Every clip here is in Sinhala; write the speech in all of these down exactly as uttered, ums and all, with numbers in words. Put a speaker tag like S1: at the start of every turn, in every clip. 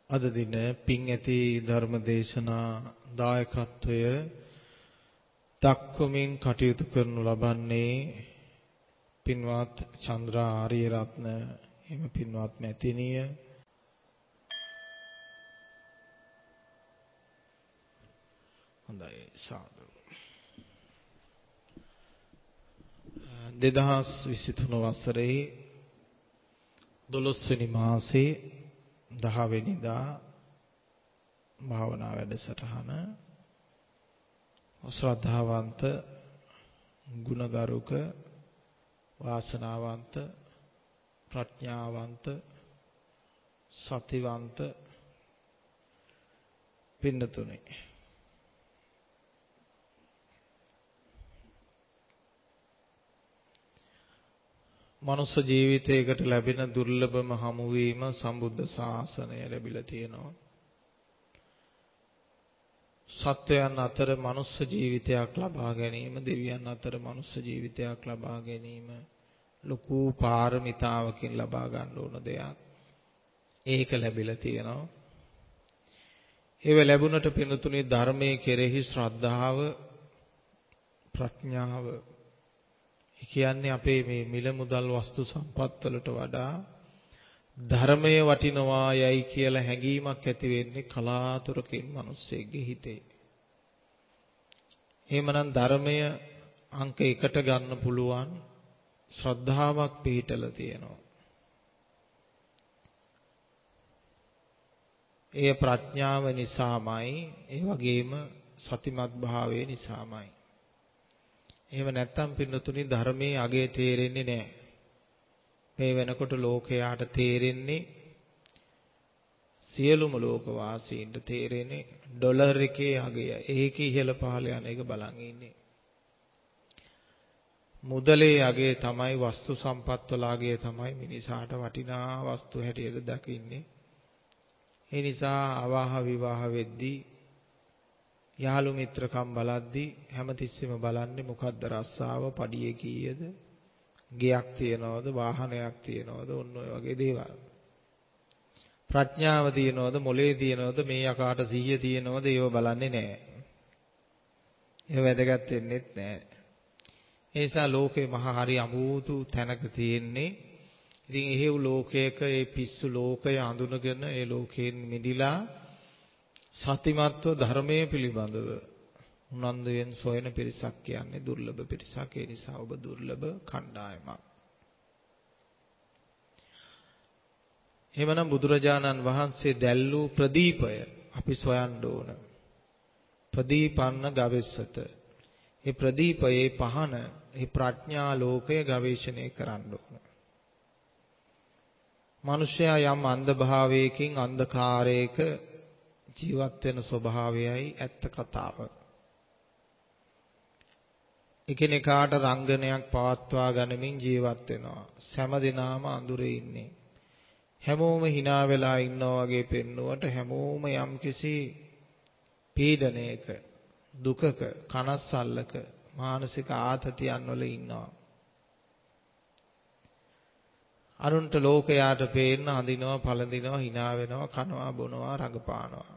S1: අද දින පින් ඇති ධර්ම දේශනා දායකත්වය දක්වමින් කටයුතු කරනු ලබන්නේ පින්වත් චන්ද්‍රා ආරියරත්න එම පින්වත් මැතිණිය. හොඳයි සාදු. දෙදහස් විසිතුන වසරේ දොළොස් වෙනි මාසේ දහ වෙනිදා භාවනා වැඩසටහන ශ්‍රද්ධාවන්ත ගුණගරුක වාසනාවන්ත ප්‍රඥාවන්ත සතිවන්ත පින්නතුනේ මනුෂ්‍ය ජීවිතයකට ලැබෙන දුර්ලභම හමුවීම සම්බුද්ධ ශාසනය ලැබිලා තියෙනවා. සත්වයන් අතර මනුෂ්‍ය ජීවිතයක් ලබා ගැනීම, දෙවියන් අතර මනුෂ්‍ය ජීවිතයක් ලබා ගැනීම ලොකු පාරමිතාවකින් ලබා ගන්න ඕන දෙයක්. ඒක ලැබිලා තියෙනවා. ඒව ලැබුණට පින්තුනි ධර්මයේ කෙරෙහි ශ්‍රද්ධාව, ප්‍රඥාව කියන්නේ අපේ මේ මිල මුදල් වස්තු සම්පත් වලට වඩා ධර්මයේ වටිනවා යයි කියලා හැඟීමක් ඇති වෙන්නේ කලාතුරකින් මිනිස්සෙගේ හිතේ. එහෙමනම් ධර්මය අංක එකට ගන්න පුළුවන් ශ්‍රද්ධාවක් පිහිටලා තියෙනවා. ඒ ප්‍රඥාව නිසාමයි, ඒ වගේම සතිමත් භාවය නිසාමයි. එහෙම නැත්තම් පින්නතුනි ධර්මයේ අගය තේරෙන්නේ නැහැ. මේ වෙනකොට ලෝකයාට තේරෙන්නේ සියලුම ලෝක වාසීන්ට තේරෙන්නේ ඩොලර් එකේ අගය. ඒකේ ඉහළ පහළ යන එක බලන් ඉන්නේ. මුදලේ අගය තමයි, වස්තු සම්පත් වල අගය තමයි මිනිසාට වටිනා වස්තු හැටියට දකින්නේ. ඒ නිසා අවාහ විවාහ වෙද්දී යාළු මිත්‍රකම් බලද්දී හැමතිස්සෙම බලන්නේ මොකද්ද රස්සාව, පඩියේ කීයද, ගෙයක් තියනවද, වාහනයක් තියනවද, ඔන්න ඔය වගේ දේවල්. ප්‍රඥාව තියනවද, මොලේ තියනවද, මේ යකාට සිහිය තියනවද, ඒව බලන්නේ නැහැ. ඒව වැදගත් වෙන්නේත් නැහැ. ඒ නිසා ලෝකේ මහා හරි අමුතු තැනක තියෙන්නේ. ඉතින් එහෙව් ලෝකයක ඒ පිස්සු ලෝකය අඳුනගෙන ඒ ලෝකයෙන් මිදිලා සතිමත්ව ධර්මයේ පිළිබඳව උනන්දුවෙන් සොයන පිරිසක් කියන්නේ දුර්ලභ පිරිසක්. ඒ නිසා ඔබ දුර්ලභ කණ්ඩායමක්. එහෙමනම් බුදුරජාණන් වහන්සේ දැල්වූ ප්‍රදීපය අපි සොයන්න ඕන. ප්‍රදීපන්න ගවෙස්සත. මේ ප්‍රදීපයේ පහන, මේ ප්‍රඥා ලෝකය ගවේෂණය කරන්න ඕන. මිනිසයා යම් අන්ධභාවයකින් අන්ධකාරයක ජීවත් වෙන ස්වභාවයයි ඇත්ත කතාව. එකිනෙකාට රංගනයක් පවත්වා ගනිමින් ජීවත් වෙනවා. සෑම දිනම අඳුරේ ඉන්නේ. හැමෝම hina වෙලා ඉන්නවා වගේ පෙන්නුවට හැමෝම යම්කිසි පීඩනයක, දුකක, කනස්සල්ලක, මානසික ආතතියන් වල ඉන්නවා. අරුන්ට ලෝකයාට පේන්න අඳිනවා, පළඳිනවා, hina වෙනවා, කනවා, බොනවා, රඟපානවා.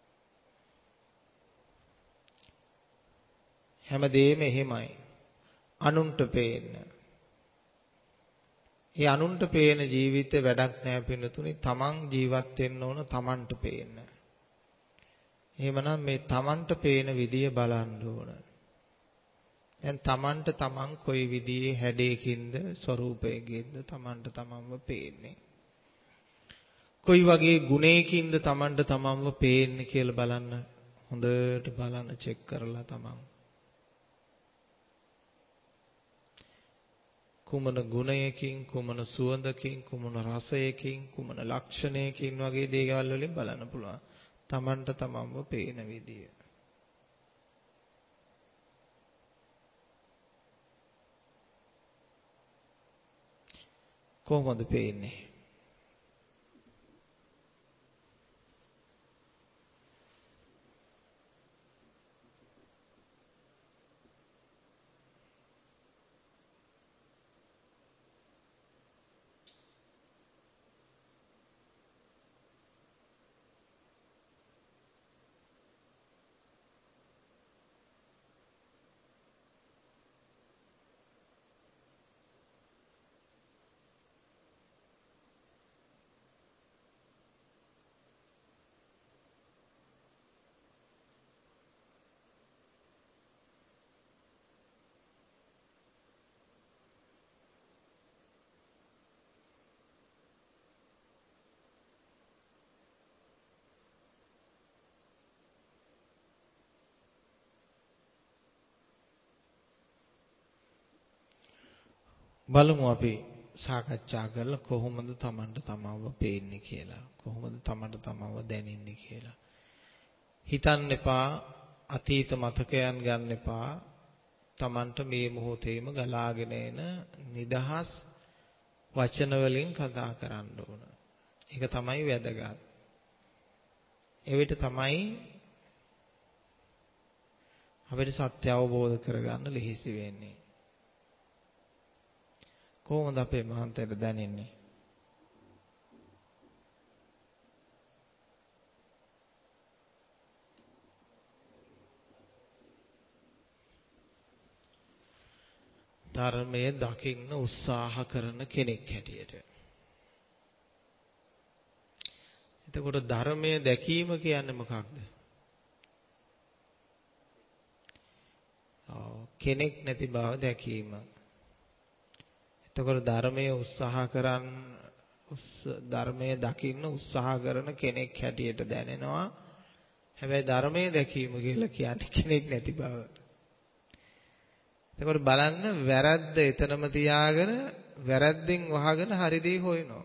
S1: හැමදේම එහෙමයි. අනුන්ට පේන්න. ඒ අනුන්ට පේන ජීවිතේ වැඩක් නැහැ පින්නතුනි. තමන් ජීවත් වෙන්න ඕන තමන්ට පේන්න. එහෙමනම් මේ තමන්ට පේන විදිය බලන්න ඕන. දැන් තමන්ට තමන් කොයි විදිහේ හැඩයකින්ද, ස්වરૂපයකින්ද තමන්ට තමන්ව පේන්නේ? කොයි වගේ ගුණයකින්ද තමන්ට තමන්ව පේන්නේ කියලා බලන්න. හොඳට බලන්න, චෙක් කරලා තමන් කුමන ගුණයකින්, කුමන සුවඳකින්, කුමන රසයකින්, කුමන ලක්ෂණයකින් වගේ දේවල් වලින් බලන්න පුළුවන් තමන්ට තමන්ව පේන විදිය. කොහොමද පේන්නේ? බලමු අපි සාකච්ඡා කරලා කොහොමද Tamanට තමව පේන්නේ කියලා. කොහොමද Tamanට තමව දැනෙන්නේ කියලා. හිතන්න එපා අතීත මතකයන් ගන්න එපා. Tamanට මේ මොහොතේම ගලාගෙන එන නිදහස් වචන වලින් කතා කරන්න ඕන. ඒක තමයි වැදගත්. එවිට තමයි අපිට සත්‍ය අවබෝධ කරගන්න ලෙහෙසි වෙන්නේ. කොහොමද අපේ මහන්තයට දැනෙන්නේ? ධර්මයේ දකින්න උත්සාහ කරන කෙනෙක් හැටියට. එතකොට ධර්මයේ දැකීම කියන්නේ මොකක්ද? ඔව් කෙනෙක් නැති බව දැකීම. එතකොට ධර්මයේ උත්සාහ කරන් ධර්මයේ දකින්න උත්සාහ කරන කෙනෙක් හැටියට දැනෙනවා. හැබැයි ධර්මයේ දැකීම කියලා කියන්නේ කෙනෙක් නැති බව. එතකොට බලන්න වැරද්ද එතනම තියාගෙන වැරද්දෙන් වහගෙන හරි දේ හොයනවා.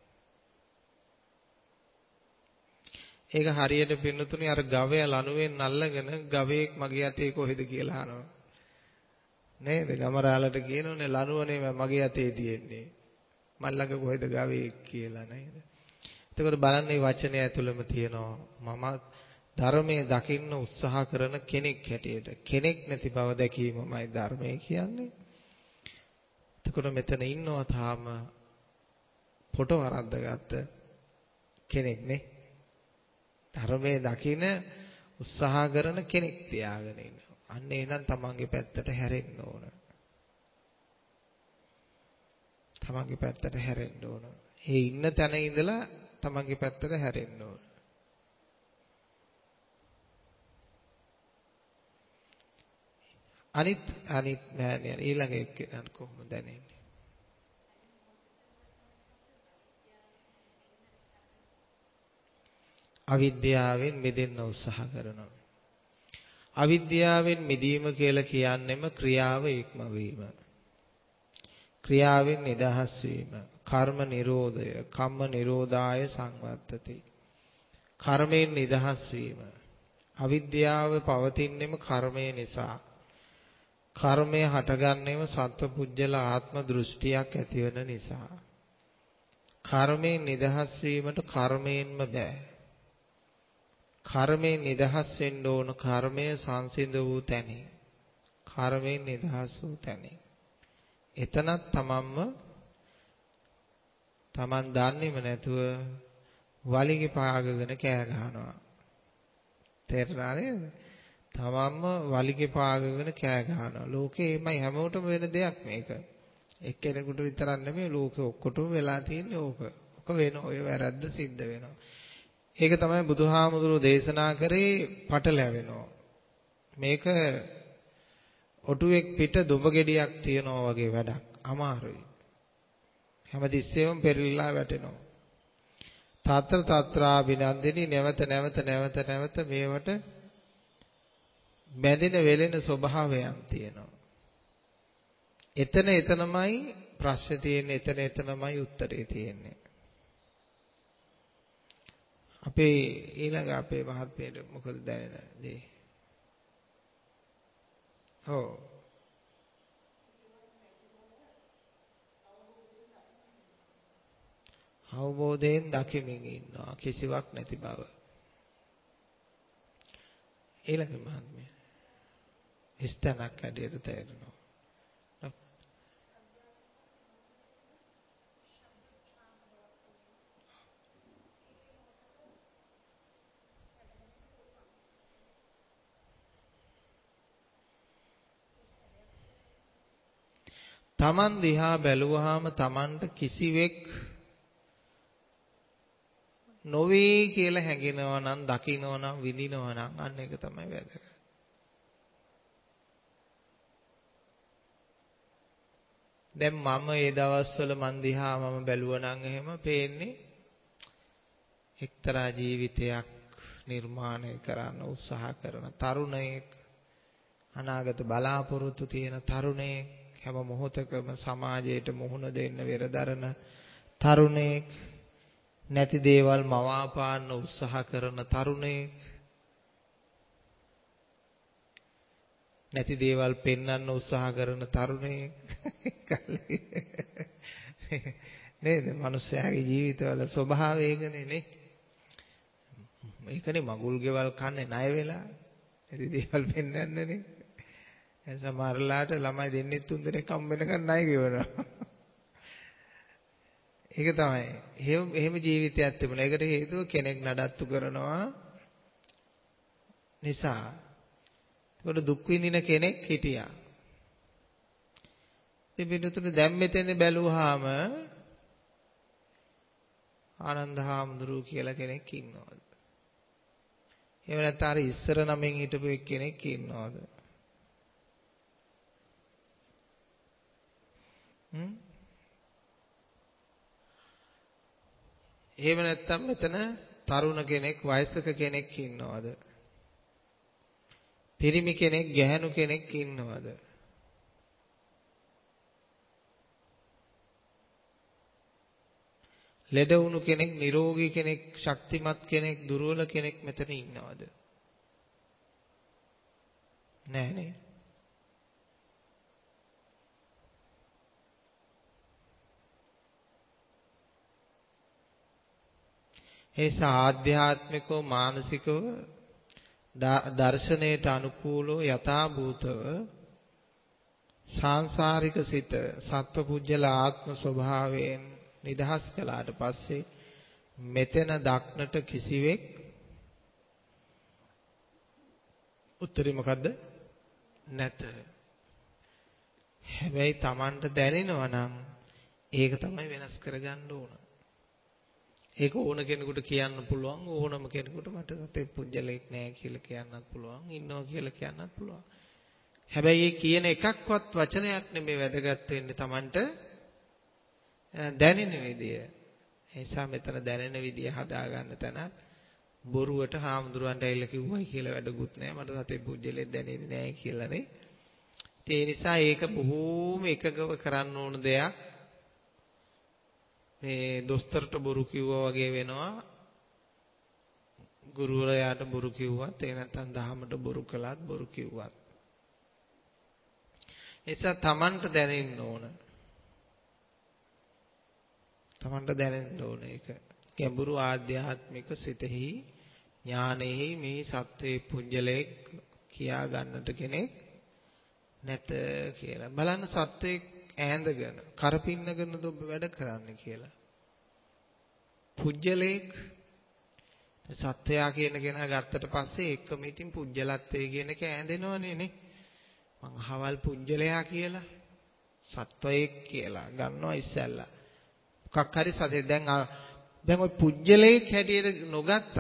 S1: ඒක හරියට පින්නතුනේ අර ගවය ලණුවෙන් අල්ලගෙන ගවයෙක් මගේ අතේ කොහෙද කියලා අහනවා. නේද? ගමරාලට කියනෝනේ ලණුවනේ මගේ අතේ තියෙන්නේ. මල් ළඟ කොහෙද ගවයෙක් කියලා නේද? එතකොට බලන්න මේ වචනේ ඇතුළෙම තියෙනවා මම ධර්මයේ දකින්න උත්සාහ කරන කෙනෙක් හැටියට. කෙනෙක් නැති බව දැකීමමයි ධර්මය කියන්නේ. එතකොට මෙතන ඉන්නවා තාම ෆොටෝ අරද්දගත්ත කෙනෙක් නේ. ධර්මයේ දකින්න උත්සාහ කරන කෙනෙක් තියාගෙන ඉන්නවා. අන්න එහෙනම් තමන්ගේ පැත්තට හැරෙන්න ඕන. තමන්ගේ පැත්තට හැරෙන්න ඕන. ඒ ඉන්න තැන ඉඳලා තමන්ගේ පැත්තට හැරෙන්න ඕන. අනිත් අනිත් මෑණියන් ඊළඟ එක්කෙනාට කොහොමද දැනෙන්නේ? අවිද්‍යාවෙන් මිදෙන්න උත්සාහ කරනවා. අවිද්‍යාවෙන් මිදීම කියලා කියන්නේම ක්‍රියාව ඉක්මවීම. ක්‍රියාවෙන් නිදහස් වීම. කර්ම නිරෝධය, කම්ම නිරෝධාය සංවත්තති. කර්මයෙන් නිදහස් වීම. අවිද්‍යාව පවතින්නේම කර්මය නිසා. කර්මය හටගන්නේම සත්පුජ්‍යල ආත්ම දෘෂ්ටියක් ඇතිවෙන නිසා. කර්මයෙන් නිදහස් වීමට කර්මයෙන්ම බෑ. කර්මයෙන් නිදහස් වෙන්න ඕන කර්මය සංසිඳ වූ තැනින්. කර්මයෙන් නිදහස් වූ තැනින්. එතනත් තමන්ම තමන් දන්නේම නැතුව වලිගේ පාගගෙන කෑ ගහනවා. තේරුණා නේද? තමන්ම වලිගේ පාගගෙන කෑ ගහනවා. ලෝකේ එමය හැමෝටම වෙන දෙයක් මේක. එක්කෙනෙකුට විතරක් නෙමෙයි ලෝකෙ ඔක්කොටම වෙලා තියෙන්නේ ඕක. ඔක වෙන ඔය වැරද්ද සිද්ධ වෙනවා. ඒක තමයි බුදුහාමුදුරුවෝ දේශනා කරේ පටලැවෙනවා. මේක ඔටුවෙක් පිට දුඹ ගෙඩියක් තියනවා වගේ වැඩක්. අමාරුයි. හැමතිස්සෙම පෙරලිලා වැටෙනවා. తත්‍ර తත්‍රා විනන්දිනී නැවත නැවත නැවත නැවත මේවට බැඳෙන වෙලෙන ස්වභාවයන් තියෙනවා. එතන එතනමයි ප්‍රශ්නේ තියෙන්නේ. එතන එතනමයි උත්තරේ තියෙන්නේ. අපේ ඊළඟ අපේ මහත්මයට මොකද දැනෙන දේ? ඔව්. අවබෝධයෙන් දකිමින් ඉන්නවා කිසිවක් නැති බව. ඊළඟ මහත්මය. ස්ථානක් ඇදෙට තේරෙනවා. තමන් දිහා බැලුවාම තමන්ට කිසිවෙක් නොවේ කියලා හැඟෙනවා නම් දකිනවා නම් විඳිනවා නම් අන්න ඒක තමයි වැදගත්. දැන් මම ඒ දවස්වල මන් දිහා මම බැලුවා නම් එහෙම පේන්නේ එක්තරා ජීවිතයක් නිර්මාණය කරන්න උත්සාහ කරන තරුණයෙක්, අනාගත බලාපොරොත්තු තියෙන තරුණයෙක් හැම මොහොතකම සමාජයට මුහුණ දෙන්න වෙරදරන තරුණයෙක්, නැති දේවල් මවාපාන්න උත්සාහ කරන තරුණයෙක්, නැති දේවල් පෙන්වන්න උත්සාහ කරන තරුණයෙක් නේද? මිනිස්යාගේ ජීවිතවල ස්වභාවය ඒකනේ නේ. ඒකනේ මගුල් ගෙවල් කන්නේ ණය වෙලා. නැති දේවල් පෙන්වන්නනේ. සමහරලාට ළමයි දෙන්නේ තුන් දෙනෙක් හම් වෙනකන් ණය ගෙවනවා. ඒක තමයි. එහෙම එහෙම ජීවිතයක් තිබුණා. ඒකට හේතුව කෙනෙක් නඩත්තු කරනවා නිසා. ඒකට දුක් විඳින කෙනෙක් හිටියා. ඉතින් පිටුතුනේ දැන් මෙතෙන් බැලුවාම ආනන්ද හාමුදුරුව කියලා කෙනෙක් ඉන්නවද? එහෙම නැත්නම් අර ඉස්සර නමින් හිටපු කෙනෙක් ඉන්නවද? හ්ම්? එහෙම නැත්නම් මෙතන තරුණ කෙනෙක්, වයසක කෙනෙක් ඉන්නවද? පිරිමි කෙනෙක්, ගැහැණු කෙනෙක් ඉන්නවද? ලෙඩ වුණු කෙනෙක්, නිරෝගී කෙනෙක්, ශක්තිමත් කෙනෙක්, දුර්වල කෙනෙක් මෙතන ඉන්නවද? නැහැ නේ. ඒ ආධ්‍යාත්මිකව, මානසිකව, දර්ශනයට අනුකූලව, යථාභූතව සාංශාරික සිත සත්පුජ්‍යල ආත්ම ස්වභාවයෙන් නිදහස් කළාට පස්සේ මෙතන දක්නට කිසිවෙක් උත්තරේ මොකද්ද? නැත. හැබැයි Tamanට දැනෙනවා නම් ඒක තමයි වෙනස් කරගන්න ඕන. ඒක ඕන කෙනෙකුට කියන්න පුළුවන්. ඕනම කෙනෙකුට මට සතේ පුජ්‍යලයක් නැහැ කියලා කියන්නත් පුළුවන්. ඉන්නවා කියලා කියන්නත් පුළුවන්. හැබැයි මේ කියන එකක්වත් වචනයක් නෙමෙයි වැදගත් වෙන්නේ Tamanට දැනෙන විදිය. ඒ නිසා මෙතන දැනෙන විදිය හදාගන්න තැන බොරුවට හාමුදුරුවන්ට ඇවිල්ලා කිව්වයි කියලා වැඩකුත් නැහැ. මට සතේ පුජ්‍යලෙක් දැනෙන්නේ නැහැ කියලානේ. ඒ නිසා ඒක බොහෝම එකගව කරන්න ඕන දෙයක්. මේ දොස්තරට බොරු කිව්වා වගේ වෙනවා. ගුරුවරයාට බොරු කිව්වත් ඒ නැත්නම් දහමට බොරු කළත් බොරු කිව්වත්. එසා Tamanට දැනෙන්න ඕන. Tamanට දැනෙන්න ඕන ඒක. ගැඹුරු ආධ්‍යාත්මික සිතෙහි ඥානෙහි මේ සත්වේ පුජ්‍යලෙක් කියා ගන්නට කෙනෙක් නැත කියලා. බලන්න සත්වේ ඈඳගෙන කරපින්නගෙන ඔබ වැඩ කරන්නේ කියලා. පුජ්‍යලෙක් සත්වයා කියන කෙනා ගත්තට පස්සේ එකම ඉතින් පුජ්‍යලත්වයේ කියන එක ඈඳෙනවනේ නේ. මං අහවල් පුජ්‍යලයා කියලා සත්වයෙක් කියලා ගන්නවා ඉස්සැල්ලා. මොකක් හරි සතේ දැන් දැන් ওই පුජ්‍යලෙක් හැටියට නොගත්තත්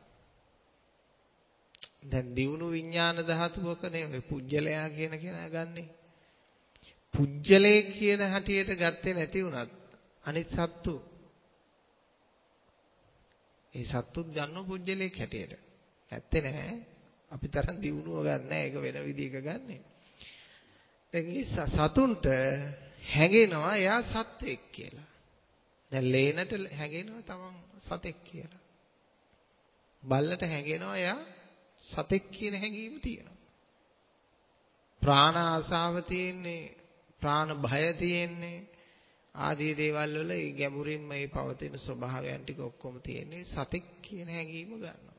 S1: දැන් දියුණු විඥාන ධාතුවකනේ ඔය පුජ්‍යලයා කියන කෙනා ගන්නෙ. පුජ්‍යලේ කියන හැටියට ගත්තේ නැති වුණත් අනිත් සත්තු ඒ සත්තුත් ගන්නව පුජ්‍යලේක් හැටියට. ඇත්තේ නැහැ. අපි තරම් දියුණුව ගන්න නැහැ. ඒක වෙන විදිහක ගන්නෙ. දැන් මේ සතුන්ට හැඟෙනවා එයා සත්වෙක් කියලා. දැන් ලේනට හැඟෙනවා තමන් සතෙක් කියලා. බල්ලට හැඟෙනවා එයා සතෙක් කියන හැඟීම තියෙනවා. ප්‍රාණ ආසාව තියෙන්නේ, ප්‍රාණ භය තියෙන්නේ, ආදී දේවල් වල ඒ ගැඹුරින්ම මේ පවතින ස්වභාවයන් ටික ඔක්කොම තියෙන්නේ සතෙක් කියන හැඟීම ගන්නවා.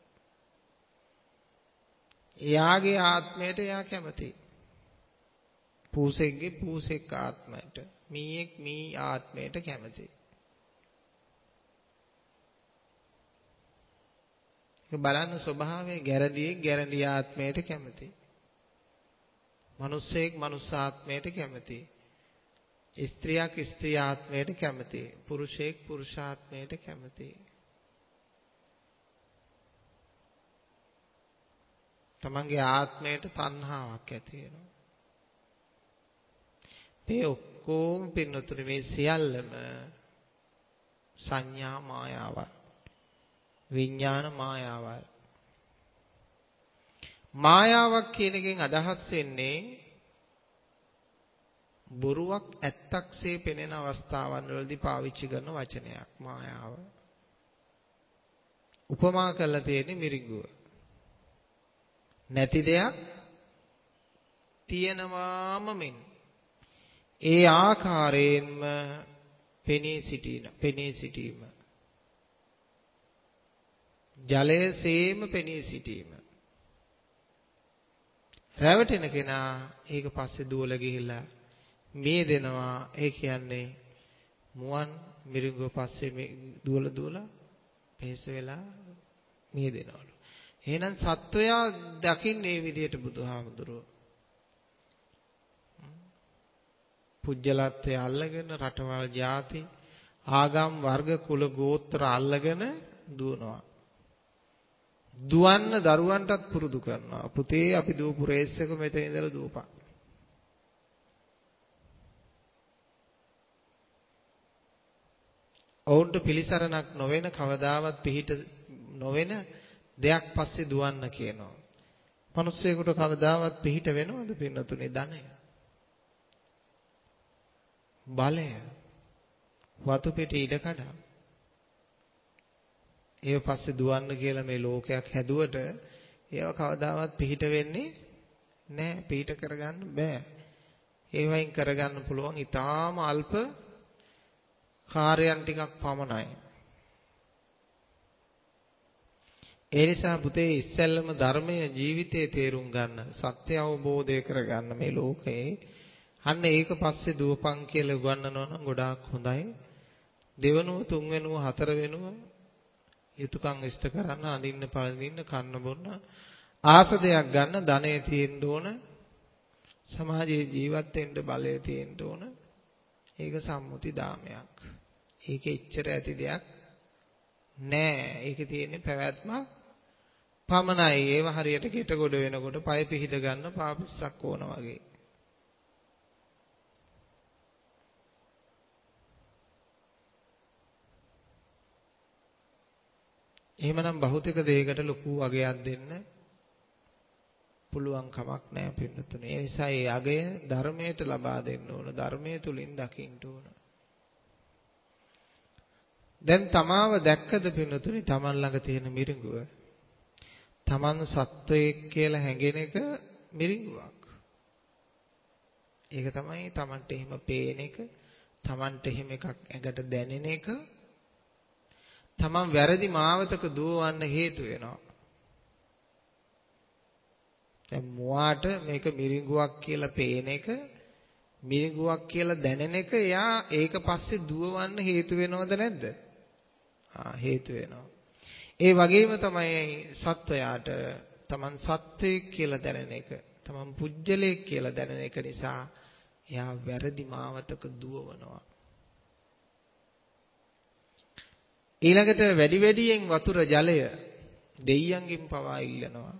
S1: එයාගේ ආත්මයට එයා කැමතියි. පූසෙක්ගේ පූසෙක් ආත්මයට, මීයෙක් මී ආත්මයට කැමතියි. ඒක බලන්න ස්වභාවය ගැරඩියෙක් ගැරඩි ආත්මයට කැමතියි. මනුස්සයෙක් මනුස්ස ආත්මයට කැමතියි. ස්ත්‍රියක් ස්ත්‍රී ආත්මයට කැමතියි. පුරුෂයෙක් පුරුෂ ආත්මයට කැමතියි. තමන්ගේ ආත්මයට තණ්හාවක් ඇති වෙනවා. මේ ඔක්කොම පින්නතුනේ මේ සියල්ලම සංඥා මායාවල්. විඥාන මායාවල්. මායාවක් කියන එකෙන් අදහස් වෙන්නේ බොරුවක් ඇත්තක්සේ පෙනෙන අවස්ථාවන් වලදී පාවිච්චි කරන වචනයක් මායාව. උපමා කරලා තියෙන්නේ මිරිඟුව. නැති දෙයක් තියෙනවාම මෙන් ඒ ආකාරයෙන්ම පෙනී සිටින පෙනී සිටීම ජලයේසේම පෙනී සිටීම රැවටෙන කෙනා ඒක පස්සේ දුවලා ගිහිල්ලා මේ දෙනවා. ඒ කියන්නේ මුවන් මිරිඟුව පස්සේ මේ දුවලා දුවලා පෙහෙස වෙලා මේ දෙනවලු. එහෙනම් සත්වයා දකින්නේ මේ විදිහට බුදුහාමුදුරුවෝ. පුජ්‍යලත්වයේ අල්ලගෙන රටවල් ಜಾති ආගම් වර්ග කුල ගෝත්‍ර අල්ලගෙන දුවනවා. දුවන්න දරුවන්ටත් පුරුදු කරනවා. පුතේ අපි දුවපු රේස් එක මෙතන ඉඳලා දුවපන්. ඔවුන්ට පිළිසරණක් නොවන කවදාවත් පිහිට නොවන දෙයක් පස්සේ දුවන්න කියනවා. මිනිස්සෙකුට කවදාවත් පිහිට වෙනවද පින්නතුනේ? ධනය, බලය, වතු පෙටි ඉඩකඩ. ඒව පස්සේ දුවන්න කියලා මේ ලෝකයක් හැදුවට ඒව කවදාවත් පිහිට වෙන්නේ නැහැ. පිහිට කරගන්න බෑ. ඒවයින් කරගන්න පුළුවන් ඊටාම අල්ප කාර්යයන් ටිකක් පමණයි. ඒ නිසා පුතේ ඉස්සෙල්ලම ධර්මයේ ජීවිතයේ තේරුම් ගන්න, සත්‍ය අවබෝධය කරගන්න මේ ලෝකේ. අන්න ඒක පස්සේ දුවපන් කියලා උගන්වනවා නම් ගොඩාක් හොඳයි. දෙවනුව, තුන්වෙනුව, හතරවෙනුව යුතුයකම් ඉෂ්ට කරන්න, අඳින්න, පළඳින්න, කන්න බොන්න, ආස දෙයක් ගන්න, ධනෙ තියෙන්න ඕන, සමාජයේ ජීවත් වෙන්න බලය තියෙන්න ඕන. ඒක සම්මුති දාමයක්. ඒකේ ඉච්ඡර ඇති දෙයක් නෑ. ඒකේ තියෙන්නේ පැවැත්ම පමණයි. ඒව හරියට ගෙට ගොඩ වෙනකොට පය පිහිද ගන්න පාපිස්සක් ඕන වගේ. එහෙමනම් භෞතික දෙයකට ලොකු අගයක් දෙන්න පුළුවන් කමක් නැහැ පින්නතුනේ. ඒ නිසා ඒ අගය ධර්මයට ලබා දෙන්න ඕන. ධර්මයේ තුලින් දකින්න ඕන. දැන් තමාව දැක්කද පින්නතුනේ? Taman ළඟ තියෙන මිරිඟුව. Taman සත්වයෙක් කියලා හැඟෙන එක මිරිඟුවක්. ඒක තමයි Tamanට එහෙම පේන එක. Tamanට එහෙම එකක් ඇඟට දැනෙන එක. Taman වැරදි මාවතක දුවවන්න හේතු වෙනවා. දැන් මුවාට මේක මිරිඟුවක් කියලා පේන එක, මිරිඟුවක් කියලා දැනෙන එක, එයා ඒක පස්සේ දුවවන්න හේතු වෙනවද නැද්ද? ආ හේතු වෙනවා. ඒ වගේම තමයි සත්වයාට Taman සත්වයෙක් කියලා දැනෙන එක, Taman පුජ්‍යලයක් කියලා දැනෙන එක නිසා එයා වැරදි මාවතක දුවවනවා. ඊළඟට වැඩි වැඩියෙන් වතුර ජලය දෙයියන්ගෙන් පවා ඉල්ලනවා.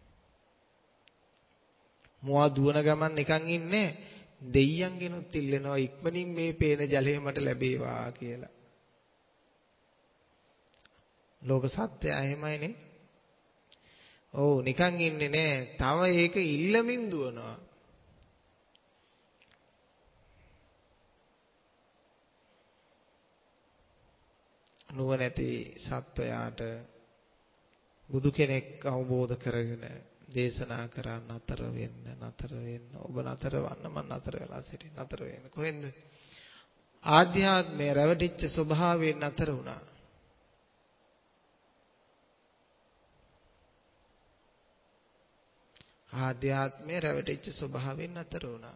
S1: මුවා දුවන ගමන් නිකන් ඉන්නේ දෙයියන්ගෙනුත් ඉල්ලනවා ඉක්මනින් මේ පේන ජලය මට ලැබේවා කියලා. ලෝක සත්‍යය එහෙමයිනේ. ඔව් නිකන් ඉන්නේ නෑ. තව ඒක ඉල්ලමින් දුවනවා. නුවණැති සත්වයාට බුදු කෙනෙක් අවබෝධ කරගෙන දේශනා කරා නතර වෙන්න නතර වෙන්න ඔබ නතර වන්න මම නතර වෙලා සිටින් නතර වෙන්න කොහෙන්ද ආධ්‍යාත්මය රැවටිච්ච ස්වභාවයෙන් නතර වුණා. ආධ්‍යාත්මය රැවටිච්ච ස්වභාවයෙන් නතර වුණා.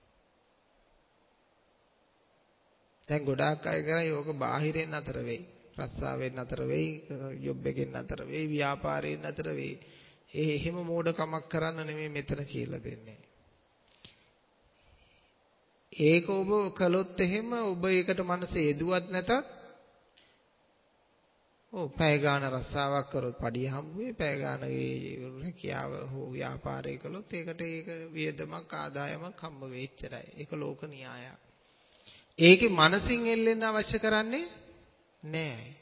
S1: දැන් ගොඩාක් අය කරා යෝග බාහිරෙන් නතර වෙයි, රස්සාවෙන් නතර වෙයි, ජොබ් එකෙන් නතර වෙයි, ව්‍යාපාරයෙන් නතර වෙයි. ඒ එහෙම මෝඩකමක් කරන්න නෙමෙයි මෙතන කියලා දෙන්නේ. ඒක ඔබ කළොත් එහෙම ඔබ ඒකට මනස යෙදුවත් නැතත් ඔව් පැය ගාන රස්සාවක් කරොත් පඩිය හම්බ වෙයි, පැය ගාන රැකියාව හෝ ව්‍යාපාරය කළොත් ඒකට ඒක වියදමක් ආදායමක් හම්බ වෙයි. එච්චරයි. ඒක ලෝක න්‍යායක්. ඒකේ මනසින් එල්ලෙන්න අවශ්‍ය කරන්නේ නැහැ.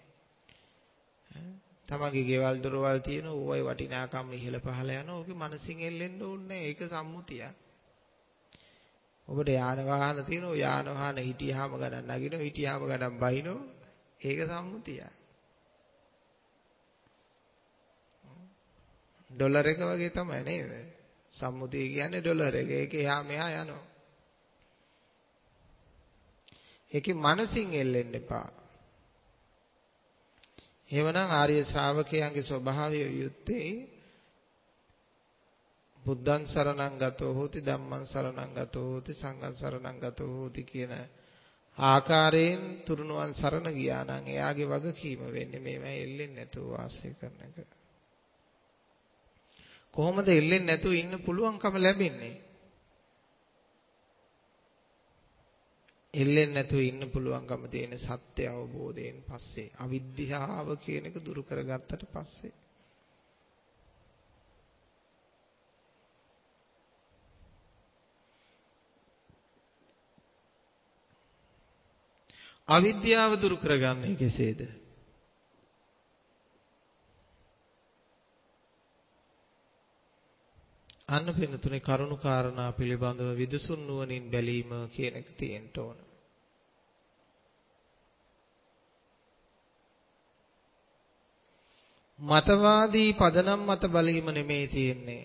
S1: තමන්ගේ ගෙවල් දොරවල් තියෙන ඕවයි වටිනාකම් ඉහළ පහළ යන ඕකේ මනසින් එල්ලෙන්න ඕනේ නැහැ. ඒක සම්මුතියක්. ඔබට යාන වාහන තියෙනවා. යාන වාහන හිටියාම ගණන් නගිනවා. හිටියාම ගණන් බයිනවා. ඒක සම්මුතියයි. ඩොලර් එක වගේ තමයි නේද? සම්මුතිය කියන්නේ ඩොලර් එක. ඒක එහා මෙහා යනවා. ඒකේ මනසින් එල්ලෙන්න එපා. එහෙමනම් ආර්ය ශ්‍රාවකයන්ගේ ස්වභාවය යුත්තේ බුද්ධං සරණං ගතෝ හෝති ධම්මං සරණං ගතෝ හෝති සංඝං සරණං ගතෝ හෝති කියන ආකාරයෙන් තුරුණුවන් සරණ ගියා නම් එයාගේ වගකීම වෙන්නේ මේවා එල්ලෙන්නේ නැතුව වාසය කරන එක. කොහොමද එල්ලෙන්නේ නැතුව ඉන්න පුළුවන්කම ලැබෙන්නේ? එල්ලෙන්නේ නැතුව ඉන්න පුළුවන්කම තියෙන සත්‍ය අවබෝධයෙන් පස්සේ අවිද්‍යාව කියන එක දුරු කරගත්තට පස්සේ. අවිද්‍යාව දුරු කරගන්නේ කෙසේද? අන්න පින්නතුනේ කරුණු කාරණා පිළිබඳව විදසුන් නුවණින් බැලීම කියන එක තියෙන්න ඕන. මතවාදී පදනම් මත බලීම නෙමෙයි තියෙන්නේ.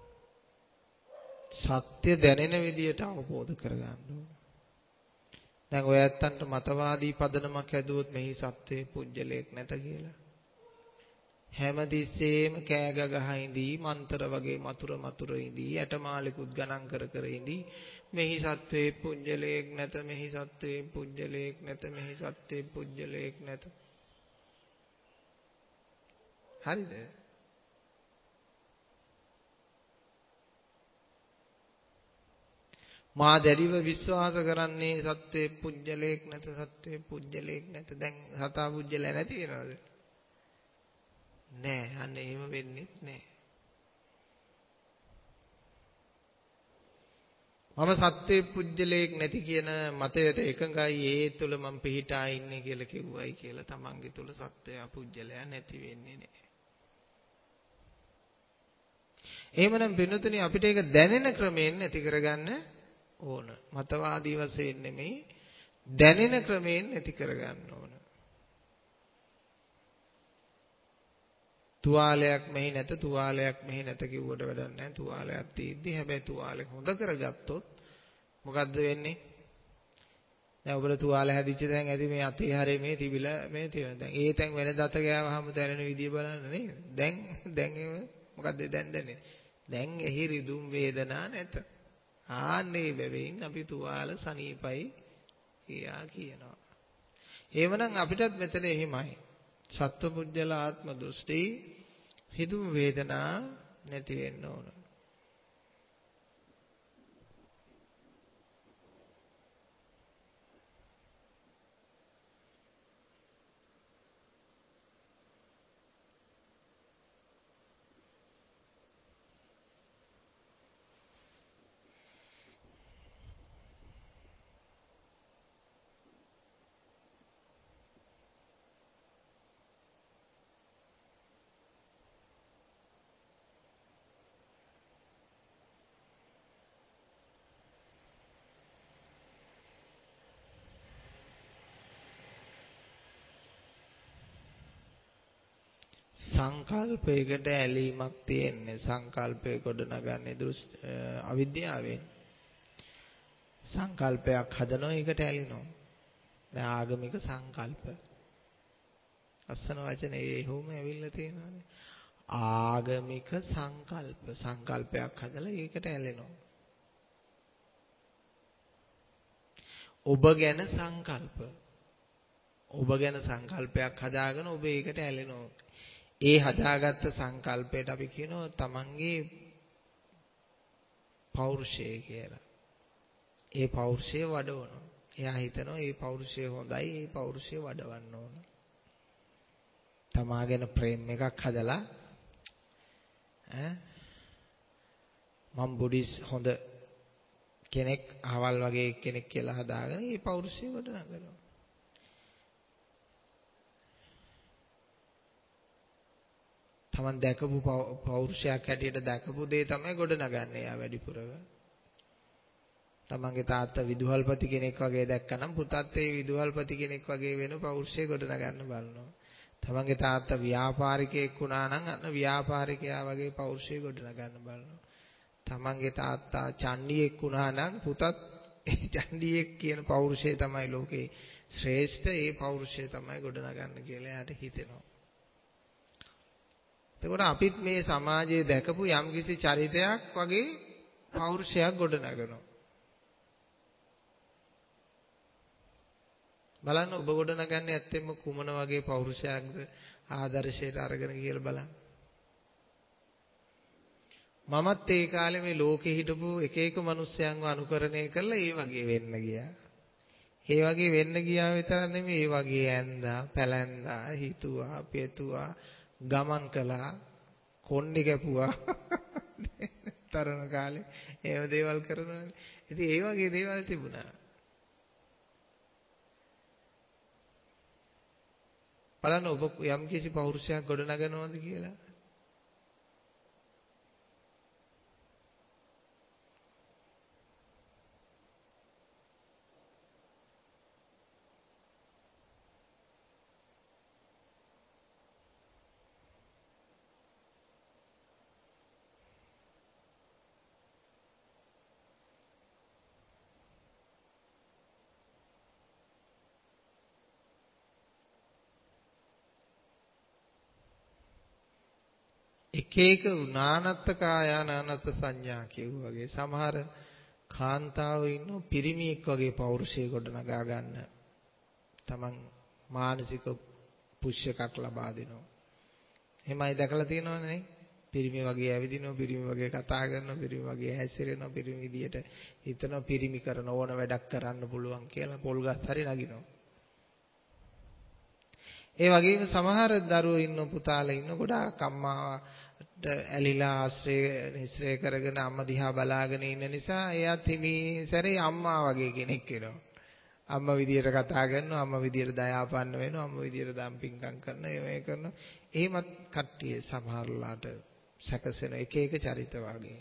S1: සත්‍ය දැනෙන විදියට අවබෝධ කරගන්න ඕන. දැන් ඔය ඇත්තන්ට මතවාදී පදනමක් ඇදුවොත් මෙහි සත්‍යයේ පුජ්‍යලයක් නැත කියලා. හැමතිස්සෙම කෑ ගගහ ඉඳී මන්තර වගේ මතුර මතුර ඉඳී ඇටමාලිකුත් ගණන් කර කර ඉඳී මෙහි සත්‍යයේ පුජ්‍යලයක් නැත මෙහි සත්‍යයේ පුජ්‍යලයක් නැත මෙහි සත්‍යයේ පුජ්‍යලයක් නැත. හරිද? මා දැඩිව විශ්වාස කරන්නේ සත්‍යයේ පුජ්‍යලයක් නැත සත්‍යයේ පුජ්‍යලයක් නැත. දැන් සතා පුජ්‍යලය නැති වෙනවද? නෑ. අන්න එහෙම වෙන්නේ නෑ. මම සත්‍යයේ පුජ්‍යලයක් නැති කියන මතයට එකඟයි. ඒ තුල මම පිහිටා ඉන්නේ කියලා කිව්වයි කියලා තමන්ගේ තුල සත්‍යය පුජ්‍යලය නැති වෙන්නේ නෑ. එහෙමනම් වෙනතුනේ අපිට ඒක දැනෙන ක්‍රමයෙන් නැති කරගන්න ඕන. මතවාදී වශයෙන් නෙමෙයි දැනෙන ක්‍රමයෙන් නැති කරගන්න ඕන. තුවාලයක් මෙහි නැත තුවාලයක් මෙහි නැත කිව්වට වැඩක් නැහැ. තුවාලයක් තියෙද්දි හැබැයි තුවාලේ හොඳ කරගත්තොත් මොකද්ද වෙන්නේ? දැන් ඔබට තුවාල හැදිච්ච දැන් ඇති මේ අතේ හැරේ මේ තිබිලා මේ තියෙන. දැන් ඒ තැන් වෙන දත ගෑවහම දැනෙන විදිය බලන්න නේද? දැන් දැන් ඒ මොකද්ද දැන් දැනෙන්නේ? දැන් එහි රිදුම් වේදනා නැත. ආන්නේ බැවින් අපි තුවාල සනීපයි කියා කියනවා. එහෙමනම් අපිටත් මෙතන එහෙමයි. සත්වපුජ්‍යල ආත්ම දෘෂ්ටි රිදුම් වේදනා නැති වෙන්න ඕන. සංකල්පයකට ඇලීමක් තියෙන්නේ. සංකල්පය ගොඩනගන්නේ දෘෂ්ටි අවිද්‍යාවෙන්. සංකල්පයක් හදනවා ඒකට ඇලෙනවා. දැන් ආගමික සංකල්ප. අස්සන වචනේ එහෙම ඇවිල්ලා තියෙනවානේ. ආගමික සංකල්ප සංකල්පයක් හදලා ඒකට ඇලෙනවා. ඔබ ගැන සංකල්ප. ඔබ ගැන සංකල්පයක් හදාගෙන ඔබ ඒකට ඇලෙනවා. ඒ හදාගත්ත සංකල්පයට අපි කියනවා තමන්ගේ පෞරුෂය කියලා. ඒ පෞරුෂය වඩවනවා. එයා හිතනවා මේ පෞරුෂය හොඳයි, මේ පෞරුෂය වඩවන්න ඕන. තමාගෙන ප්‍රේම එකක් හදලා ඈ මම බුද්දිස් හොඳ කෙනෙක්, අහවල් වගේ කෙනෙක් කියලා හදාගෙන මේ පෞරුෂය වඩනගනවා. තමන් දැකපු පෞරුෂයක් හැටියට දැකපු දේ තමයි ගොඩනගන්නේ යා වැඩිපුරව. තමන්ගේ තාත්තා විදුහල්පති කෙනෙක් වගේ දැක්කනම් පුතත් ඒ විදුහල්පති කෙනෙක් වගේ වෙන පෞරුෂය ගොඩනගන්න බලනවා. තමන්ගේ තාත්තා ව්‍යාපාරිකයෙක් වුණා නම් අන්න ව්‍යාපාරිකයා වගේ පෞරුෂය ගොඩනගන්න බලනවා. තමන්ගේ තාත්තා චණ්ඩියෙක් වුණා නම් පුතත් ඒ චණ්ඩියෙක් කියන පෞරුෂය තමයි ලෝකේ ශ්‍රේෂ්ඨ. ඒ පෞරුෂය තමයි ගොඩනගන්න කියලා එයාට හිතෙනවා. එතකොට අපිත් මේ සමාජයේ දැකපු යම්කිසි චරිතයක් වගේ පෞරුෂයක් ගොඩනගනවා. බලන්න ඔබ ගොඩනගන්නේ ඇත්තෙන්ම කුමන වගේ පෞරුෂයක්ද ආදර්ශයට අරගෙන කියලා බලන්න. මමත් ඒ කාලේ මේ ලෝකෙ හිටපු එක එක මිනිස්යන්ව අනුකරණය කරලා ඒ වගේ වෙන්න ගියා. ඒ වගේ වෙන්න ගියා විතර නෙමෙයි ඒ වගේ ඇන්දා, පැලැන්දා, හිතුවා, පෙතුවා, ගමන් කළා, කොණ්ඩි කැපුවා. තරුණ කාලේ ඒව දේවල් කරනවානේ. ඉතින් ඒ වගේ දේවල් තිබුණා. බලන්න ඔබ යම් කිසි පෞරුෂයක් ගොඩනගනවද කියලා. එක එක නානත්ත කායා නානත්ත සංඥා කියු වගේ සමහර කාන්තාවෝ ඉන්නෝ පිරිමියෙක් වගේ පෞරුෂය ගොඩනගා ගන්න. තමන් මානසික පුෂ් එකක් ලබා දෙනවා. එහෙමයි දැකලා තියෙනවනේ නේ. පිරිමි වගේ ඇවිදිනවා, පිරිමි වගේ කතා කරනවා, පිරිමි වගේ හැසිරෙනවා, පිරිමි විදියට හිතනවා, පිරිමි කරන ඕන වැඩක් කරන්න පුළුවන් කියලා පොල් ගස් හරි නගිනවා. ඒ වගේම සමහර දරුවෝ ඉන්න පුතාලා ඉන්න ගොඩාක් අම්මාට ඇලිලා ආශ්‍රය නිශ්‍රය කරගෙන අම්මා දිහා බලාගෙන ඉන්න නිසා එයා තිමිසරේ අම්මා වගේ කෙනෙක් වෙනවා. අම්මා විදියට කතා කරනවා, අම්මා විදියට දයාපන්න වෙනවා, අම්මා විදියට දම්පින්කම් කරනවා, ඒ වගේ කරනවා. එහෙමත් කට්ටිය සමහරලාට සැකසෙන එක එක චරිත වගේ.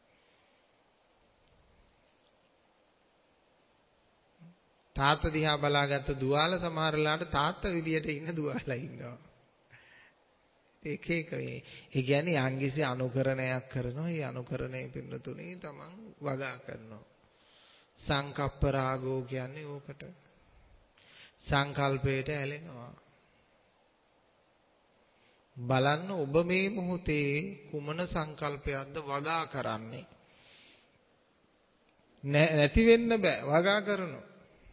S1: තාත්තා දිහා බලාගත්ත දුවාල සමහරලාට තාත්තා විදියට ඉන්න දුවාලා ඉන්නවා. එක එක මේ ඒ කියන්නේ යම්කිසි අනුකරණයක් කරනවා. ඒ අනුකරණය පින්නතුනේ තමන් වගා කරනවා. සංකප්ප රාගෝ කියන්නේ ඕකට. සංකල්පයට ඇලෙනවා. බලන්න ඔබ මේ මොහොතේ කුමන සංකල්පයක්ද වගා කරන්නේ? නැති වෙන්න බෑ වගා කරනවා.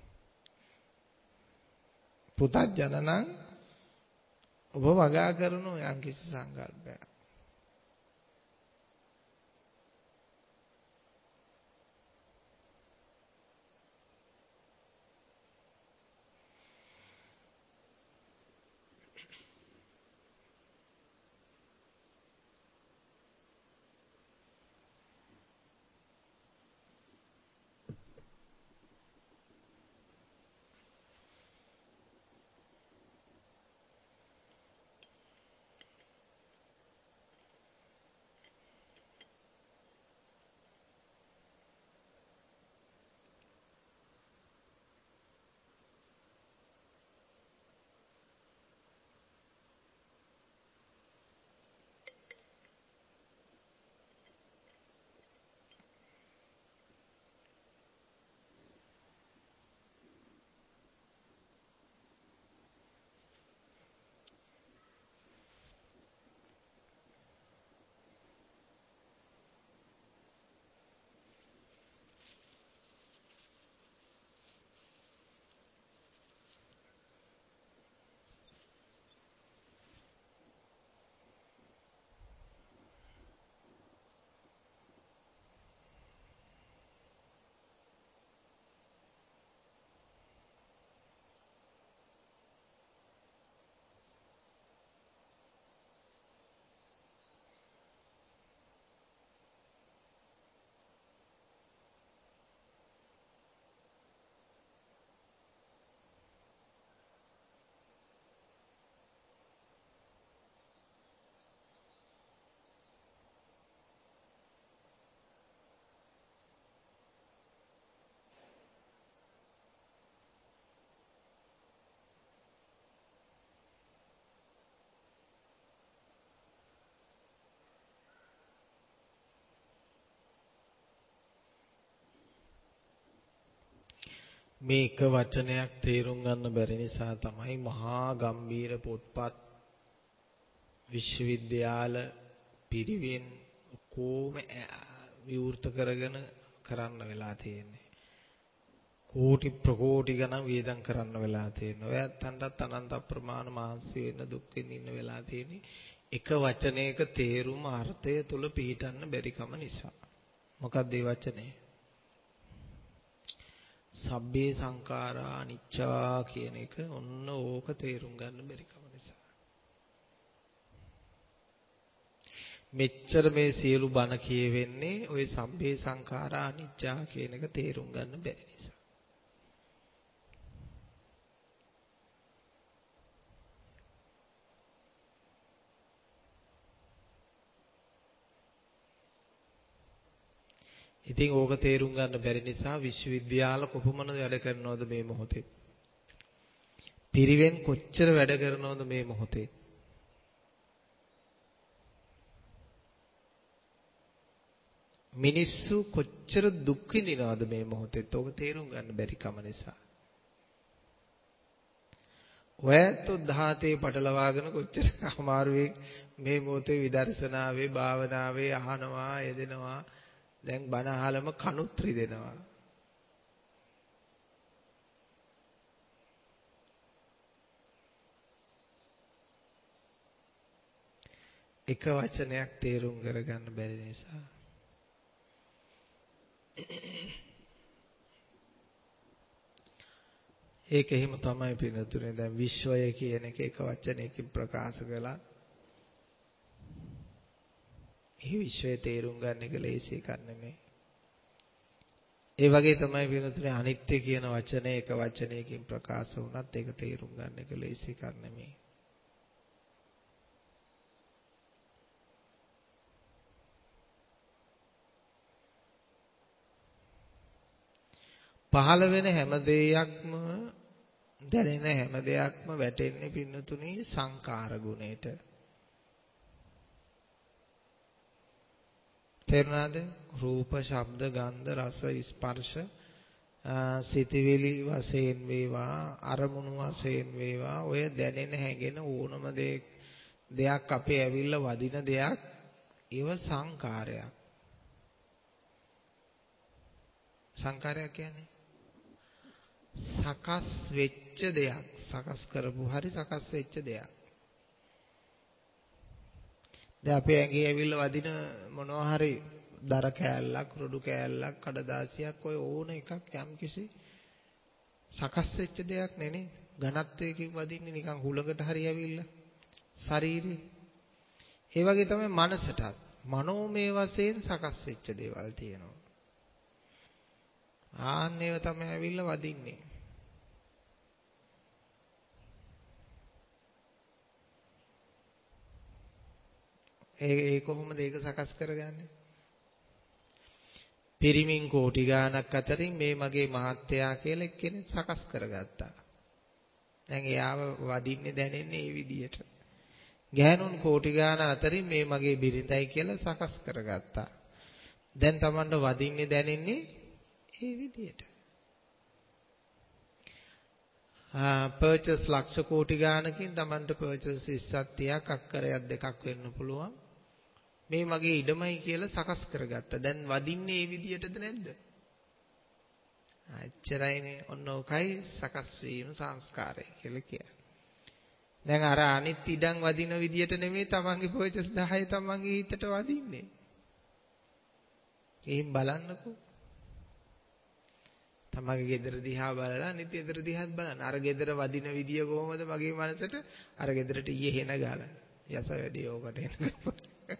S1: පුතත්ජන නම් ඔබ වගා කරන යම්කිසි සංකල්පයක්. මේ එක වචනයක් තේරුම් ගන්න බැරි නිසා තමයි මහා ගම්බීර පොත්පත් විශ්වවිද්‍යාල පිරිවෙන් කොහොම විවෘත කරගෙන කරන්න වෙලා තියෙන්නේ. කෝටි ප්‍රකෝටි ගණන් වියදම් කරන්න වෙලා තියෙනවා. ඔයයන්ටත් අනන්ත අප්‍රමාණ මානසික වෙන දුක් වෙන්න ඉන්න වෙලා තියෙන්නේ. එක වචනයක තේරුම අර්ථය තුල පිහිටන්න බැරි කම නිසා. මොකක්ද ඒ වචනේ? සබ්බේ සංඛාරා අනිච්චා කියන එක ඔන්න ඕක තේරුම් ගන්න බැරි කම නිසා. මෙච්චර මේ සියලු බණ කියවෙන්නේ ওই සබ්බේ සංඛාරා අනිච්චා කියන එක තේරුම් ගන්න බැරි නිසා. ඉතින් ඕක තේරුම් ගන්න බැරි නිසා විශ්වවිද්‍යාල කොපමණ වැඩ කරනවද මේ මොහොතේ? පිරිවෙන් කොච්චර වැඩ කරනවද මේ මොහොතේ? මිනිස්සු කොච්චර දුක් විඳිනවද මේ මොහොතේ? ඕක තේරුම් ගන්න බැරි කම නිසා. ඔයත් ධාතේ පටලවාගෙන කොච්චර අමාරුවෙන් මේ මොහොතේ විදර්ශනාවේ භාවනාවේ අහනවා යෙදෙනවා. දැන් බණ අහලම කනුත් රිදෙනවා. එක වචනයක් තේරුම් කරගන්න බැරි නිසා. ඒක එහෙම තමයි පිනතුනේ. දැන් විශ්වය කියන එක එක වචනයකින් ප්‍රකාශ කළා. මේ විශ්වය තේරුම් ගන්න එක ලේසි එකක් නෙමෙයි. ඒ වගේ තමයි පිනතුනේ අනිත්‍ය කියන වචනේ එක වචනයකින් ප්‍රකාශ වුණත් ඒක තේරුම් ගන්න එක ලේසි එකක් නෙමෙයි. පහළ වෙන හැම දෙයක්ම දැනෙන හැම දෙයක්ම වැටෙන්නේ පින්නතුණි සංකාර ගුණයට. තේරුණාද? රූප, ශබ්ද, ගන්ධ, රස, ස්පර්ශ සිතවිලි වශයෙන් වේවා අරමුණු වශයෙන් වේවා ඔය දැනෙන හැඟෙන ඕනම දෙයක් අපේ ඇවිල්ලා වදින දෙයක් ඒව සංකාරයක්. සංකාරයක් කියන්නේ සකස් වෙච්ච දෙයක්. සකස් කරපු හරි සකස් වෙච්ච දෙයක්. දැන් අපේ ඇඟේ ඇවිල්ලා වදින මොනවා හරි දර කෑල්ලක්, රොඩු කෑල්ලක්, කඩදාසියක් ඔය ඕන එකක් යම්කිසි සකස් වෙච්ච දෙයක් නෙනේ. ඝනත්වයකින් වදින්නේ නිකන් හුලඟට හරි ඇවිල්ලා ශරීරේ. ඒ වගේ තමයි මනසටත් මනෝමය වශයෙන් සකස් වෙච්ච දේවල් තියෙනවා. ආන්නේව තමයි ඇවිල්ලා වදින්නේ. ඒ ඒ කොහොමද ඒක සකස් කරගන්නේ? පිරිමින් කෝටි ගාණක් අතරින් මේ මගේ මහත්තයා කියලා එක්කෙනෙක් සකස් කරගත්තා. දැන් එයාව වදින්නේ දැනෙන්නේ ඒ විදියට. ගැහණුන් කෝටි ගාණ අතරින් මේ මගේ බිරිඳයි කියලා සකස් කරගත්තා. දැන් Tamanට වදින්නේ දැනෙන්නේ ඒ විදියට. ආ පර්චේස් ලක්ෂ කෝටි ගාණකින් Tamanට පර්චේස් විස්සක් අක්කරයක් දෙකක් වෙන්න පුළුවන්. මේ මගේ ඉඩමයි කියලා සකස් කරගත්තා. දැන් වදින්නේ ඒ විදියටද නැද්ද? අච්චරයිනේ. ඔන්න ඔකයි සකස් වීම සංස්කාරය කියලා කියන්නේ. දැන් අර අනිත් ඉඩම් වදින විදියට නෙමෙයි Tamanගේ පර්චේස් දහය Tamanගේ හිතට වදින්නේ. එහෙන් බලන්නකෝ. තමගේ ගෙදර දිහා බලලා අනිත් ගෙදර දිහාත් බලන්න. අර ගෙදර වදින විදිය කොහොමද මගේ මනසට? අර ගෙදරට ඊයේ හෙන ගාලා. යස වැඩි ඕකට හෙන ගප්පා.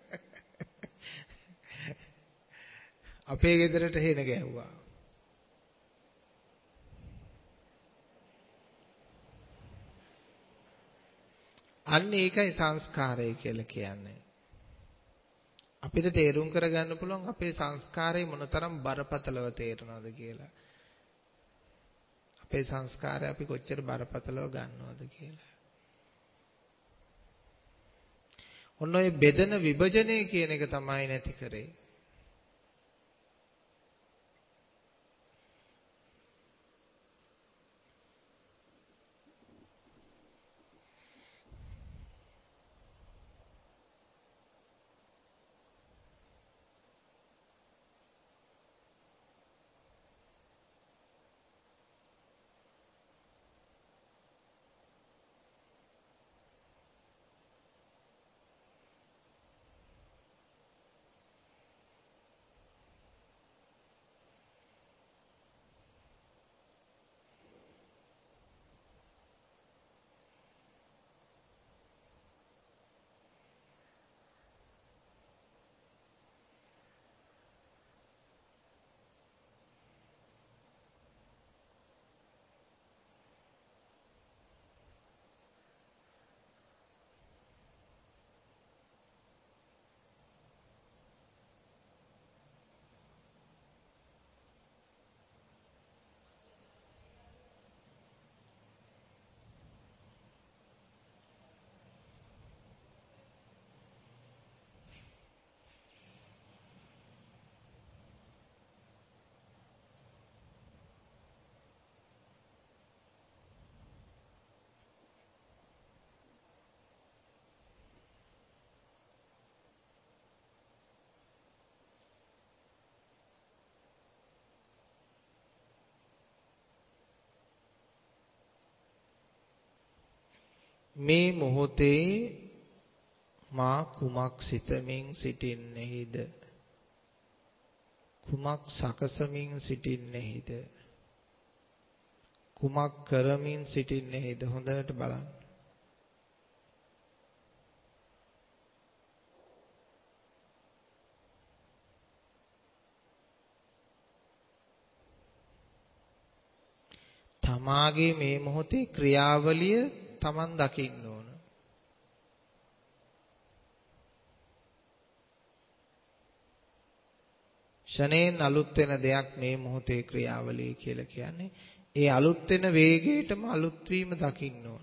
S1: අපේ ගෙදරට හෙන ගැහුවා. අන්න ඒකයි සංස්කාරය කියලා කියන්නේ. අපිට තේරුම් කරගන්න පුළුවන් අපේ සංස්කාරය මොනතරම් බරපතලව තේරෙනවද කියලා. අපේ සංස්කාරය අපි කොච්චර බරපතලව ගන්නවද කියලා. ඔන්න ඔය බෙදෙන විභජනය කියන එක තමයි නැති කරේ. මේ මොහොතේ මා කුමක් සිතමින් සිටින්නේහිද? කුමක් සකසමින් සිටින්නේහිද? කුමක් කරමින් සිටින්නේහිද? හොඳට බලන්න. තමාගේ මේ මොහොතේ ක්‍රියාවලිය Taman දකින්න ඕන. ෂණයෙන් අලුත් වෙන දෙයක් මේ මොහොතේ ක්‍රියාවලිය කියලා කියන්නේ. ඒ අලුත් වෙන වේගයටම අලුත් වීම දකින්න ඕන.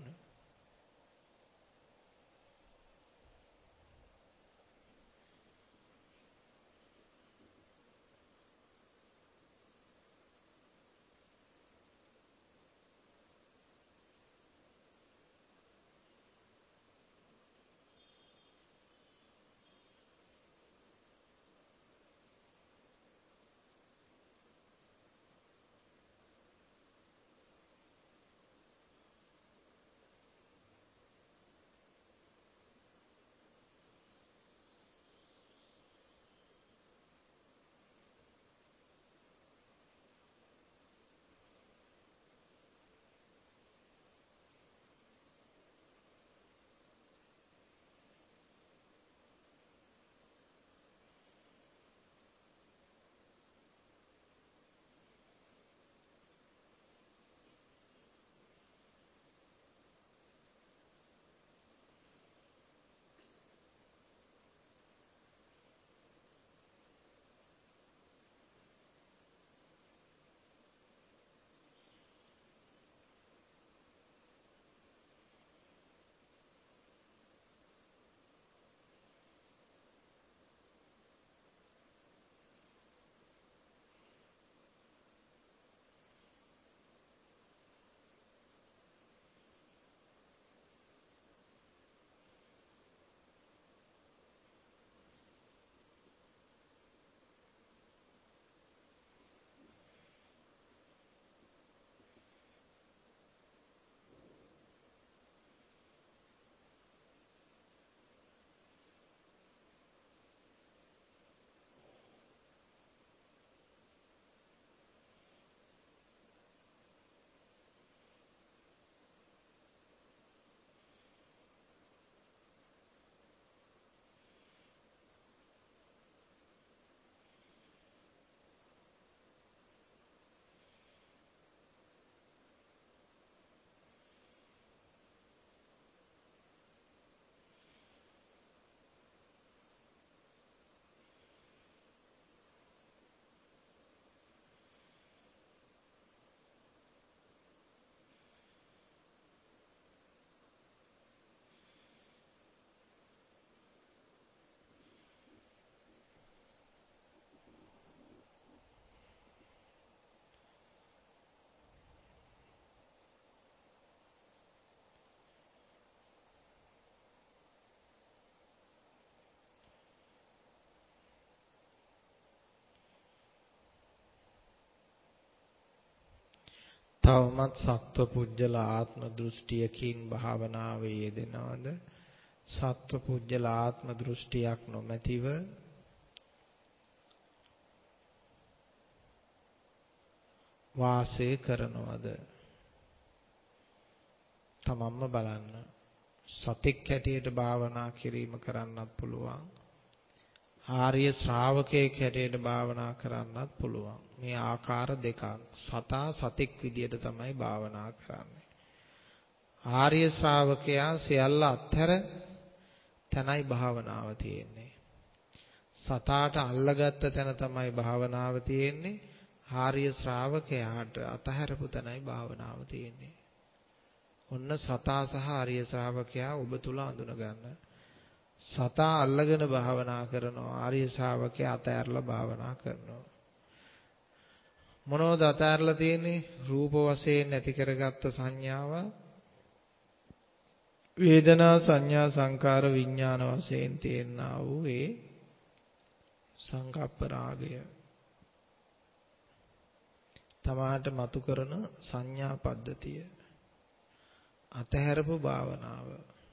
S1: තවමත් සත්ව පුජ්‍යල ආත්ම දෘෂ්ටියකින් භාවනාවේ යෙදෙනවද? සත්ව පුජ්‍යල ආත්ම දෘෂ්ටියක් නොමැතිව වාසය කරනවද? තමන්ම බලන්න. සතෙක් හැටියට භාවනා කිරීම කරන්නත් පුළුවන්. ආර්ය ශ්‍රාවකයෙක් හැටියට භාවනා කරන්නත් පුළුවන්. මේ ආකාර දෙකක්. සතා සතෙක් විදියට තමයි භාවනා කරන්නේ. ආර්ය ශ්‍රාවකයා සියල්ල අත්හැර තැනයි භාවනාව තියෙන්නේ. සතාට අල්ලගත්ත තැන තමයි භාවනාව තියෙන්නේ. ආර්ය ශ්‍රාවකයාට අතහැරපු තැනයි භාවනාව තියෙන්නේ. ඔන්න සතා සහ ආර්ය ශ්‍රාවකයා ඔබ තුල අඳුන ගන්න. සතා අල්ලගෙන භාවනා කරනවා. ආර්ය ශ්‍රාවකයා අතහැරලා භාවනා කරනවා. මොනවද අතහැරලා තියෙන්නේ? රූප වශයෙන් ඇති කරගත්ත සංඥාව, වේදනා සංඥා සංකාර විඥාන වශයෙන් තියෙනා වූ ඒ සංකප්ප රාගය. තමාට මතු කරන සංඥා පද්ධතිය. අතහැරපු භාවනාව.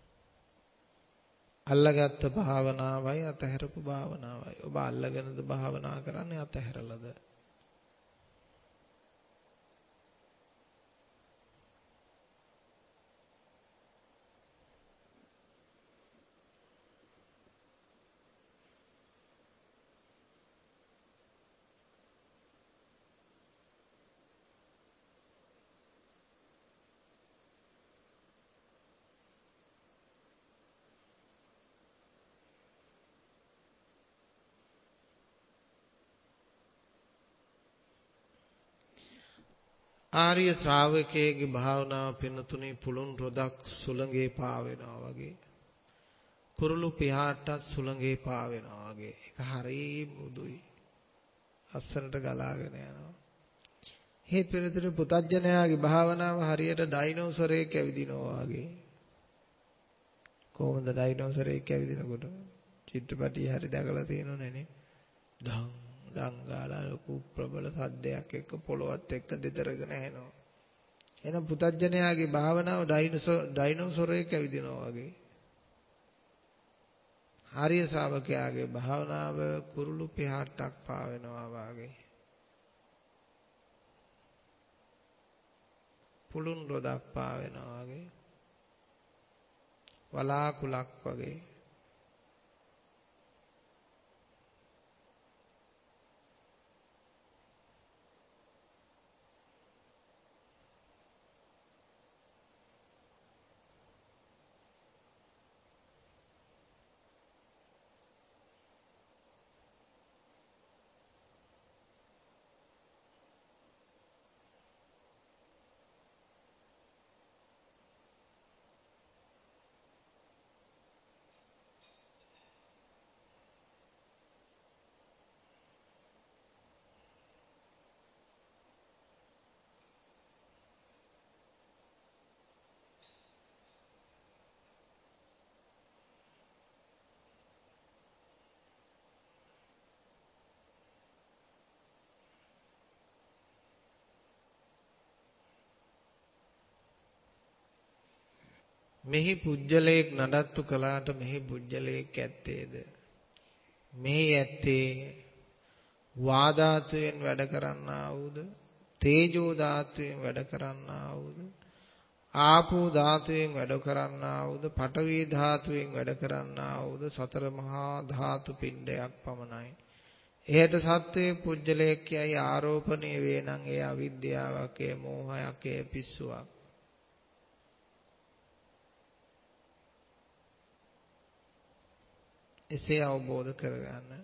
S1: අල්ලගත්ත භාවනාවයි අතහැරපු භාවනාවයි. ඔබ අල්ලගෙනද භාවනා කරන්නේ අතහැරලාද? ආර්ය ශ්‍රාවකයේ භාවනාව පින්නතුනේ පුළුන් රොදක් සුළඟේ පාවෙනවා වගේ. කුරුළු පියාටත් සුළඟේ පාවෙනවා වගේ. ඒක හරිය මුදුයි. අස්සනට ගලාගෙන යනවා. හේත් පින්නතුනේ පුතඥයාගේ භාවනාව හරියට ඩයිනෝසරයෙක් ඇවිදිනවා වගේ. කොහොමද ඩයිනෝසරයෙක් ඇවිදිනකොට? චිත්‍රපටිය හරි දැකලා තියෙනවනේ නේ. ඩං ඩංගාලා ලොකු ප්‍රබල සද්දයක් එක්ක පොළොවත් එක්ක දෙතරගෙන යනවා. එහෙනම් පුතඥයාගේ භාවනාව ඩයිනෝසර් ඩයිනෝසරයෙක් ඇවිදිනවා වගේ. ආර්ය ශ්‍රාවකයාගේ භාවනාව කුරුළු පිහාටක් පාවෙනවා වගේ. පුළුන් රොදක් පාවෙනවා වගේ. වලාකුලක් වගේ. මෙහි පුජ්‍යලයක් නඩත්තු කළාට මෙහි පුජ්‍යලයක් ඇත්තේද? මෙහි ඇත්තේ වාදාතුයෙන් වැඩ කරන්නා වූද, තේජෝ ධාතුයෙන් වැඩ කරන්නා වූද, ආපෝ ධාතුයෙන් වැඩ කරන්නා වූද, පඨවි ධාතුයෙන් වැඩ කරන්නා වූද සතර මහා ධාතු පිණ්ඩයක් පමණයි. එහෙට සත්වයේ පුජ්‍යලයක් කියයි ආරෝපණය වේ නම් ඒ අවිද්‍යාවක්, ඒ මෝහයක්, ඒ පිස්සුවක්. එසේ අවබෝධ කරගන්න.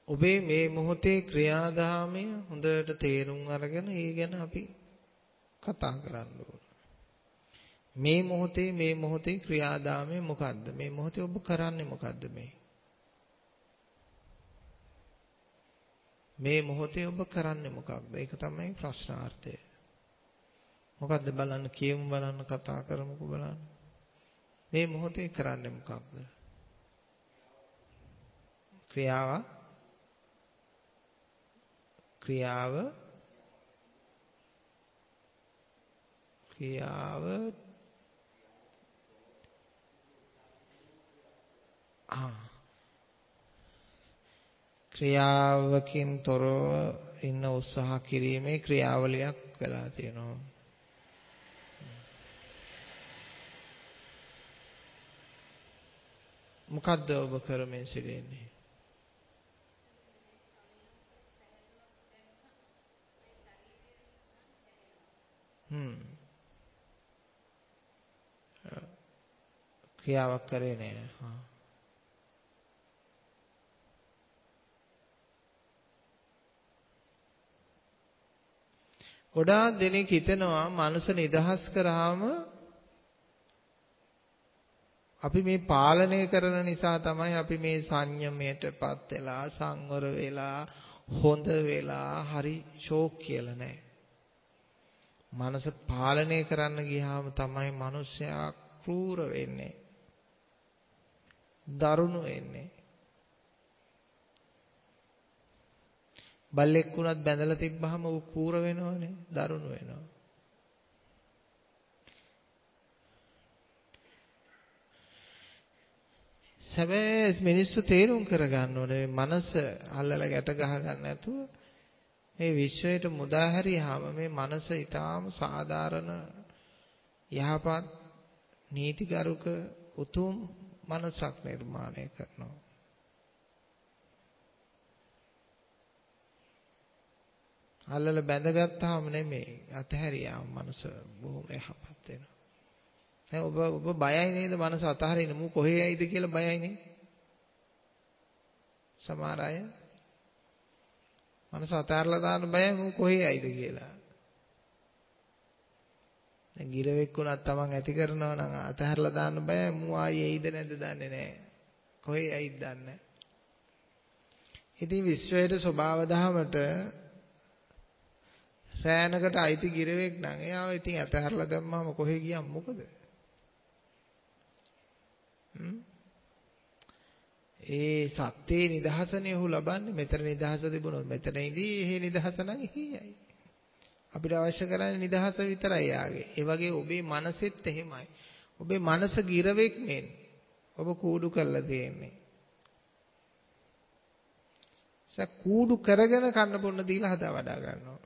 S1: ඔබේ මේ මොහොතේ ක්‍රියාදාමය හොඳට තේරුම් අරගෙන ඒ ගැන අපි කතා කරන්න ඕන. මේ මොහොතේ මේ මොහොතේ ක්‍රියාදාමය මොකද්ද? මේ මොහොතේ ඔබ කරන්නේ මොකද්ද මේ? මේ මොහොතේ ඔබ කරන්නේ මොකක්ද? ඒක තමයි ප්‍රශ්නාර්ථය. මොකද්ද බලන්න, කියමු බලන්න, කතා කරමුකෝ බලන්න. මේ මොහොතේ කරන්නේ මොකක්ද? ක්‍රියාව ක්‍රියාව ක්‍රියාව ආ ක්‍රියාවකින් තොරව ඉන්න උත්සාහ කිරීමේ ක්‍රියාවලියක් වෙලා තියෙනවා. මොකද්ද ඔබ කරමින් සිටින්නේ? හ්ම් ක්‍රියාවක් කරේ නෑ. හා ගොඩාක් දෙනෙක් හිතනවා මනස නිදහස් කරාම අපි මේ පාලනය කරන නිසා තමයි අපි මේ සංයමයටපත් වෙලා සංවර වෙලා හොඳ වෙලා හරි ෂෝක් කියලා නෑ. මනස පාලනය කරන්න ගියාම තමයි මිනිස්සයා ක්‍රූර වෙන්නේ. දරුණු වෙන්නේ. බල්ලෙක් වුණත් බැඳලා තිබ්බහම ඌ කූර වෙනවනේ, දරුණු වෙනවා. සැබෑ මිනිස්සු තේරුම් කරගන්න ඕනේ මනස අල්ලලා ගැට ගහ ගන්න නැතුව මේ විශ්වයට මුදා හැරියාම මේ මනස ඊටාම සාධාරණ යහපත් නීතිගරුක උතුම් මනසක් නිර්මාණය කරනවා. අල්ලලා බැඳගත්තාම නෙමෙයි අතහැරියාම මනස බොහොම යහපත් වෙනවා. දැන් ඔබ ඔබ බයයි නේද මනස අතහරින්න? මූ කොහේ යයිද කියලා බයයි නේ. සමහර අය මනස අතහැරලා දාන්න බයයි මූ කොහේ යයිද කියලා. දැන් ගිරවෙක් වුණත් Taman ඇති කරනවා නම් අතහැරලා දාන්න බයයි මූ ආයේ එයිද නැද්ද දන්නේ නැහැ. කොහේ යයිද දන්නේ නැහැ. ඉතින් විශ්වයේ ස්වභාව දහමට රෑනකට අයිති ගිරවෙක් නම් එයාව ඉතින් අතහැරලා දැම්මම කොහේ ගියම් මොකද? ඒ සත්‍යයේ නිදහසනේ ඔහු ලබන්නේ. මෙතන නිදහස තිබුණොත් මෙතන ඉඳී එහෙ නිදහස නම් එහෙයයි. අපිට අවශ්‍ය කරන්නේ නිදහස විතරයි යාගේ. ඒ වගේ ඔබේ මනසෙත් එහෙමයි. ඔබේ මනස ගිරවෙක් නෙන්. ඔබ කූඩු කරලා තියෙන්නේ. සක් කූඩු කරගෙන කන්න බොන්න දීලා හදා වඩා ගන්නවා.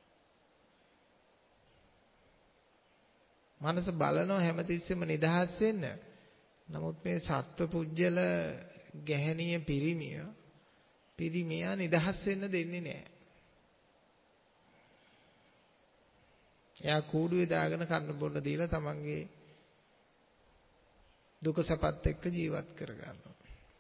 S1: මනස බලනවා හැමතිස්සෙම නිදහස් වෙන්න. නමුත් මේ සත්ව පුජ්‍යල ගැහණිය පිරිමිය පිරිමියා නිදහස් වෙන්න දෙන්නේ නැහැ. එයා කූඩුවේ දාගෙන කන්න බොන්න දීලා තමන්ගේ දුක සපත් එක්ක ජීවත් කර ගන්නවා.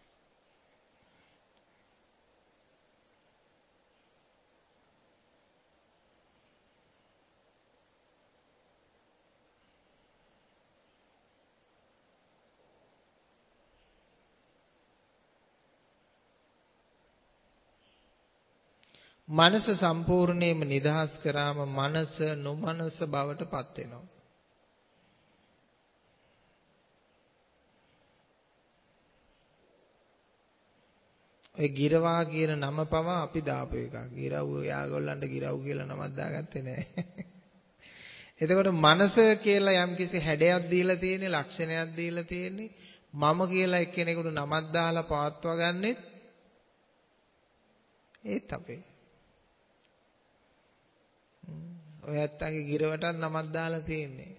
S1: මනස සම්පූර්ණයෙන්ම නිදහස් කරාම මනස නොමනස බවට පත් වෙනවා. ඒ ගිරවා කියන නම පවා අපි දාපු එකක්. ගිරව් යාගොල්ලන්ට ගිරව් කියලා නමක් දාගත්තේ නැහැ. එතකොට මනස කියලා යම්කිසි හැඩයක් දීලා තියෙන්නේ, ලක්ෂණයක් දීලා තියෙන්නේ. මම කියලා එක්කෙනෙකුට නමක් දාලා පවත්වා ගන්නෙත් ඒත් අපේ. ඔය ඇත්තගේ ගිරවටත් නමක් දාලා තියෙන්නේ.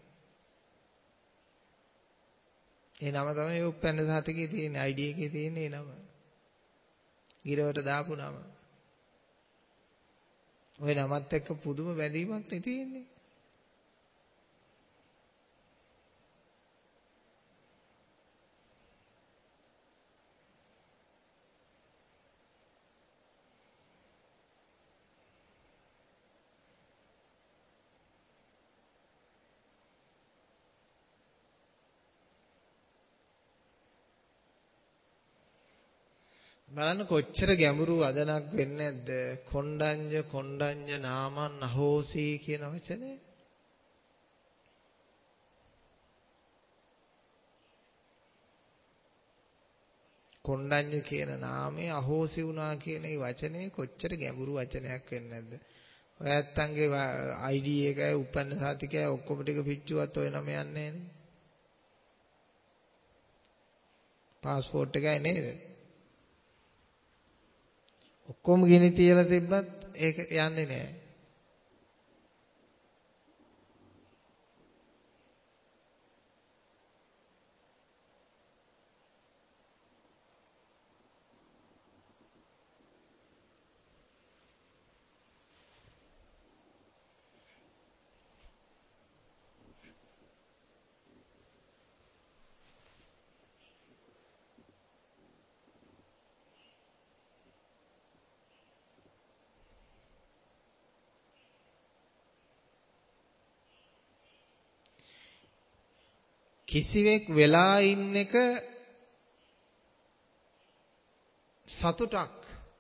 S1: ඒ නම තමයි උප්පැන්න සහතිකේ තියෙන්නේ, ආයි ඩී එකේ තියෙන්නේ ඒ නම. ගිරවට දාපු නම. ඔය නමත් එක්ක පුදුම බැඳීමක් නේ තියෙන්නේ. බලන්න කොච්චර ගැඹුරු අදනක් වෙන්නේ නැද්ද? කොණ්ඩඤ්ඤ කොණ්ඩඤ්ඤ නාමං අහෝසි කියන වචනේ. කොණ්ඩඤ්ඤ කියන නාමයේ අහෝසි වුණා කියන ඒ වචනේ කොච්චර ගැඹුරු වචනයක් වෙන්නේ නැද්ද? ඔය ඇත්තන්ගේ I D එකයි උපන්න සාතිකයි ඔක්කොම ටික පිච්චුවත් ඔය නම යන්නේ නෑනේ. පාස්පෝර්ට් එකයි නේද? ඔක්කොම ගිනි තියලා තිබ්බත් ඒක යන්නේ නෑ. කිසිවෙක් වෙලා ඉන්න එක සතුටක්.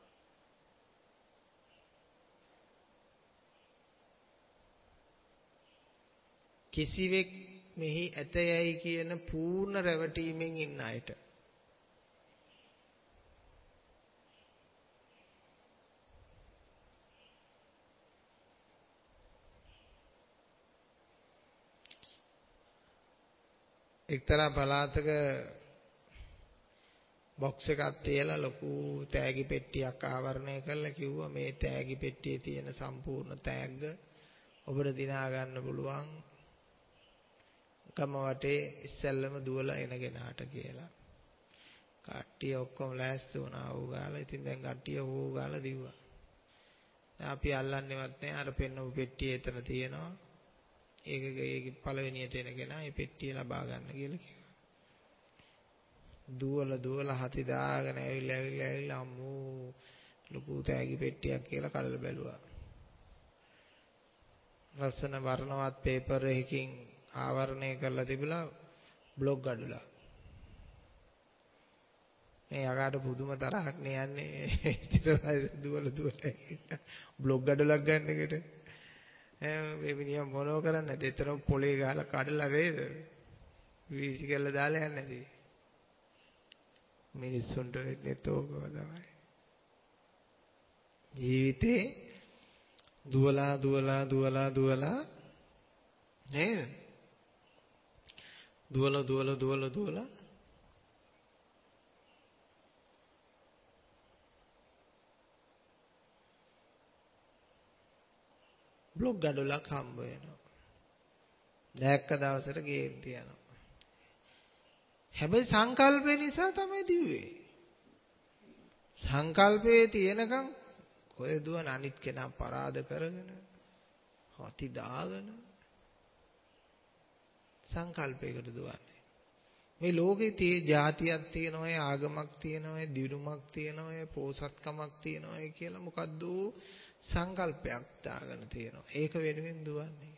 S1: කිසිවෙක් මෙහි ඇතයයි කියන පූර්ණ රැවටීමෙන් ඉන්න අයට. එක්තරා පළාතක බොක්ස් එකක් තියලා ලොකු තෑගි පෙට්ටියක් ආවරණය කරලා කිව්වා මේ තෑගි පෙට්ටියේ තියෙන සම්පූර්ණ තෑග්ග ඔබට දිනා ගන්න පුළුවන් ගම වටේ ඉස්සෙල්ලම දුවලා එන ගෙනාට කියලා. කට්ටිය ඔක්කොම ලෑස්ති වුණා ඌ ගාලා. ඉතින් දැන් කට්ටිය ඌ ගාලා දිව්වා. දැන් අපි අල්ලන්නේවත් නැහැ. අර පෙන්නපු පෙට්ටිය එතන තියෙනවා. ඒක ඒකේ පළවෙනියට එන කෙනා මේ පෙට්ටිය ලබා ගන්න කියලා කිව්වා. දුවලා දුවලා හති දාගෙන ඇවිල්ලා ඇවිල්ලා ඇවිල්ලා අම්මෝ ලොකු තෑගි පෙට්ටියක් කියලා කඩලා බැලුවා. ලස්සන වර්ණවත් පේපර් එකකින් ආවරණය කරලා තිබුණා බ්ලොග් අඩුලා. මේ යකාට පුදුම තරහක් නේ යන්නේ. ඊට පස්සේ දුවලා දුවලා බ්ලොග් අඩලක් ගන්න එකට. මේ මිනිහා මොනව කරන්නේ? දෙතරම් පොලේ ගහලා කඩලා වේද? වීසි කරලා දාලා යන්නේ නැති. මිනිස්සුන්ට වෙන්නේ තෝකම තමයි. ජීවිතේ දුවලා දුවලා දුවලා දුවලා නේද? දුවලා දුවලා දුවලා දුවලා බ්ලොග් ගඩොලක් හම්බ වෙනවා. දැක්ක දවසට ගේන්ති යනවා. හැබැයි සංකල්පය නිසා තමයි දිව්වේ. සංකල්පයේ තියෙනකම් කොහෙ දුවන අනිත් කෙනා පරාද කරගෙන හති දාගෙන සංකල්පයකට දුවන්නේ. මේ ලෝකේ tie જાතියක් තියෙනවා, ආගමක් තියෙනවා, දිනුමක් තියෙනවා, පෝසත්කමක් තියෙනවා කියලා මොකද්ද සංකල්පයක් දාගෙන තියෙනවා. ඒක වෙනුවෙන් දුවන්නේ.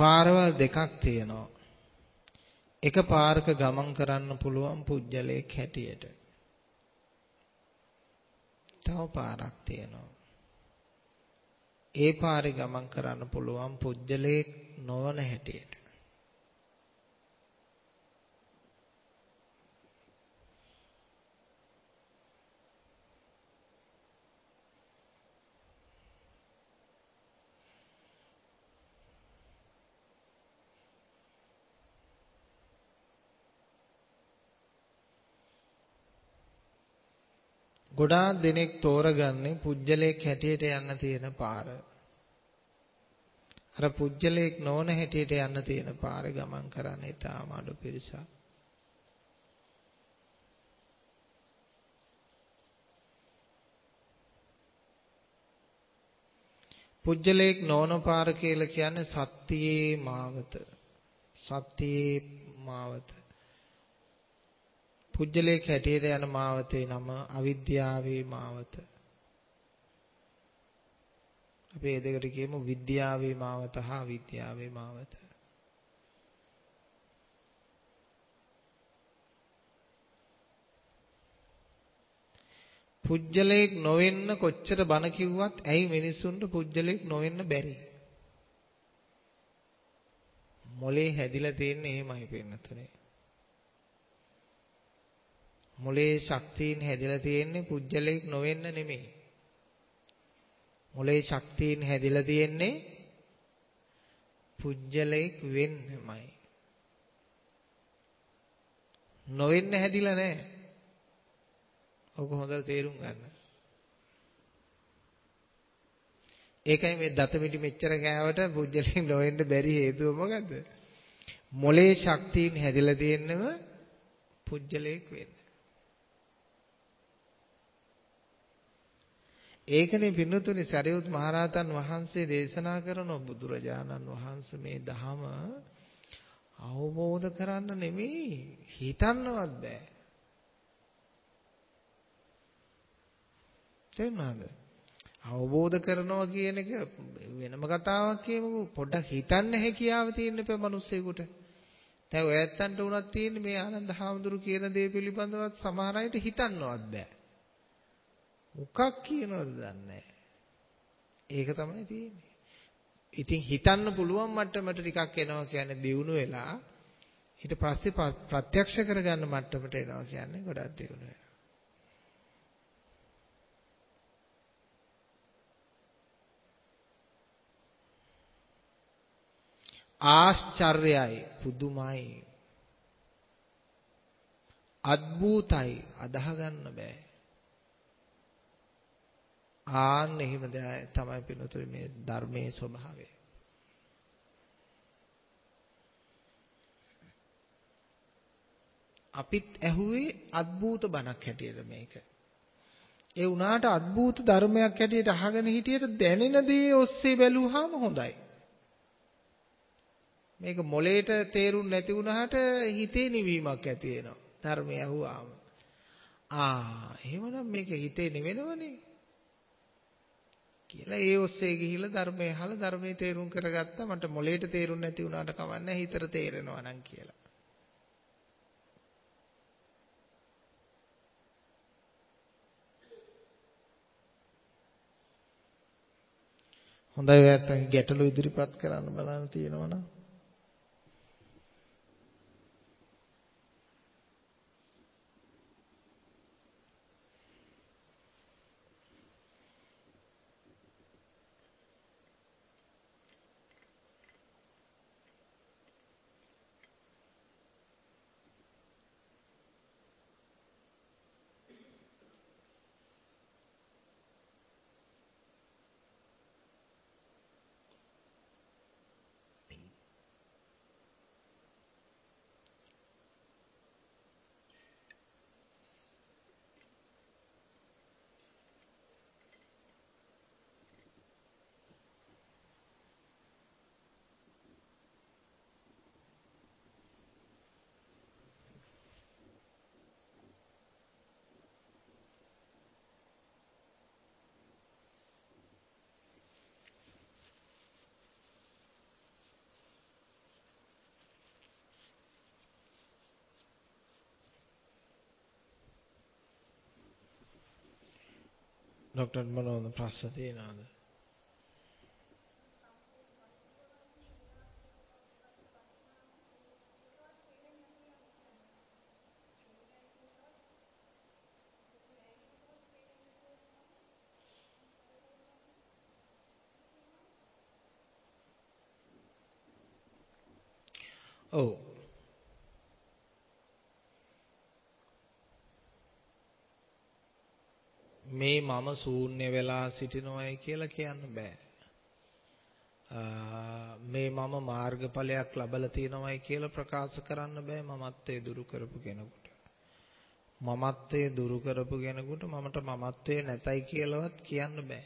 S1: පාරවල් දෙකක් තියෙනවා. එක පාරක ගමන් කරන්න පුළුවන් පුජ්‍යලයක් හැටියට. තව පාරක් තියෙනවා. ඒ පාරේ ගමන් කරන්න පුළුවන් පුජ්‍යලයක් නොවන හැටියට. ගොඩාක් දෙනෙක් තෝරගන්නේ පුජ්‍යලයක් හැටියට යන්න තියෙන පාර. අර පුජ්‍යලයක් නොවන හැටියට යන්න තියෙන පාර ගමන් කරන්නේ තාම අඩු පිරිසක්. පුජ්‍යලයක් නොවන පාර කියලා කියන්නේ සත්‍යයේ මාවත. සත්‍යයේ මාවත. පුජ්‍යලයක් හැටියට යන මාවතේ නම අවිද්‍යාවේ මාවත. අපි ඒ දෙකට කියමු විද්‍යාවේ මාවත හා අවිද්‍යාවේ මාවත. පුජ්‍යලයක් නොවෙන්න කොච්චර බන කිව්වත් ඇයි මිනිස්සුන්ට පුජ්‍යලයක් නොවෙන්න බැරි? මොලේ හැදිලා තියෙන්නේ එහෙමයි පින්නතුනේ. මොලේ ශක්තියින් හැදිලා තියෙන්නේ පුජ්‍යලයක් නොවෙන්න නෙමෙයි. මොලේ ශක්තියින් හැදිලා තියෙන්නේ පුජ්‍යලයක් වෙන්නමයි. නොවෙන්න හැදිලා නැහැ. ඔක හොඳට තේරුම් ගන්න. ඒකයි මේ දතමිටි මෙච්චර කෑවට පුජ්‍යලයක් නොවෙන්න බැරි හේතුව මොකද්ද? මොලේ ශක්තියින් හැදිලා තියෙන්නම පුජ්‍යලයක් වෙන්න. ඒකනේ පින්නතුනි සරියුත් මහරහතන් වහන්සේ දේශනා කරන බුදුරජාණන් වහන්සේ මේ ධහම අවබෝධ කරන්න නෙමෙයි හිතන්නවත් බෑ. තේරුණාද? අවබෝධ කරනවා කියන එක වෙනම කතාවක් කියමුකෝ. පොඩ්ඩක් හිතන්න හැකියාව තියෙන පෙ මිනිස්සෙකුට. දැන් ඔය ඇත්තන්ට උනත් තියෙන්නේ මේ ආනන්ද හාමුදුරු කියන දේ පිළිබඳව සමහර අයට හිතන්නවත් බෑ. මොකක් කියනවද දන්නේ නැහැ. ඒක තමයි තියෙන්නේ. ඉතින් හිතන්න පුළුවන් මට්ටමට ටිකක් එනවා කියන්නේ දියුණු වෙලා ඊට පස්සේ ප්‍රත්‍යක්ෂ කරගන්න මට්ටමට එනවා කියන්නේ ගොඩක් දියුණු වෙනවා. ආශ්චර්යයි පුදුමයි අද්භූතයි අදාහ ගන්න බෑ. ආන්න එහෙම තමයි පිළිතුරු මේ ධර්මයේ ස්වභාවය. අපිත් ඇහුවේ අද්භූත බණක් හැටියට මේක. ඒ වුණාට අද්භූත ධර්මයක් හැටියට අහගෙන හිටියට දැනෙන දේ ඔස්සේ බැලුවාම හොඳයි. මේක මොලේට තේරුම් නැති වුණාට හිතේ නිවීමක් ඇති වෙනවා. ධර්මය අහුවාම. ආ එහෙමනම් මේක හිතේ නෙවෙනවනේ. කියලා ඒ ඔස්සේ ගිහිල්ලා ධර්මය අහලා ධර්මයේ තේරුම් කරගත්තා. මට මොලේට තේරුම් නැති වුණාට කවන්නේ හිතට තේරෙනවා නම් කියලා. හොඳයි නැත්නම් ගැටලු ඉදිරිපත් කරන්න බලන්න තියෙනවනම් ડોક્ટર මොනවද ප්‍රශ්න තියෙනවද? ඔව්. මේ මම ශූන්‍ය වෙලා සිටිනවයි කියලා කියන්න බෑ. මේ මම මාර්ගඵලයක් ලබලා තියෙනවයි කියලා ප්‍රකාශ කරන්න බෑ මමත්වයේ දුරු කරපු කෙනෙකුට. මමත්වයේ දුරු කරපු කෙනෙකුට මමට මමත්වයේ නැතයි කියලාවත් කියන්න බෑ.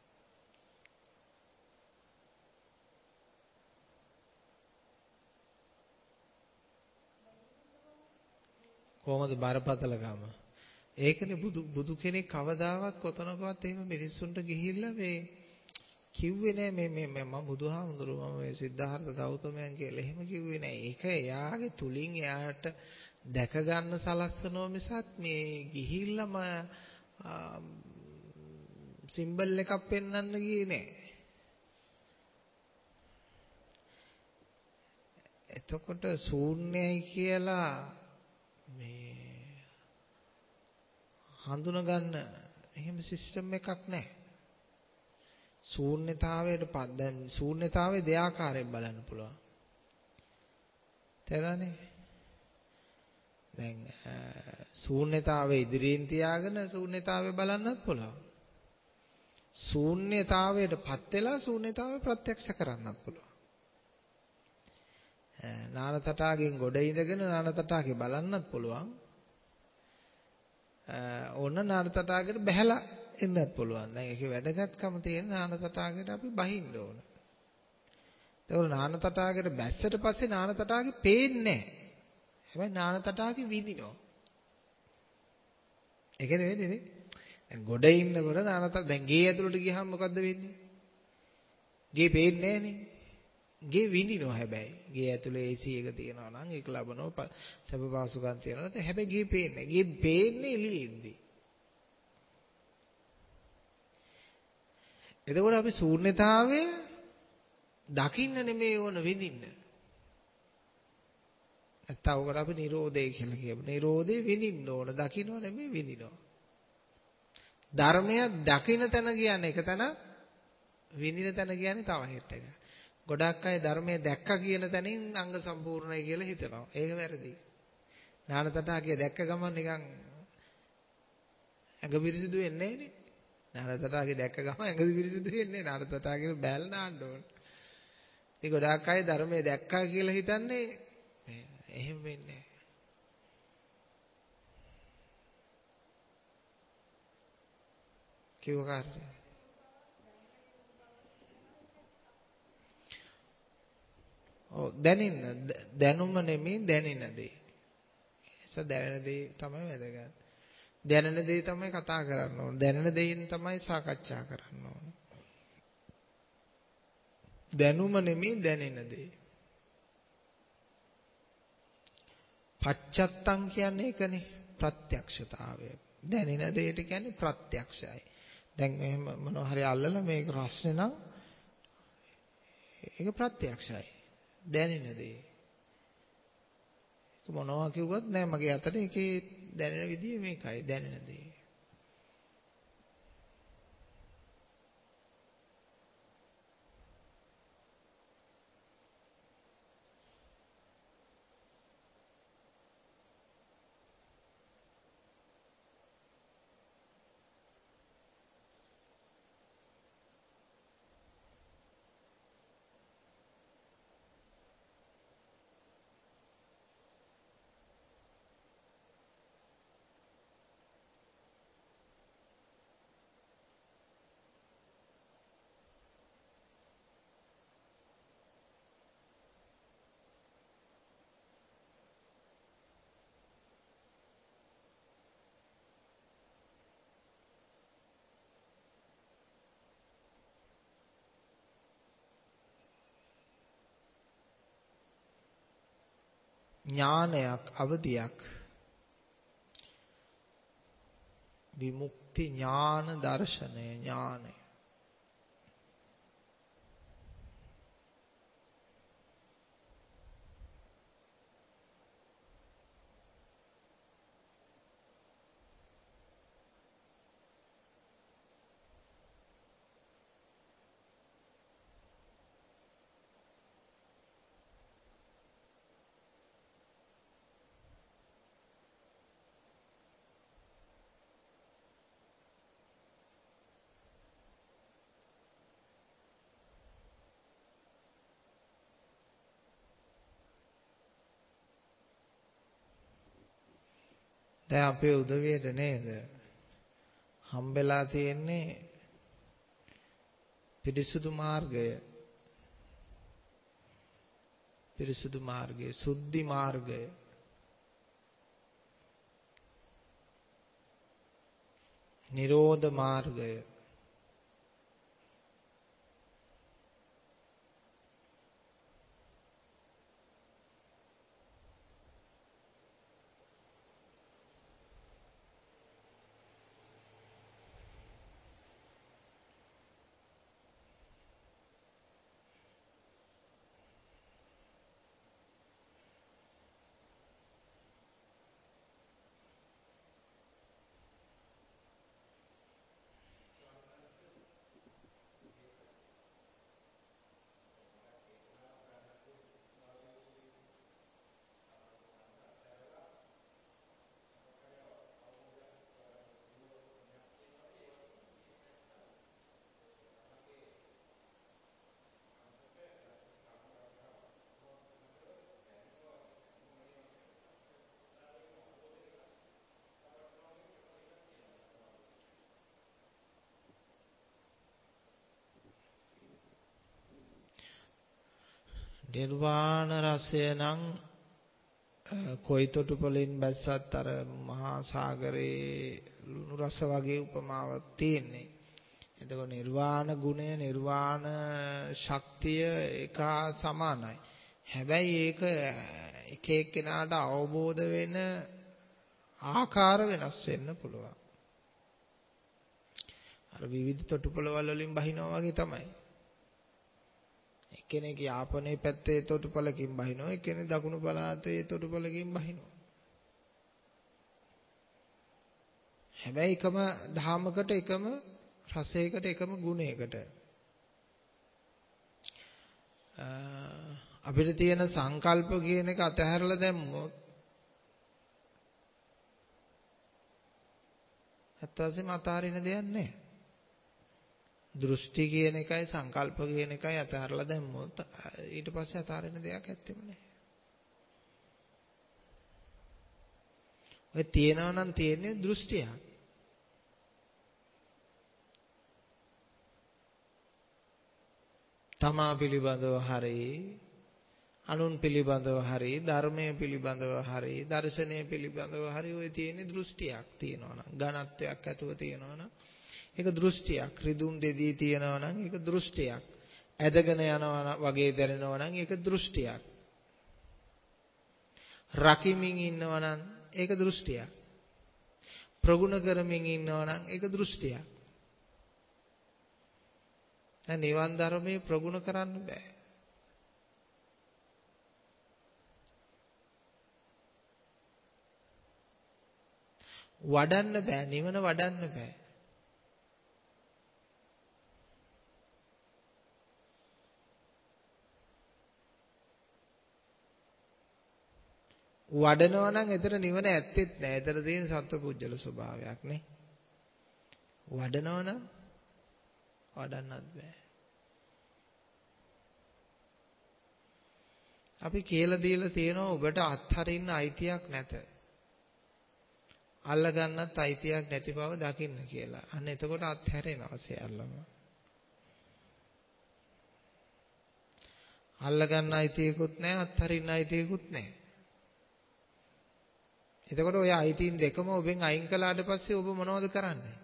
S1: කොහොමද බරපතලකම? ඒකනේ බුදු බුදු කෙනෙක් කවදාවත් කොතනකවත් එහෙම මිනිස්සුන්ට ගිහිල්ලා මේ කිව්වේ නෑ මේ මේ මම බුදුහාමුදුරුවෝ මම මේ සිද්ධාර්ථ ගෞතමයන් කියලා එහෙම කිව්වේ නෑ. ඒක එයාගේ තුලින් එයාට දැක ගන්න සලස්සනෝ මිසක් මේ ගිහිල්ලාම සිම්බල් එකක් පෙන්වන්න ගියේ නෑ. එතකොට ශූන්‍යයි කියලා මේ හඳුනා ගන්න එහෙම සිස්ටම් එකක් නැහැ. ශූන්‍යතාවයට දැන් ශූන්‍යතාවයේ දෙආකාරයෙන් බලන්න පුළුවන්. තේරෙනවනේ? දැන් ශූන්‍යතාවයේ ඉදිරියෙන් තියාගෙන ශූන්‍යතාවය බලන්නත් පුළුවන්. ශූන්‍යතාවයටපත් වෙලා ශූන්‍යතාවය ප්‍රත්‍යක්ෂ කරන්නත් පුළුවන්. නානතටාගෙන් ගොඩ ඉඳගෙන නානතටාගේ බලන්නත් පුළුවන්. ඕන නානතටාගෙට බහැලා එන්නත් පුළුවන්. දැන් ඒකේ වැදගත්කම තියෙන නානතටාගෙට අපි බහින්න ඕන. ඒකෝ නානතටාගෙට බැස්සට පස්සේ නානතටාගේ පේන්නේ නැහැ. හැබැයි නානතටාගේ විඳිනවා. ඒක නෙවෙයි නේ. දැන් ගොඩ ඉන්නකොට නානත දැන් ගේ ඇතුළට ගියහම මොකද්ද වෙන්නේ? ගේ පේන්නේ නැහනේ. ගේ විඳිනවා හැබැයි. ගේ ඇතුලේ A C එක තියෙනවා නම් ඒක ලබනවා සබ පාසුකම් තියෙනවා. නැත්නම් හැබැයි ගේ පේන්නේ. ගේ පේන්නේ එළියෙද්දී. එතකොට අපි ශූන්‍යතාවය දකින්න නෙමෙයි ඕන විඳින්න. නැත්නම් උකට අපි නිරෝධය කියලා කියමු. නිරෝධය විඳින්න ඕන. දකින්න නෙමෙයි විඳිනවා. ධර්මය දකින්න තැන කියන්නේ එක තැන විඳින තැන කියන්නේ තව හිට එක. ගොඩක් අය ධර්මයේ දැක්කා කියන තැනින් අංග සම්පූර්ණයි කියලා හිතනවා. ඒක වැරදි. ඥානතටාකිය දැක්ක ගමන් නිකන් ඇඟ පිරිසිදු වෙන්නේ නැහනේ. ඥානතටාකිය දැක්ක ගමන් ඇඟ පිරිසිදු වෙන්නේ නැහැ. ඥානතටාකිය බැල් නාන්න ඕන. ඒ ගොඩක් අය ධර්මයේ දැක්කා කියලා හිතන්නේ එහෙම වෙන්නේ නැහැ. කිව්ව කාර්යය ඔව් දැනෙන්න දැනුම නෙමෙයි දැනෙන දේ. ඒස දැනෙන දේ තමයි වැදගත්. දැනෙන දේ තමයි කතා කරන්න ඕන. දැනෙන දේෙන් තමයි සාකච්ඡා කරන්න ඕන. දැනුම නෙමෙයි දැනෙන දේ. පච්චත්තං කියන්නේ ඒකනේ ප්‍රත්‍යක්ෂතාවය. දැනෙන දෙයට කියන්නේ ප්‍රත්‍යක්ෂයි. දැන් මෙහෙම මොනවා හරි අල්ලලා මේක රස්නේ නම් ඒක ප්‍රත්‍යක්ෂයි. දැනෙන දේ. ඒක මොනවා කිව්වත් නෑ මගේ අතට ඒකේ දැනෙන විදිය මේකයි දැනෙන දේ. ඥානයක් අවදියක් විමුක්තියක් මුක්ති ඥාන දර්ශනය ඥානය. දැන් අපේ උදවියට නේද හම්බෙලා තියෙන්නේ පිරිසුදු මාර්ගය. පිරිසුදු මාර්ගය, සුද්ධි මාර්ගය. නිරෝධ මාර්ගය. නිර්වාණ රසය නම් කොයි තොටුපළින් බැස්සත් අර මහා සාගරයේ ලුණු රස වගේ උපමාවක් තියෙන්නේ. එතකොට නිර්වාණ ගුණය නිර්වාණ ශක්තිය එක සමානයි. හැබැයි ඒක එක එක්කෙනාට අවබෝධ වෙන ආකාර වෙනස් වෙන්න පුළුවන්. අර විවිධ තොටුපළවල වලින් බහිනවා වගේ තමයි. එක්කෙනෙක් යාපනයේ පැත්තේ තොටුපළකින් බහිනවා, එක්කෙනෙක් දකුණු පළාතේ තොටුපළකින් බහිනවා. හැබැයි එකම ධාමකට, එකම රසයකට, එකම ගුණයකට. අපිට තියෙන සංකල්ප කියන එක අතහැරලා දැම්මොත් අත්‍යවශ්‍යම අතාරින දෙයක් නැහැ. දෘෂ්ටි කියන එකයි සංකල්ප කියන එකයි අතහැරලා දැම්මොත් ඊට පස්සේ අතාරින දෙයක් ඇත්තෙම නැහැ. ඔය තියෙනවා නම් තියෙන්නේ දෘෂ්ටියක්. තමා පිළිබඳව හරි, අනුන් පිළිබඳව හරි, ධර්මයේ පිළිබඳව හරි, දර්ශනය පිළිබඳව හරි ඔය තියෙන්නේ දෘෂ්ටියක් තියෙනවා නම්, ඝනත්වයක් ඇතුව තියෙනවා නම් ඒක දෘෂ්ටියක්. රිදුම් දෙදී තියෙනවා නම් ඒක දෘෂ්ටියක්. ඇදගෙන යනවා වගේ දැනෙනවා නම් ඒක දෘෂ්ටියක්. රකිමින් ඉන්නවා නම් ඒක දෘෂ්ටියක්. ප්‍රගුණ කරමින් ඉන්නවා නම් ඒක දෘෂ්ටියක්. දැන් නිවන් ධර්මයේ ප්‍රගුණ කරන්න බෑ. වඩන්න බෑ. නිවන වඩන්න බෑ. වඩනවා නම් එතන නිවන ඇත්තෙත් නෑ. එතන තියෙන සත්පුජ්‍යල ස්වභාවයක් නේ. වඩනවා නම් වඩන්නත් බෑ. අපි කියලා දීලා තියෙනවා ඔබට අත්හරින්න අයිතියක් නැත. අල්ල ගන්නත් අයිතියක් නැති බව දකින්න කියලා. අන්න එතකොට අත්හැරෙනවා සියල්ලම. අල්ල ගන්න අයිතියකුත් නැහැ, අත්හරින්න අයිතියකුත් නැහැ. එතකොට ඔය අයිතීන් දෙකම ඔබෙන් අයින් කළාට පස්සේ ඔබ මොනවද කරන්නේ?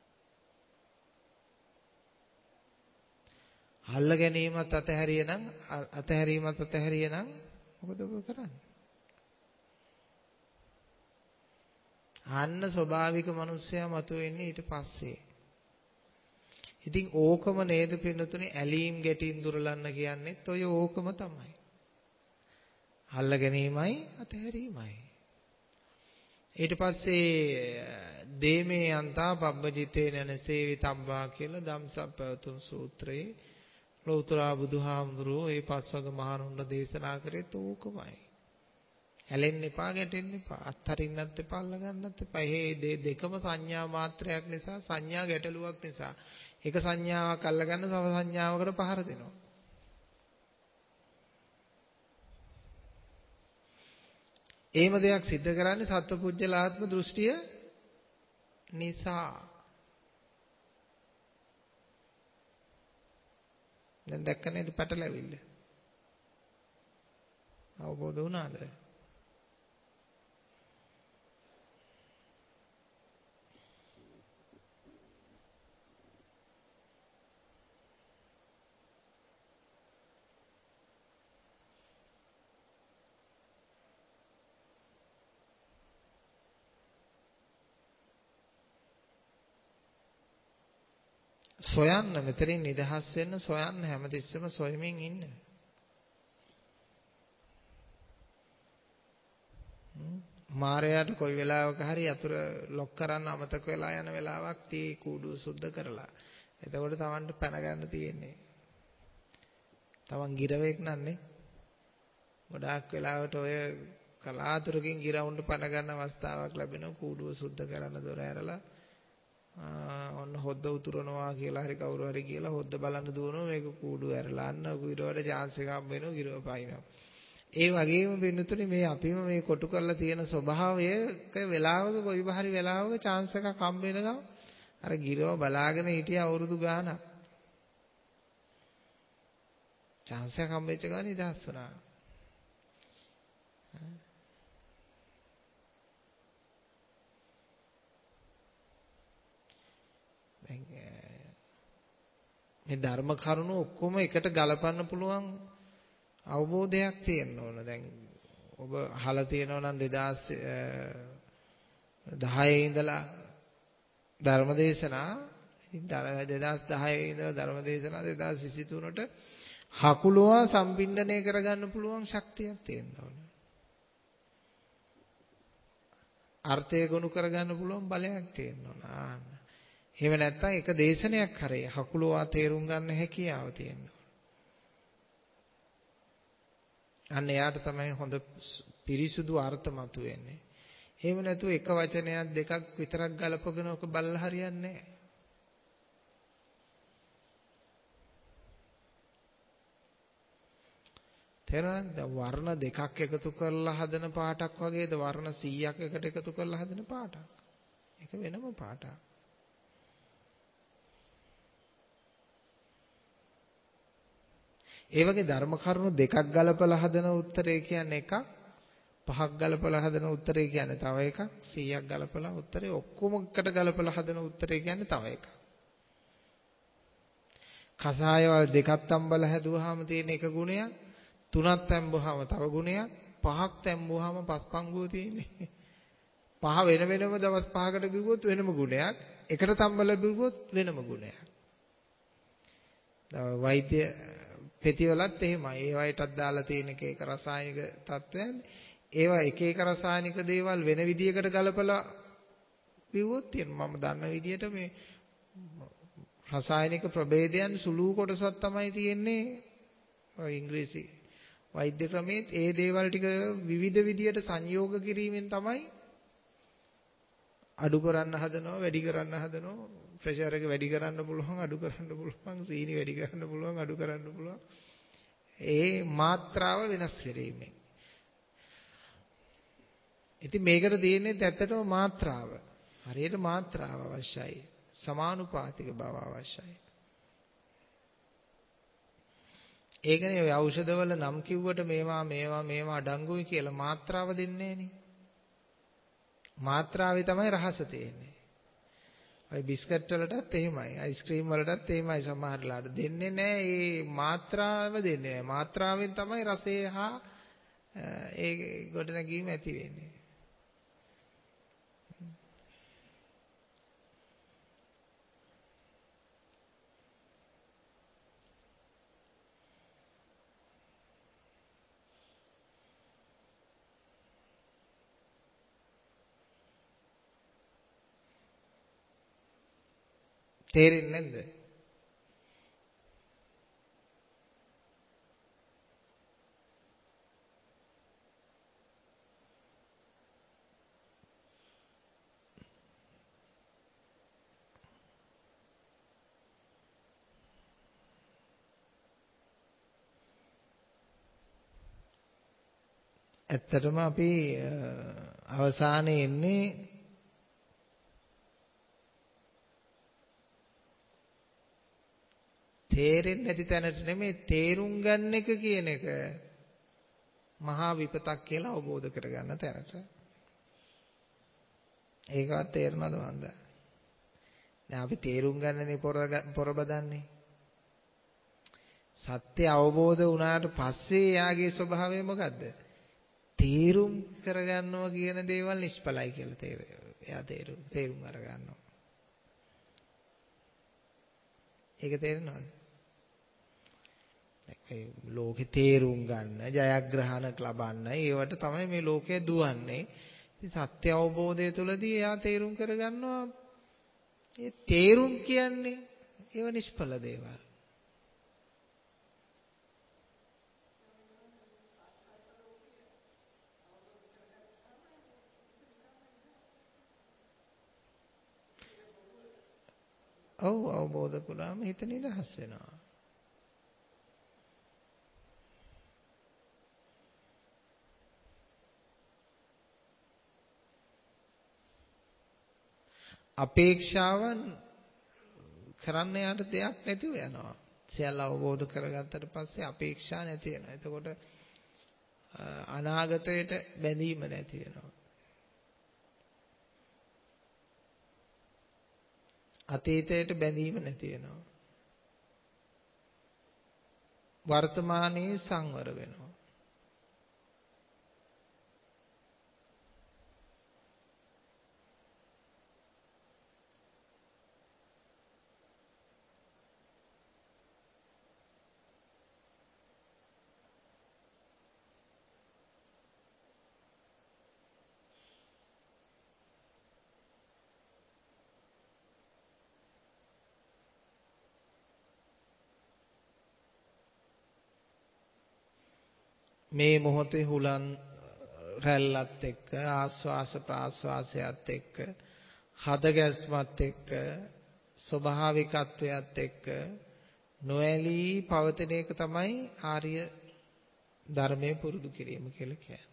S1: අල්ල ගැනීමත් අතහැරියනම් අතහැරීමත් අතහැරියනම් මොකද ඔබ කරන්නේ? අන්න ස්වභාවික මිනිස්සයා මතුවෙන්නේ ඊට පස්සේ. ඉතින් ඕකම නේද පින්නතුනේ ඇලීම් ගැටීම් දුරලන්න කියන්නේත් ඔය ඕකම තමයි. අල්ල ගැනීමයි අතහැරීමයි. ඊට පස්සේ දේමේ යන්තා පබ්බජිතේ නනසේවි තබ්බා කියලා ධම්සප්පවතුන් සූත්‍රයේ ලෞතර බුදුහාමුදුරුවෝ ඒ පස්වග මහණුන්ට දේශනා කරේත් ඕකමයි. ඇලෙන්න එපා ගැටෙන්න එපා අත්හරින්නත් එපා අල්ල ගන්නත් එපා. මේ දෙකම සංඥා මාත්‍රයක් නිසා සංඥා ගැටලුවක් නිසා එක සංඥාවක් අල්ලගන්න තව සංඥාවකට පහර දෙනවා. එහෙම දෙයක් සිද්ධ කරන්නේ සත්පුජ්‍යලාත්ම දෘෂ්ටිය නිසා. දැන් දැක්ක නේද පැටලෙවිල්ල? අවබෝධ වුණාද? සොයන්න මෙතනින් නිදහස් වෙන්න සොයන්න හැමතිස්සෙම සොයමින් ඉන්න. මාරයාට කොයි වෙලාවක හරි අතුර ලොක් කරන්න අමතක වෙලා යන වෙලාවක් tie කූඩුව සුද්ධ කරලා. එතකොට Tamanට පැන ගන්න තියෙන්නේ. Taman ගිරවෙක් නන්නේ. ගොඩාක් වෙලාවට ඔය කලාතුරකින් ගිරවුන්ට පැන ගන්න අවස්ථාවක් ලැබෙනවා කූඩුව සුද්ධ කරන්න දොර ඇරලා. ඔන්න හොද්ද උතුරනවා කියලා හරි කවුරු හරි කියලා හොද්ද බලන්න දුවනවා මේක කූඩුව ඇරලා අන්න ගිරවට chance එකක් හම්බ වෙනවා ගිරව පයින්නවා. ඒ වගේම වෙනතුනේ මේ අපිම මේ කොටු කරලා තියෙන ස්වභාවයක වෙලාවක කොයි බහරි වෙලාවක chance එකක් හම්බ වෙනකම් අර ගිරව බලාගෙන හිටිය අවුරුදු ගාණක්. chance එකක් හම්බෙච්ච ගමන් නිදහස් වුණා. මේ ධර්ම කරුණු ඔක්කොම එකට ගලපන්න පුළුවන් අවබෝධයක් තියෙන්න ඕන. දැන් ඔබ අහලා තියෙනවා නම් දෙදාස් දහයේ ඉඳලා ධර්මදේශනා ඉතින් දෙදාස් දහයේ ඉඳලා ධර්මදේශනා දෙදාස් විසිතුනට හකුලුවා සම්පින්ඩණය කරගන්න පුළුවන් ශක්තියක් තියෙන්න ඕන. අර්ථය ගොනු කරගන්න පුළුවන් බලයක් තියෙන්න ඕන. ආන්න. එහෙම නැත්නම් එක දේශනයක් හරේ හකුලුවා තේරුම් ගන්න හැකියාව තියෙනවා. අන්න එයාට තමයි හොඳ පිරිසුදු අර්ථ මතුවෙන්නේ. එහෙම නැතුව එක වචනයක් දෙකක් විතරක් ගලපගෙන ඔක බලලා හරියන්නේ නැහැ. තේරෙනවද? වර්ණ දෙකක් එකතු කරලා හදන පාටක් වගේද වර්ණ සීයක් එකට එකතු කරලා හදන පාටක්. ඒක වෙනම පාටක්. ඒ වගේ ධර්ම කරුණු දෙකක් ගලපලා හදන උත්තරේ කියන්නේ එකක්, පහක් ගලපලා හදන උත්තරේ කියන්නේ තව එකක්, සීයක් ගලපලා උත්තරේ ඔක්කොම එකට ගලපලා හදන උත්තරේ කියන්නේ තව එකක්. කසායවල දෙකක් තම්බලා හැදුවාම තියෙන එක ගුණයක්, තුනක් තම්බුවාම තව ගුණයක්, පහක් තම්බුවාම පස්පංගුව තියෙන්නේ. පහ වෙන වෙනම දවස් පහකට බිව්වොත් වෙනම ගුණයක්, එකට තම්බලා බිව්වොත් වෙනම ගුණයක්. වෛද්‍ය පෙතිවලත් එහෙමයි. ඒ වයිටත් දාලා තියෙන එක එක රසායනික තත්ත්වයන්. ඒවා එක එක රසායනික දේවල් වෙන විදියකට ගලපලා බිව්වොත් තියෙනවා. මම දන්න විදියට මේ රසායනික ප්‍රභේදයන් සුළු කොටසක් තමයි තියෙන්නේ. ඔය ඉංග්‍රීසි වෛද්‍ය ක්‍රමයේ ඒ දේවල් ටික විවිධ විදියට සංයෝග කිරීමෙන් තමයි අඩු කරන්න හදනවා, වැඩි කරන්න හදනවා. ප්‍රෙෂර් එක වැඩි කරන්න පුළුවන්, අඩු කරන්න පුළුවන්, සීනි වැඩි කරන්න පුළුවන්, අඩු කරන්න පුළුවන්. ඒ මාත්‍රාව වෙනස් වෙරීමෙන්. ඉතින් මේකට තියෙන්නේ ඇත්තටම මාත්‍රාව. හරියට මාත්‍රාව අවශ්‍යයි. සමානුපාතික බව අවශ්‍යයි. ඒකනේ ඔය ඖෂධවල නම් කිව්වට මේවා මේවා මේවා අඩංගුයි කියලා මාත්‍රාව දෙන්නේ නෑනේ. මාත්‍රාවේ තමයි රහස තියෙන්නේ. ඔය බිස්කට් වලටත් එහෙමයි, අයිස්ක්‍රීම් වලටත් එහෙමයි සමහරලාට දෙන්නේ නෑ මේ මාත්‍රාව දෙන්නේ නෑ. මාත්‍රාවෙන් තමයි රසය හා ඒ ගොඩනැගීම ඇති වෙන්නේ. තේරෙන්නේ නැද්ද? ඇත්තටම අපි අවසානයේ එන්නේ තේරෙන්නේ නැති තැනට නෙමෙයි තේරුම් ගන්න එක කියන එක මහා විපතක් කියලා අවබෝධ කරගන්න තැනට. ඒකවත් තේරෙනවද මන්ද? දැන් අපි තේරුම් ගන්නනේ පොරබදන්නේ. සත්‍ය අවබෝධ වුණාට පස්සේ යාගේ ස්වභාවය මොකද්ද? තේරුම් කරගන්නවා කියන දේවල් නිෂ්ඵලයි කියලා තේරෙනවා. එයා තේරුම් තේරුම් අරගන්නවා. ඒක තේරෙනවද? ඒ ලෝකේ තේරුම් ගන්න, ජයග්‍රහණ ලබන්න, ඒවට තමයි මේ ලෝකය දුවන්නේ. ඉතින් සත්‍ය අවබෝධය තුළදී එයා තේරුම් කරගන්නවා. ඒ තේරුම් කියන්නේ ඒව නිෂ්ඵල දේවල්. ඔව් අවබෝධ කළාම හිත නිදහස් වෙනවා. අපේක්ෂාවන් කරන්න යාට දෙයක් නැතිව යනවා. සියල්ල අවබෝධ කරගත්තට පස්සේ අපේක්ෂා නැති වෙනවා. එතකොට අනාගතයට බැඳීම නැති වෙනවා. අතීතයට බැඳීම නැති වෙනවා. වර්තමානයේ සංවර වෙනවා. මේ මොහොතේ හුලන් රැල්ලත් එක්ක ආස්වාස ප්‍රාස්වාසයත් එක්ක හද ගැස්මත් එක්ක ස්වභාවිකත්වයත් එක්ක නොඇලී පවතින එක තමයි ආර්ය ධර්මයේ පුරුදු කිරීම කියලා කියන්නේ.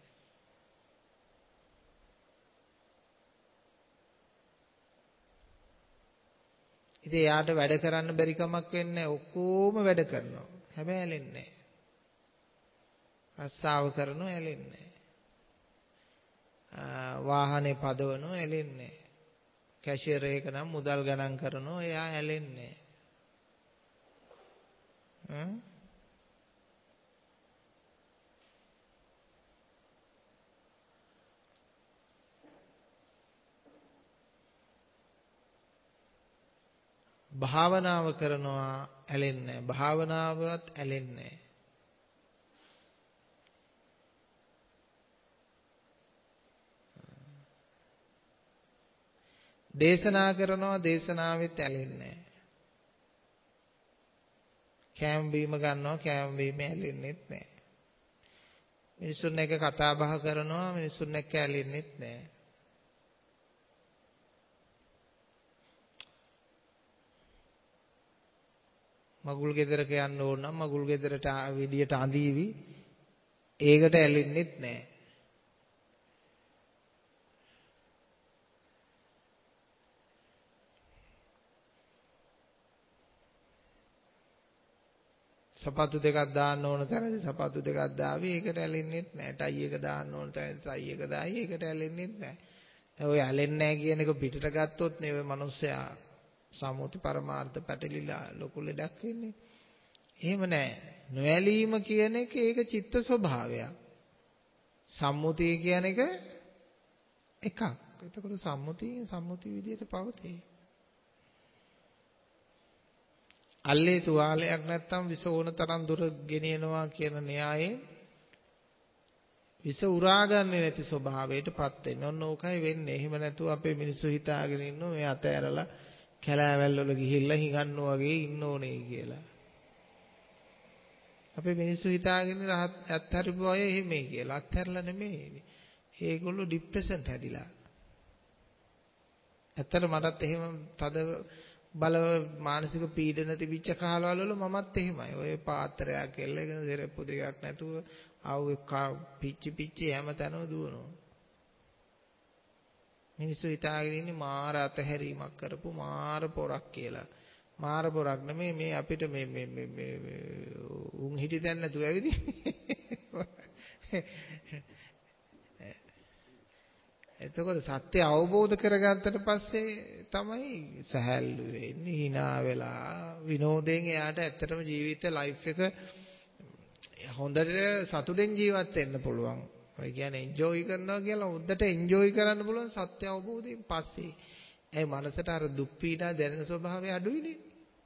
S1: ඉතින් එයාට වැඩ කරන්න බැරි කමක් වෙන්නේ ඔක්කොම වැඩ කරනවා. හැබැයි ඇලෙන්නේ නැහැ. රස්සාව කරනෝ ඇලෙන්නේ නැහැ. වාහනේ පදවනෝ ඇලෙන්නේ නැහැ. කැෂියර් එක නම් මුදල් ගණන් කරනෝ එයා ඇලෙන්නේ නැහැ. භාවනාව කරනවා ඇලෙන්නේ නැහැ. භාවනාවත් ඇලෙන්නේ නැහැ. දේශනා කරනවා දේශනාවෙත් ඇලෙන්නේ නැහැ. කෑම බීම ගන්නවා කෑම බීම ඇලෙන්නෙත් නැහැ. මිනිසුන් එක්ක කතා බහ කරනවා මිනිසුන් එක්ක ඇලෙන්නෙත් නැහැ. මගුල් ගෙදරක යන්න ඕන නම් මගුල් ගෙදරට විදියට අඳීවි ඒකට ඇලෙන්නෙත් නැහැ. සපත්තු දෙකක් දාන්න ඕන තැනදී සපත්තු දෙකක් දාවි ඒකට ඇලෙන්නෙත් නැහැ. ටයි එක දාන්න ඕන තැනදී ටයි එක දායි ඒකට ඇලෙන්නෙත් නැහැ. දැන් ඔය ඇලෙන්නේ නැහැ කියන එක පිටට ගත්තොත් නේ ඔය මිනිස්සයා සම්මුති පරමාර්ථ පැටලිලා ලොකු ලෙඩක් වෙන්නේ. එහෙම නැහැ. නොඇලීම කියන එක ඒක චිත්ත ස්වභාවයක්. සම්මුතිය කියන එක එකක්. එතකොට සම්මුතිය සම්මුති විදියට පවතී. අල්ලේ තුවාලයක් නැත්තම් විස ඕන තරම් දුර ගෙනියනවා කියන න්‍යායෙන් විස උරාගන්නේ නැති ස්වභාවයටපත් වෙන්න ඕන ඕකයි වෙන්නේ. එහෙම නැතුව අපේ මිනිස්සු හිතාගෙන ඉන්නෝ මේ අත ඇරලා කැලෑවැල් වල ගිහිල්ලා හිඟන්නෝ වගේ ඉන්න ඕනේ කියලා. අපේ මිනිස්සු හිතාගෙන රහත් අත්හැරපු අය එහෙමයි කියලා. අත්හැරලා නෙමෙයි. ඒගොල්ලෝ ડિප්‍රෙෂන්ට හැදිලා. ඇත්තට මටත් එහෙම තද බලව මානසික පීඩන තිබිච්ච කාලවල වල මමත් එහෙමයි. ඔය පාත්‍රයක් එල්ලගෙන සෙරප්පු දෙකක් නැතුව ආවේ පිච්චි පිච්චි හැම තැනම දුවනවා. මිනිස්සු හිතාගෙන ඉන්නේ මාර අතහැරීමක් කරපු මාර පොරක් කියලා. මාර පොරක් නෙමෙයි මේ අපිට මේ මේ මේ උන් හිටි දැන් නැතුව ඇවිදින්නේ. එතකොට සත්‍ය අවබෝධ කරගත්තට පස්සේ තමයි සහැල්ලු වෙන්නේ hina වෙලා විනෝදයෙන් එයාට ඇත්තටම ජීවිත ලයිෆ් එක හොඳට සතුටෙන් ජීවත් වෙන්න පුළුවන්. ඔය කියන්නේ එන්ජොයි කරනවා කියලා උද්දට එන්ජොයි කරන්න පුළුවන් සත්‍ය අවබෝධයෙන් පස්සේ. ඒ මනසට අර දුක් පීඩා දැනෙන ස්වභාවය අඩුයිනේ.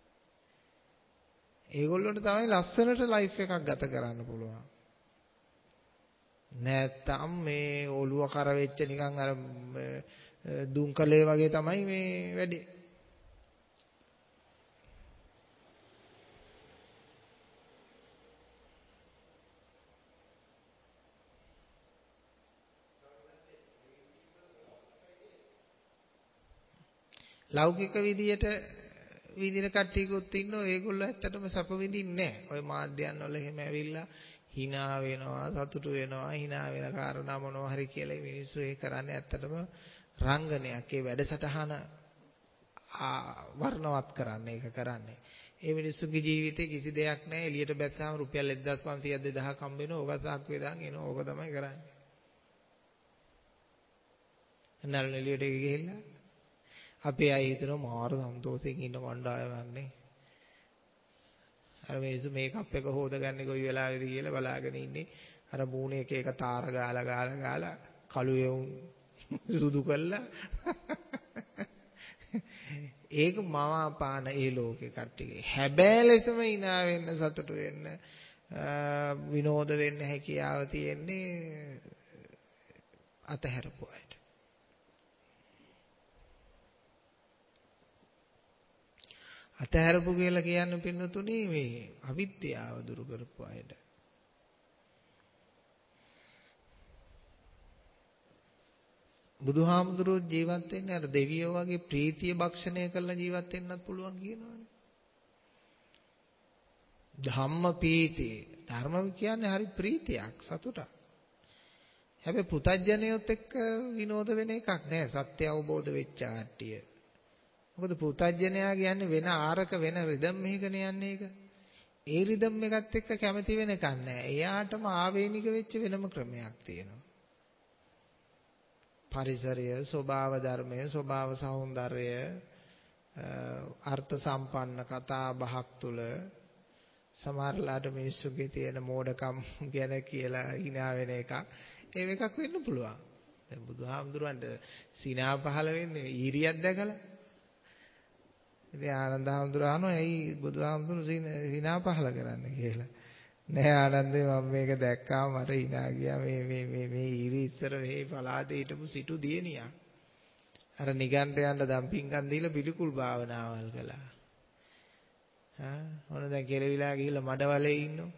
S1: ඒගොල්ලන්ට තමයි ලස්සනට ලයිෆ් එකක් ගත කරන්න පුළුවන්. නැත්තම් මේ ඔළුව කර වෙච්ච නිකන් අර දුම්කලේ වගේ තමයි මේ වැඩේ. ලෞකික විදියට විදින කට්ටියකුත් ඉන්නවා ඒගොල්ලෝ ඇත්තටම සැප විඳින්නේ නැහැ. ওই මාධ්‍යයන් වල එහෙම ඇවිල්ලා hina වෙනවා සතුටු වෙනවා hina වෙන කාරණා මොනවා හරි කියලා මිනිස්සු ඒ කරන්නේ ඇත්තටම රංගනයක්. ඒ වැඩසටහන වර්ණවත් කරන්නේ ඒක කරන්නේ. ඒ මිනිස්සුගේ ජීවිතේ කිසි දෙයක් නැහැ. එළියට බැස්සාම රුපියල් එක්දාස් පන්සීයක් දෙදාහක් හම්බ වෙනවා. ඕක සාක්කුවේ දාන් එනවා. ඕක තමයි කරන්නේ. නළු එළියට ගිහිල්ලා අපේ අය හිතනවා මාර සන්තෝෂයෙන් ඉන්න කණ්ඩායමක් නේ. අර මිනිස්සු මේකප් එක හොදගන්නේ කොයි වෙලාවෙද කියලා බලාගෙන ඉන්නේ. අර මූණේ එක එක තාර ගාලා ගාලා ගාලා කළු යවුන් සුදු කළා. ඒක මවාපාන ඒ ලෝකේ කට්ටියගේ. හැබැයි ලෙසම hina වෙන්න සතුටු වෙන්න විනෝද වෙන්න හැකියාව තියෙන්නේ අතහැරපු අයට. අතහැරපු කියලා කියන්නේ පින්නතුනේ මේ අවිද්‍යාව දුරු කරපු අයට. බුදුහාමුදුරුවෝ ජීවත් වෙන්නේ අර දෙවියෝ වගේ ප්‍රීතිය භක්ෂණය කරලා ජීවත් වෙන්නත් පුළුවන් කියනවනේ. ධම්ම පීති ධර්ම කියන්නේ හරි ප්‍රීතියක් සතුටක්. හැබැයි පුතඥයොත් එක්ක විනෝද වෙන එකක් නෑ සත්‍ය අවබෝධ වෙච්ච ආට්ටිය. මොකද පුතඥයා කියන්නේ වෙන ආරක වෙන රිදම් එකකන යන්නේ ඒක. ඒ රිදම් එකත් එක්ක කැමති වෙන එකක් නෑ. එයාටම ආවේනික වෙච්ච වෙනම ක්‍රමයක් තියෙනවා. පරිසරය, ස්වභාව ධර්මය, ස්වභාව සෞන්දර්යය, අර්ථ සම්පන්න කතා බහක් තුල සමහරලාට මිනිස්සුගේ තියෙන මෝඩකම් ගැන කියලා hina වෙන එකක්. ඒ එකක් වෙන්න පුළුවන්. දැන් බුදුහාමුදුරන්ට සිනා පහළ වෙන්නේ ඊරියක් දැකලා. ඉතින් ආනන්ද හාමුදුරුවෝ අහනවා ඇයි බුදුහාමුදුරු hina පහළ කරන්නේ කියලා. නෑ ආනන්දේ මම මේක දැක්කාම මට hina ගියා මේ මේ මේ මේ ඊරි ඉස්සර මේ පලාතේ හිටපු සිටු දියණියක්. අර නිගණ්ඨයන්ට දම්පින්කම් දීලා පිළිකුල් භාවනාවල් කළා. හා මොන දැන් කෙලවිලා ගිහිල්ලා මඩවලේ ඉන්නෝ.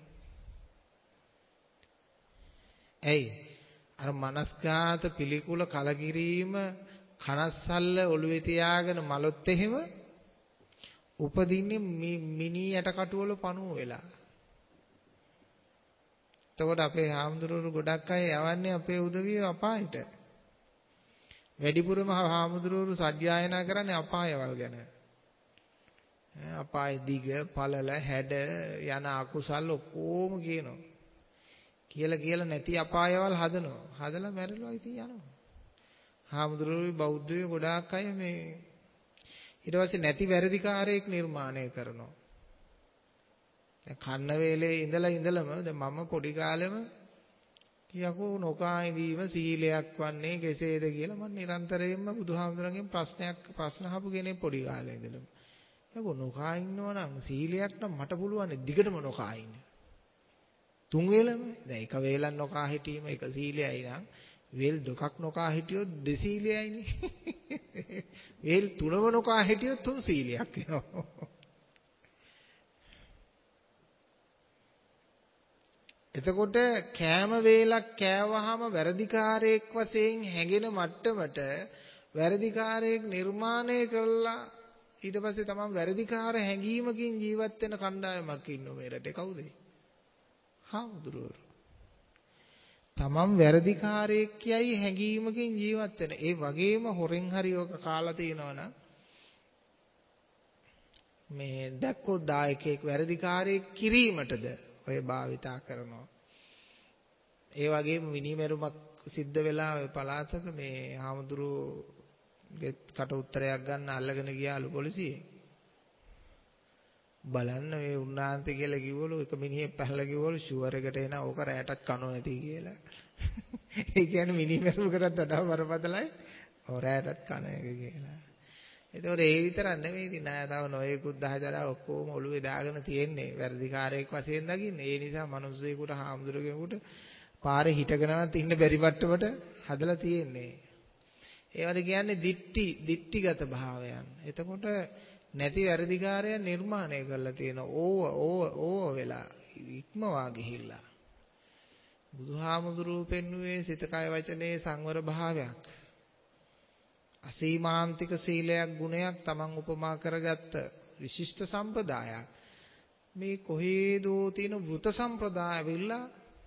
S1: ඇයි? අර මනස්ගාත පිළිකුල කලකිරීම කනස්සල්ල ඔළුවේ තියාගෙන මලොත් එහෙම උපදින්නේ මිනි යටකටු වල පණුව වෙලා. එතකොට අපේ හාමුදුරුවෝ ගොඩක් අය යවන්නේ අපේ උදවිය අපායට. වැඩිපුරම හාමුදුරුවෝ සත්‍යයනා කරන්නේ අපායවල් ගැන. අපාය දිග, පළල, හැඩ යන අකුසල් ඔක්කොම කියනවා. කියලා කියලා නැති අපායවල් හදනවා. හදලා මැරෙලා ඉතින් යනවා. හාමුදුරුවෝ බෞද්ධයෝ ගොඩාක් අය මේ ඊට පස්සේ නැති වැරදිකාරයෙක් නිර්මාණය කරනවා. දැන් කන්න වේලේ ඉඳලා ඉඳලම දැන් මම පොඩි කාලෙම කියකෝ නොකා ඉඳීම සීලයක් වන්නේ කෙසේද කියලා මම නිරන්තරයෙන්ම බුදුහාමුදුරන්ගෙන් ප්‍රශ්නයක් ප්‍රශ්න අහපු කෙනෙක් පොඩි කාලේ ඉඳලම. යකෝ නොකා ඉන්නවා නම් සීලයක් නම් මට පුළුවන් දිගටම නොකා ඉන්න. තුන් වේලම දැන් එක වේලක් නොකා හිටීම එක සීලයයි නම් වේල් දෙකක් නොකා හිටියොත් දෙසීලයයිනේ. වේල් තුනම නොකා හිටියොත් තුන් සීලයක් වෙනවා. එතකොට කෑම වේලක් කෑවහම වැරදිකාරයෙක් වශයෙන් හැඟෙන මට්ටමට වැරදිකාරයෙක් නිර්මාණය කළා ඊට පස්සේ තමන් වැරදිකාර හැඟීමකින් ජීවත් වෙන කණ්ඩායමක් ඉන්නෝ මේ රටේ කවුද? හාමුදුරුවෝ. තමන් වැරදිකාරයෙක් කියයි හැඟීමකින් ජීවත් වෙන. ඒ වගේම හොරෙන් හරි ඔක කාලා තිනවනම් මේ දැක්කොත් දායකයෙක් වැරදිකාරයෙක් කිරීමටද ඔය භාවිතා කරනවා. ඒ වගේම මිනිමෙරුමක් සිද්ධ වෙලා ඔය පළාතක මේ හාමුදුරුවෝගේ කට උත්තරයක් ගන්න අල්ලගෙන ගියාලු පොලිසිය. බලන්න මේ උන්නාන්ති කියලා කිව්වලු එක මිනිහෙක් පැහැලා කිව්වලු ෂුවර් එකට එන ඕක රැටක් කනවා ඇති කියලා. ඒ කියන්නේ මිනිමෙරුමකටත් වඩා බරපතලයි ඕ රැටත් කන එක කියලා. ඒතකොට ඒ විතරක් නෙවෙයි ඉතින් ණය තව නොයෙකුත් දහජරා ඔක්කොම ඔළුවේ දාගෙන තියෙන්නේ වැඩිකාරයෙක් වශයෙන් දකින්නේ. ඒ නිසා මිනිස්සෙකුට හාමුදුරුවෙකුට පාරේ හිටගෙනවත් ඉන්න බැරි මට්ටමට හදලා තියෙන්නේ. ඒවට කියන්නේ දික්ටි දික්ටිගත භාවයන්. එතකොට නැති වැඩිකාරයන් නිර්මාණය කරලා තියෙනවා. ඕව ඕව ඕව වෙලා ඉක්මවා ගිහිල්ලා. බුදුහාමුදුරුවෝ පෙන්වුවේ සිත කය වචනේ සංවර භාවයක්. අසීමාන්තික සීලයක් ගුණයක් තමන් උපමා කරගත්ත විශිෂ්ට සම්ප්‍රදායක්. මේ කොහේදෝ තියෙන වෘත සම්ප්‍රදාය වෙලා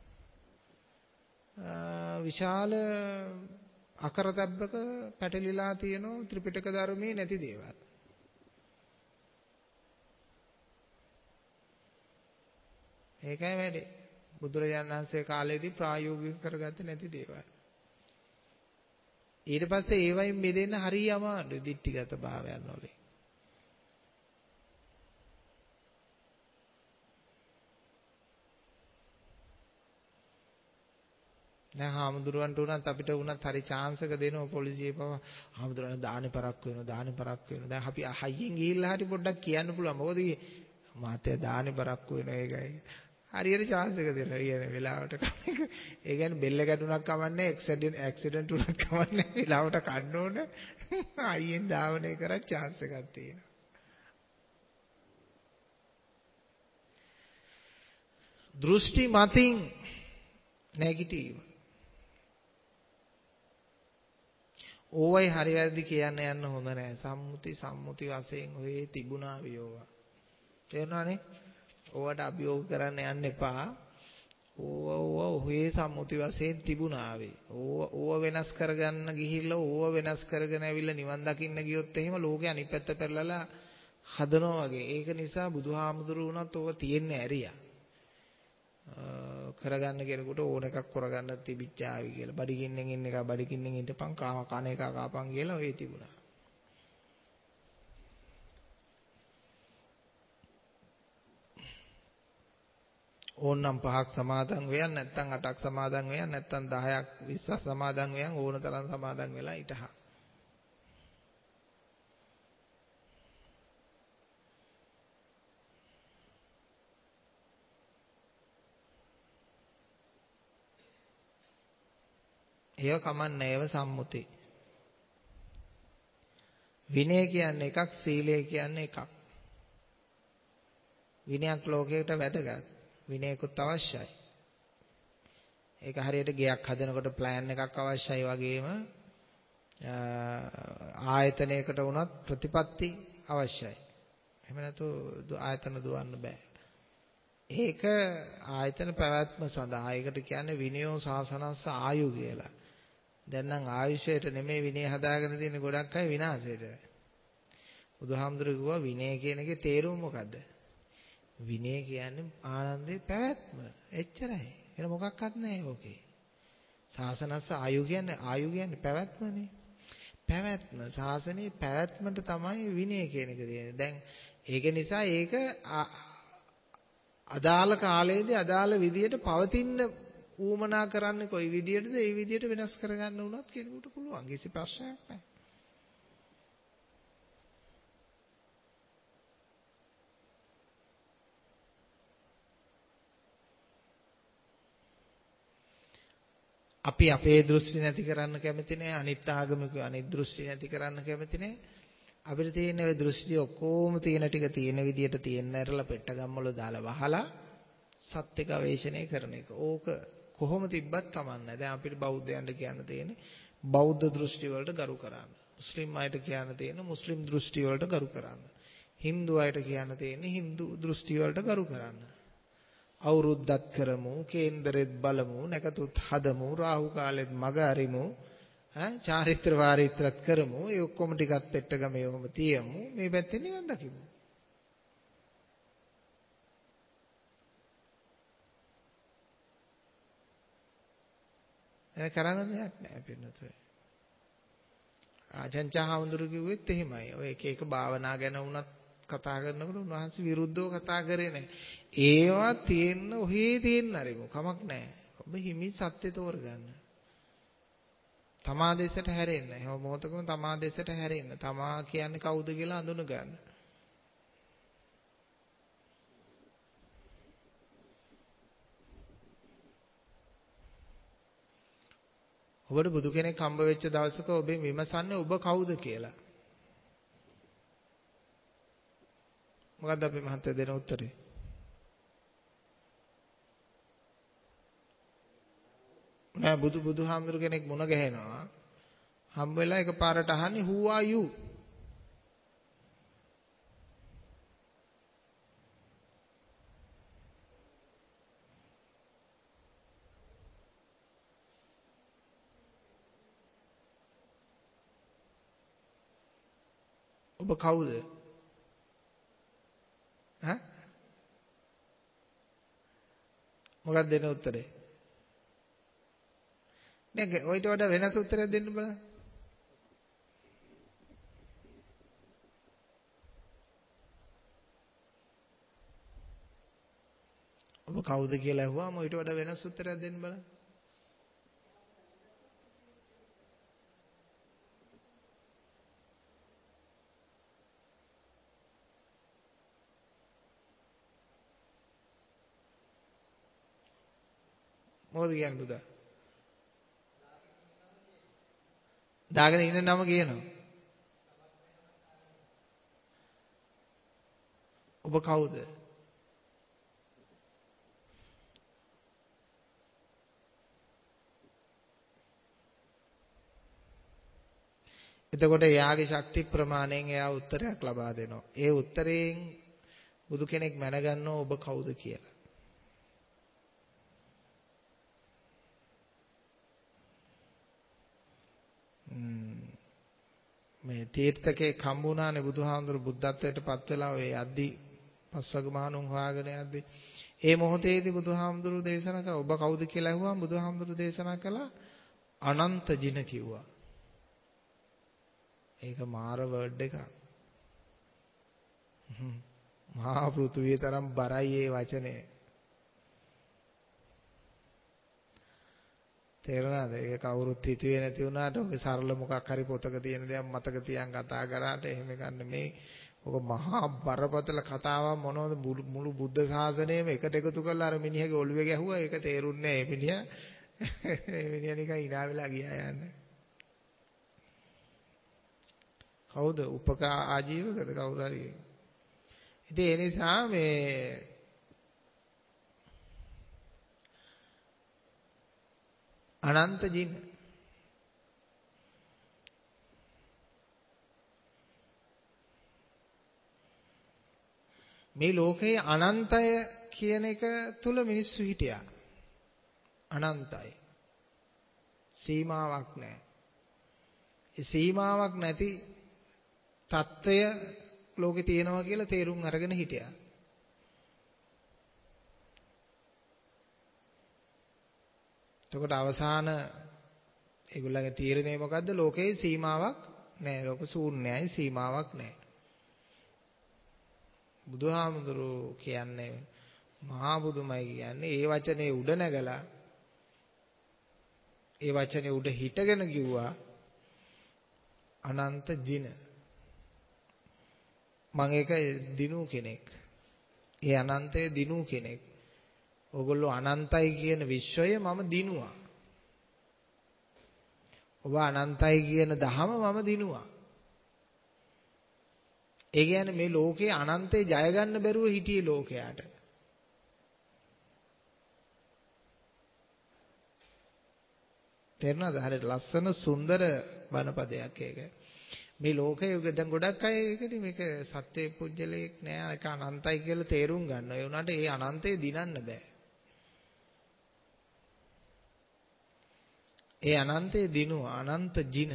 S1: විශාල අකරතැබ්බක පැටලිලා තියෙන ත්‍රිපිටක ධර්මයේ නැති දේවල්. ඒකයි වැඩේ. බුදුරජාණන් වහන්සේ කාලේදී ප්‍රායෝගික කරගත්තේ නැති දේවල්. ඊට පස්සේ ඒවයින් මෙදෙන්න හරිය අමාරුයි දික්ටිගත භාවයන් වලින්. දැන් හාමුදුරුවන්ට උනත් අපිට උනත් හරි chance එක දෙනවා පොලිසිය පවා හාමුදුරුවෝ දානේ පරක් වෙනවා දානේ පරක් වෙනවා. දැන් අපි හයියෙන් ගිහිල්ලා හරි පොඩ්ඩක් කියන්න පුළුවන්. මොකද මාතේ දානේ පරක් වෙනවා ඒකයි. හරියට chance එක දෙනවා කියන වෙලාවට කම එක. ඒ කියන්නේ බෙල්ල ගැටුණක් කමන්නේ ඇක්සිඩන්ට් ඇක්සිඩන්ට් උනක් කමන්නේ වෙලාවට කන්න ඕන. අයියෙන් ධාවනය කරා chance එකක් තියෙනවා. දෘෂ්ටි මතින් නැගිටීම. ඕවයි හරි වැරදි කියන්න යන්න හොඳ නැහැ. සම්මුති සම්මුති වශයෙන් ඔය තිබුණා වියෝවා. තේරුණානේ? ඕවට අභියෝග කරන්න යන්න එපා. ඕව ඕව ඔහේ සම්මුති වශයෙන් තිබුණා ආවේ. ඕව ඕව වෙනස් කරගන්න ගිහිල්ලා ඕව වෙනස් කරගෙන ඇවිල්ලා නිවන් දකින්න ගියොත් එහෙම ලෝකේ අනිත් පැත්ත පෙරලලා හදනවා වගේ. ඒක නිසා බුදුහාමුදුරුවෝ උනත් ඕව තියෙන්නේ ඇරියා. කරගන්න කෙනෙකුට ඕන එකක් කරගන්න තිබිච්ච ආවි කියලා. බඩගින්නෙන් ඉන්න එක බඩගින්නෙන් ඉඳපන් කන එක කාපන් කියලා ඔය තිබුණා. ඕන්නම් පහක් සමාදන් වෙයන් නැත්නම් අටක් සමාදන් වෙයන් නැත්නම් දහයක් විස්සක් සමාදන් වෙයන් ඕන තරම් සමාදන් වෙලා ඊටහා. ඒව කමන්නේ ඒව සම්මුති. විනය කියන්නේ එකක් සීලය කියන්නේ එකක්. විනයක් ලෝකයට වැදගත්. විනයකුත් අවශ්‍යයි. ඒක හරියට ගෙයක් හදනකොට ප්ලෑන් එකක් අවශ්‍යයි වගේම ආයතනයකට වුණත් ප්‍රතිපත්ති අවශ්‍යයි. එහෙම නැතු ආයතන දුවන්න බෑ. ඒක ආයතන පැවැත්ම සඳහා ඒකට කියන්නේ විනයෝ සාසනස්ස ආයු කියලා. දැන් නම් ආයුෂයට නෙමෙයි විනය හදාගෙන තියෙන ගොඩක් අය විනාශයට. බුදුහාමුදුරුවෝ කිව්වා විනය කියන එකේ තේරුම මොකද්ද? විනය කියන්නේ ආනන්දේ පැවැත්ම. එච්චරයි. වෙන මොකක්වත් නැහැ ඕකේ. සාසනස්ස ආයු කියන්නේ ආයු කියන්නේ පැවැත්මනේ. පැවැත්ම සාසනේ පැවැත්මට තමයි විනය කියන එක තියෙන්නේ. දැන් ඒක නිසා ඒක අදාළ කාලයේදී අදාළ විදියට පවතින්න ඌමනා කරන්නේ කොයි විදියටද ඒ විදියට වෙනස් කරගන්න උනත් කෙනෙකුට පුළුවන්. කිසි ප්‍රශ්නයක් නැහැ. අපි අපේ දෘෂ්ටි නැති කරන්න කැමති නැහැ. අනිත් ආගමික අනිත් දෘෂ්ටි නැති කරන්න කැමති නැහැ. අපිට තියෙන ඔය දෘෂ්ටි ඔක්කොම තියෙන ටික තියෙන විදියට තියෙන්න ඇරලා පෙට්ටගම් වල දාලා වහලා සත්‍ය ගවේෂණය කරන එක. ඕක කොහොම තිබ්බත් කමන්නේ. දැන් අපිට බෞද්ධයන්ට කියන්න තියෙන්නේ බෞද්ධ දෘෂ්ටි වලට ගරු කරන්න. මුස්ලිම් අයට කියන්න තියෙන්නේ මුස්ලිම් දෘෂ්ටි වලට ගරු කරන්න. හින්දු අයට කියන්න තියෙන්නේ හින්දු දෘෂ්ටි වලට ගරු කරන්න. අවුරුද්දක් කරමු, කේන්දරෙත් බලමු, නැකතුත් හදමු, රාහු කාලෙත් මග අරිමු, ඈ චාරිත්‍ර වාරිත්‍රත් කරමු. ඒ ඔක්කොම ටිකත් පෙට්ටගමේ ඔහම තියමු. මේ පැත්තෙන් නිවන් දකිමු. එන කරන්න දෙයක් නැහැ පින්නතුනේ. ආචාර්ය හාමුදුරු කිව්වෙත් එහෙමයි. ඔය එක එක භාවනා ගැන වුණත් කතා කරනකොට උන්වහන්සේ විරුද්ධව කතා කරේ නැහැ. ඒවා තියෙන්න ඔහේ තියෙන්න හරිමු කමක් නැහැ. ඔබ හිමි සත්‍ය තෝරගන්න. තමා දෙසට හැරෙන්න. හැම මොහොතකම තමා දෙසට හැරෙන්න. තමා කියන්නේ කවුද කියලා අඳුන ගන්න. ඔබට බුදු කෙනෙක් හම්බ වෙච්ච දවසක ඔබෙන් විමසන්නේ ඔබ කවුද කියලා. මොකද්ද අපි මහත්තයා දෙන උත්තරේ? නෑ බුදු බුදුහාමුදුරු කෙනෙක් මුණ ගැහෙනවා. හම්බ වෙලා එකපාරට අහන්නේ who are you? ඔබ කවුද? ඈ මොකක්ද දෙන උත්තරේ? නෑ ඔයිට වඩා වෙනස් උත්තරයක් දෙන්න බලන්න. ඔබ කවුද කියලා අහුවාම ඔයිට වඩා වෙනස් උත්තරයක් දෙන්න බලන්න. මොකද කියන්නේ පුතා? දාගෙන ඉන්න නම කියනවා. ඔබ කවුද? එතකොට එයාගේ ශක්ති ප්‍රමාණයෙන් එයා උත්තරයක් ලබා දෙනවා. ඒ උත්තරයෙන් බුදු කෙනෙක් මැනගන්නවා ඔබ කවුද කියලා. මේ තීර්ථකේ කම්බුණානේ බුදුහාමුදුරු බුද්ධත්වයට පත් වෙලා ඔය යද්දි පස්වග මහණුන් හොයාගෙන යද්දි ඒ මොහොතේදී බුදුහාමුදුරු දේශනා කළා ඔබ කවුද කියලා ඇහුවාම බුදුහාමුදුරු දේශනා කළා අනන්ත ජින කිව්වා. ඒක මාර වර්ඩ් එකක්. මහා පෘථුවිය තරම් බරයි ඒ වචනේ. තේරුණාද? ඒක කවුරුත් හිතුවේ නැති වුණාට ඔක සරල මොකක් හරි පොතක තියෙන දේක් මතක තියන් කතා කරාට එහෙම ගන්න මේ ඔක මහා බරපතල කතාවක් මොනවද මුළු බුද්ධ ශාසනයම එකට එකතු කරලා අර මිනිහගේ ඔළුවේ ගැහුවා ඒක තේරුන්නේ නැහැ. මේ මිනිහා මේ මිනිහා නිකන් hina වෙලා ගියා යන්නේ. කවුද? උපකා ආජීවකද කවුරු හරි. ඉතින් ඒ නිසා මේ අනන්ත ජින මේ ලෝකයේ අනන්තය කියන එක තුල මිනිස්සු හිටියා. අනන්තයි. සීමාවක් නැහැ. ඒ සීමාවක් නැති తত্ত্বය ලෝකේ තියෙනවා කියලා තේරුම් අරගෙන හිටියා. එතකොට අවසාන ඒගොල්ලන්ගේ තීරණය මොකද්ද? ලෝකේ සීමාවක් නැහැ. ලෝක ශූන්‍යයි සීමාවක් නැහැ. බුදුහාමුදුරුවෝ කියන්නේ මහා බුදුමයි කියන්නේ ඒ වචනේ උඩ නැගලා ඒ වචනේ උඩ හිටගෙන කිව්වා අනන්ත ජින. මම ඒක දිනු කෙනෙක්. ඒ අනන්තයේ දිනු කෙනෙක්. ඕගොල්ලෝ අනන්තයි කියන විශ්වය මම දිනුවා. ඔබ අනන්තයි කියන දහම මම දිනුවා. ඒ කියන්නේ මේ ලෝකේ අනන්තේ ජය ගන්න බැරුව හිටියේ ලෝකයට. තේරුණාද? හරියට ලස්සන සුන්දර බණපදයක් ඒක. මේ ලෝකයේ දැන් ගොඩක් අය ඒකනේ මේක සත්‍ය පුජ්‍යලයක් නෑ ඒක අනන්තයි කියලා තේරුම් ගන්නවා. ඒ වුණාට ඒ අනන්තය දිනන්න බෑ. ඒ අනන්තය දිනුවා අනන්ත ජින.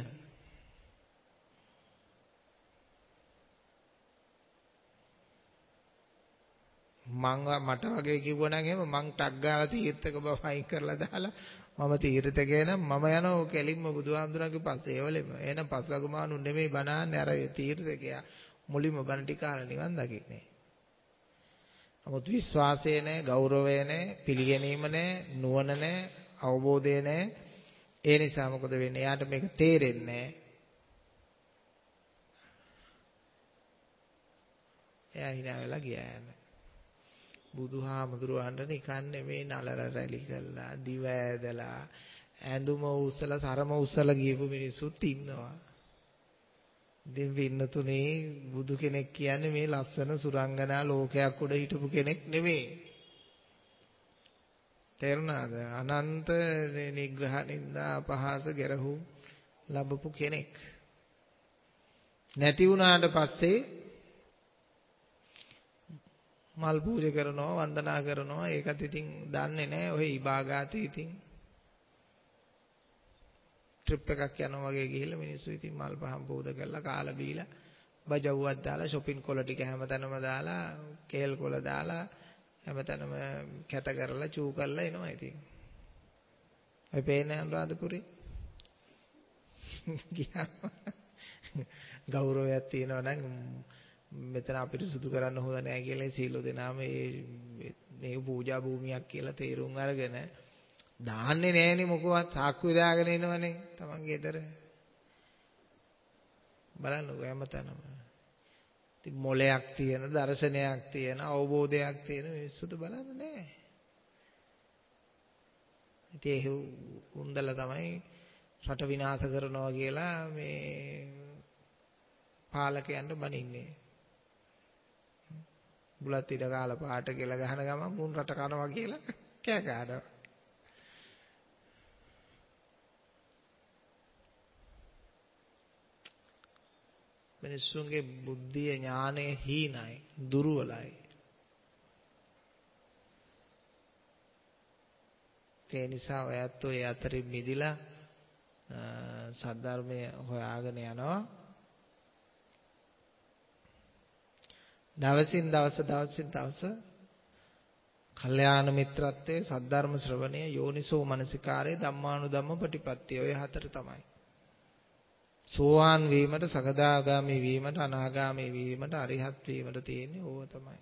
S1: මං මට වගේ කිව්වනම් එහෙම මං ටක් ගාලා තීර්ථක බව අයින් කරලා දාලා මම තීර්ථකේ නම් මම යනවා කෙලින්ම බුදුහාමුදුරන්ගේ පස්සේ ඒවලෙම. එහෙනම් පස්වගමානු නෙමෙයි බණන්නේ අර තීර්ථකයා මුලින්ම බණ ටික අහලා නිවන් දකින්නේ. නමුත් විශ්වාසය නැහැ, ගෞරවය නැහැ, පිළිගැනීම නැහැ, නුවණ නැහැ, අවබෝධය නැහැ. ඒ නිසා මොකද වෙන්නේ? එයාට මේක තේරෙන්නේ නැහැ. එයා hina වෙලා ගියා යන්නේ. බුදුහාමුදුරුවන්ට නිකන් නෙමේ නලල රැලි කළා, දිව ඇදලා, ඇඳුම උස්සලා, සරම උස්සලා ගියපු මිනිස්සුත් ඉන්නවා. ඉතින් වින්නතුනේ බුදු කෙනෙක් කියන්නේ මේ ලස්සන සුරංගනා ලෝකයක් උඩ හිටපු කෙනෙක් නෙමෙයි. තේරුණාද? අනන්ත නිග්‍රහ නින්දා අපහාස ගැරහු ලැබපු කෙනෙක්. නැති වුණාට පස්සේ මල් පූජා කරනවා වන්දනා කරනවා ඒකත් ඉතින් දන්නේ නැහැ ඔය ඉබාගාතේ ඉතින් ට්‍රිප් එකක් යනවා වගේ ගිහිල්ලා මිනිස්සු ඉතින් මල් පහන් පූජා කරලා කාලා බීලා බජව්වක් දාලා shopping කොළ ටික හැමතැනම දාලා කේල් කොළ දාලා හැමතැනම කැත කරලා චූ කරලා එනවා ඉතින් ඔය පේන්නේ අනුරාධපුරේ ගියා ගෞරවයක් තියෙනවා නම් මෙතන අපිට සුදු කරන්න හොඳ නැහැ කියලා සීල දෙනාම මේ මේ පූජා භූමියක් කියලා තීරුම් අරගෙන දාන්නේ නැහනේ මොකවත් සාක්කු දාගෙන ඉනවනේ තමන්ගේ ගෙදර බලන්නකෝ හැමතැනම ඉතින් මොලයක් තියෙන දර්ශනයක් තියෙන අවබෝධයක් තියෙන මිනිස්සුද බලන්නේ නැහැ ඉතින් ඒ උන්දල තමයි රට විනාශ කරනවා කියලා මේ පාලකයන්ට බනින්නේ බුලත් ඉඩ කාලා පාට කියලා ගහන ගමන් මුන් රට කනවා කියලා කෑ ගහනවා. මිනිස්සුන්ගේ බුද්ධිය ඥානය හීනයි, දුර්වලයි. ඒ නිසා ඔයත් ඔය අතරින් මිදිලා සද්ධර්මය හොයාගෙන යනවා. දවසින් දවස දවසින් දවස කල්යාණ මිත්‍රත්වයේ සද්ධර්ම ශ්‍රවණය යෝනිසෝ මනසිකාරයේ ධම්මානුධම්ම ප්‍රතිපත්තිය ඔය හතර තමයි. සෝවාන් වීමට සකදාගාමි වීමට අනාගාමි වීමට අරිහත් වීමට තියෙන්නේ ඕව තමයි.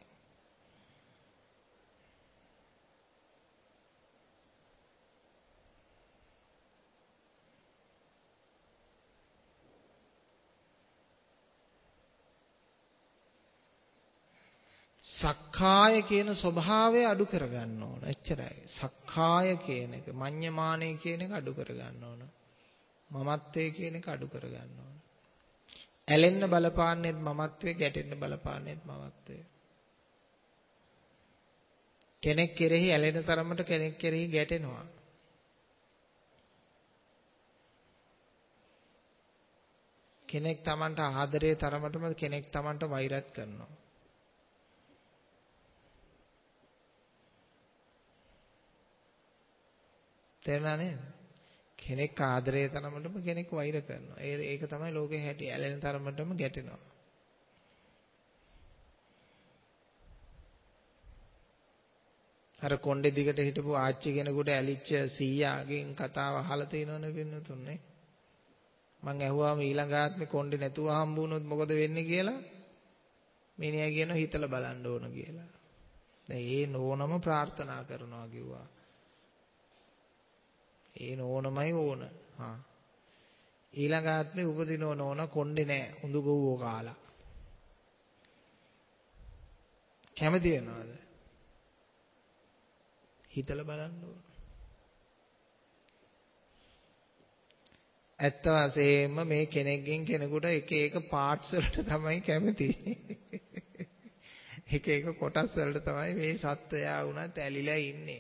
S1: සක්කාය කියන ස්වභාවය අඩු කරගන්න ඕන. එච්චරයි. සක්කාය කියන එක, මඤ්ඤමානය කියන එක අඩු කරගන්න ඕන. මමත්වයේ කියන එක අඩු කරගන්න ඕන. ඇලෙන්න බලපාන්නේත් මමත්වයේ, ගැටෙන්න බලපාන්නේත් මමත්වයේ. කෙනෙක් කෙරෙහි ඇලෙන තරමට කෙනෙක් කෙරෙහි ගැටෙනවා. කෙනෙක් Tamanට ආදරේ තරමටම කෙනෙක් Tamanට වෛරත් කරනවා. තේරුණා නේද? කෙනෙක් ආදරේ තරමටම කෙනෙක් වෛර කරනවා. ඒ ඒක තමයි ලෝකේ හැටි. ඇලෙන තරමටම ගැටෙනවා. අර කොණ්ඩේ දිගට හිටපු ආච්චි කෙනෙකුට ඇලිච්ච සීයාගෙන් කතාව අහලා තියෙනවනේ පින්නතුන්නේ. මං ඇහුවාම ඊළඟ ආත්මේ කොණ්ඩේ නැතුව හම්බ වුණොත් මොකද වෙන්නේ කියලා. මිනිහා කියනවා හිතලා බලන්න ඕන කියලා. දැන් ඒ නෝනම ප්‍රාර්ථනා කරනවා කිව්වා. ඒ නෝනමයි ඕන. හා. ඊළඟ ආත්මේ උපදිනව නෝන කොණ්ඩේ නැහැ. උඳු ගොව්වෝ කාලා. කැමති වෙනවද? හිතලා බලන්න ඕන. ඇත්ත වශයෙන්ම මේ කෙනෙක්ගෙන් කෙනෙකුට එක එක පාර්ට්ස් වලට තමයි කැමති. එක එක කොටස් වලට තමයි මේ සත්වයා වුණත් ඇලිලා ඉන්නේ.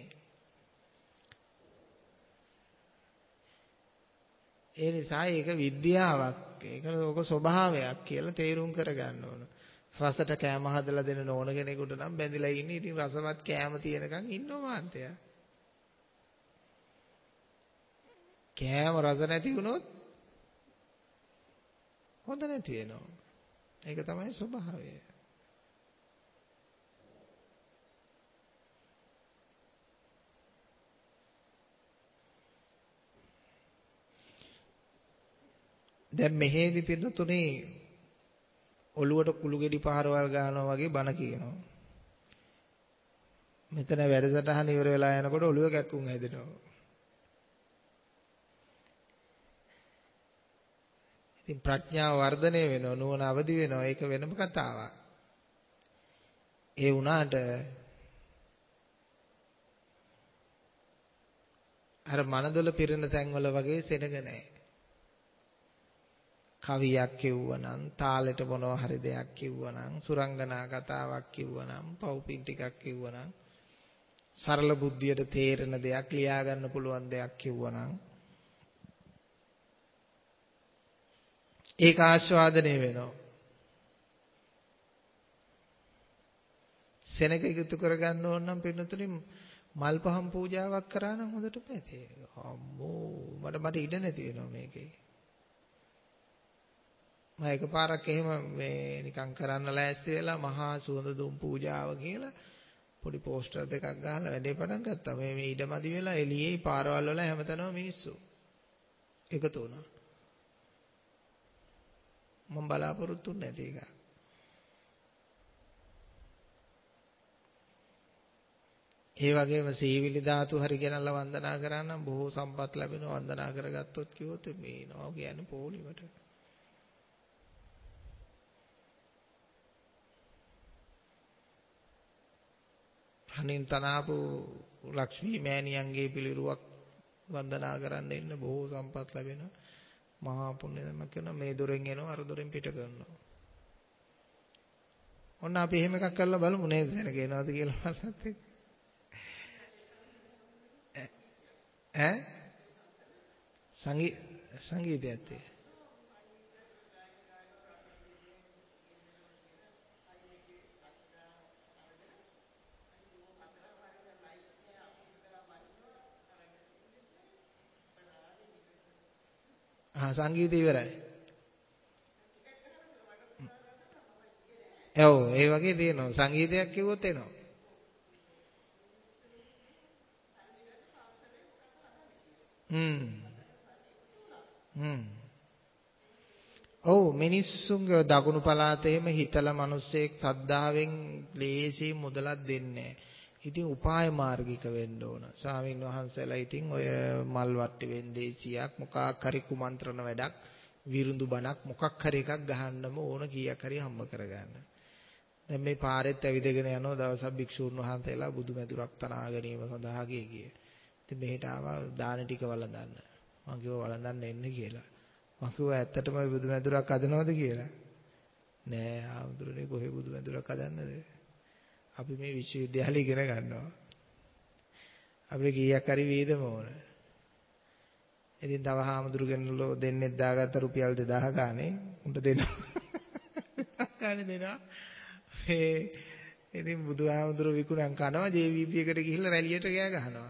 S1: ඒ නිසා ඒක විද්‍යාවක්. ඒක ලෝක ස්වභාවයක් කියලා තේරුම් කරගන්න ඕන. රසට කෑම හදලා දෙන ඕන කෙනෙකුට නම් බැඳිලා ඉන්නේ. ඉතින් රසවත් කෑම තියෙනකන් ඉන්නව මාන්තයා. කෑම රස නැති වුණොත් හොඳ නැති වෙනවා. ඒක තමයි ස්වභාවය. දැන් මෙහෙදි පිටුතුනේ ඔළුවට කුළු ගෙඩි පහරවල් ගන්නවා වගේ බන කියනවා. මෙතන වැඩසටහන ඉවර වෙලා යනකොට ඔළුව කැක්කුම් හැදෙනවා. ඉතින් ප්‍රඥාව වර්ධනය වෙනවා, නුවණ අවදි වෙනවා. ඒක වෙනම කතාවක්. ඒ වුණාට අර මනදොල පිරෙන තැන්වල වගේ සෙනග නැහැ. කවියක් කිව්වනම්, තාලෙට මොනවා හරි දෙයක් කිව්වනම්, සුරංගනා කතාවක් කිව්වනම්, පව්පින් ටිකක් කිව්වනම්, සරල බුද්ධියට තේරෙන දෙයක්, ලියා ගන්න පුළුවන් දෙයක් කිව්වනම් ඒක ආස්වාදනය වෙනවා. සෙනග ඉතුරු කරගන්න ඕන නම් පින්නතුනේ මල් පහන් පූජාවක් කරා නම් හොඳට පැතේ. අම්මෝ මට මට ඉඩ නැති වෙනවා මේකේ. මම එකපාරක් එහෙම මේ නිකන් කරන්න ලෑස්ති වෙලා මහා සුවඳ දුම් පූජාව කියලා පොඩි පෝස්ටර් දෙකක් ගහලා වැඩේ පටන් ගත්තා. මේ මේ ඉඩමදි වෙලා එළියේ පාරවල් වල හැමතැනම මිනිස්සු එකතු වුණා. මම බලාපොරොත්තු නැති එක. ඒ වගේම සීවිලි ධාතු හරි ගෙනල්ලා වන්දනා කරා නම් බොහෝ සම්පත් ලැබෙනවා. වන්දනා කරගත්තොත් කිව්වොත් මේ නෝ කියන්නේ පොලිමට. අනින් තනාපු ලක්ෂ්මී මෑණියන්ගේ පිළිරුවක් වන්දනා කරන්න ඉන්න බොහෝ සම්පත් ලැබෙනවා. මහා පුණ්‍යදම කරන මේ දොරෙන් එනවා අර දොරෙන් පිට කරනවා. ඔන්න අපි එහෙම එකක් කරලා බලමු නේද එනක එනවද කියලා බලන්නත් එක්ක. ඈ සංගී සංගීතයත් ඒ ආ සංගීතය ඉවරයි. ඔව් ඒ වගේ තියෙනවා. සංගීතයක් කිව්වොත් එනවා. හ්ම්. හ්ම්. ඔව් මිනිස්සුන්ගේ දකුණු පළාතේම හිතලා මිනිස්සෙක් සද්ධාවෙන් ලේසි මුදලක් දෙන්නේ නැහැ. ඉතින් උපාය මාර්ගික වෙන්න ඕන. ස්වාමීන් වහන්සේලා ඉතින් ඔය මල් වට්ටි වෙන්දේසියක් මොකක් හරි කුමන්ත්‍රණ වැඩක් විරුඳු බණක් මොකක් හරි එකක් ගහන්නම ඕන කීයක් හරි හම්බ කරගන්න. දැන් මේ පාරෙත් ඇවිදගෙන යනවා දවසක් භික්ෂූන් වහන්සේලා බුදු මැදුරක් තනා ගැනීම සඳහා ගියේ ගියේ. ඉතින් මෙහෙට ආවා දාන ටික වළඳන්න. මම කිව්වා වළඳන්න එන්න කියලා. මම කිව්වා ඇත්තටම බුදු මැදුරක් හදනවද කියලා. නෑ ආමුදුරනේ කොහේ බුදු මැදුරක් හදන්නද? අපි මේ විශ්වවිද්‍යාලේ ඉගෙන ගන්නවා. අපිට කීයක් හරි වේදම ඕන. ඉතින් තව හාමුදුරුගෙනලෝ දෙන්නේ දාගත්ත රුපියල් දෙදාහ ගානේ උන්ට දෙනවා. ගානේ දෙනවා. ඒ ඉතින් බුදුහාමුදුරු විකුණන් කනවා ජේ වී පී එකට ගිහිල්ලා රැලියට ගෑ ගහනවා.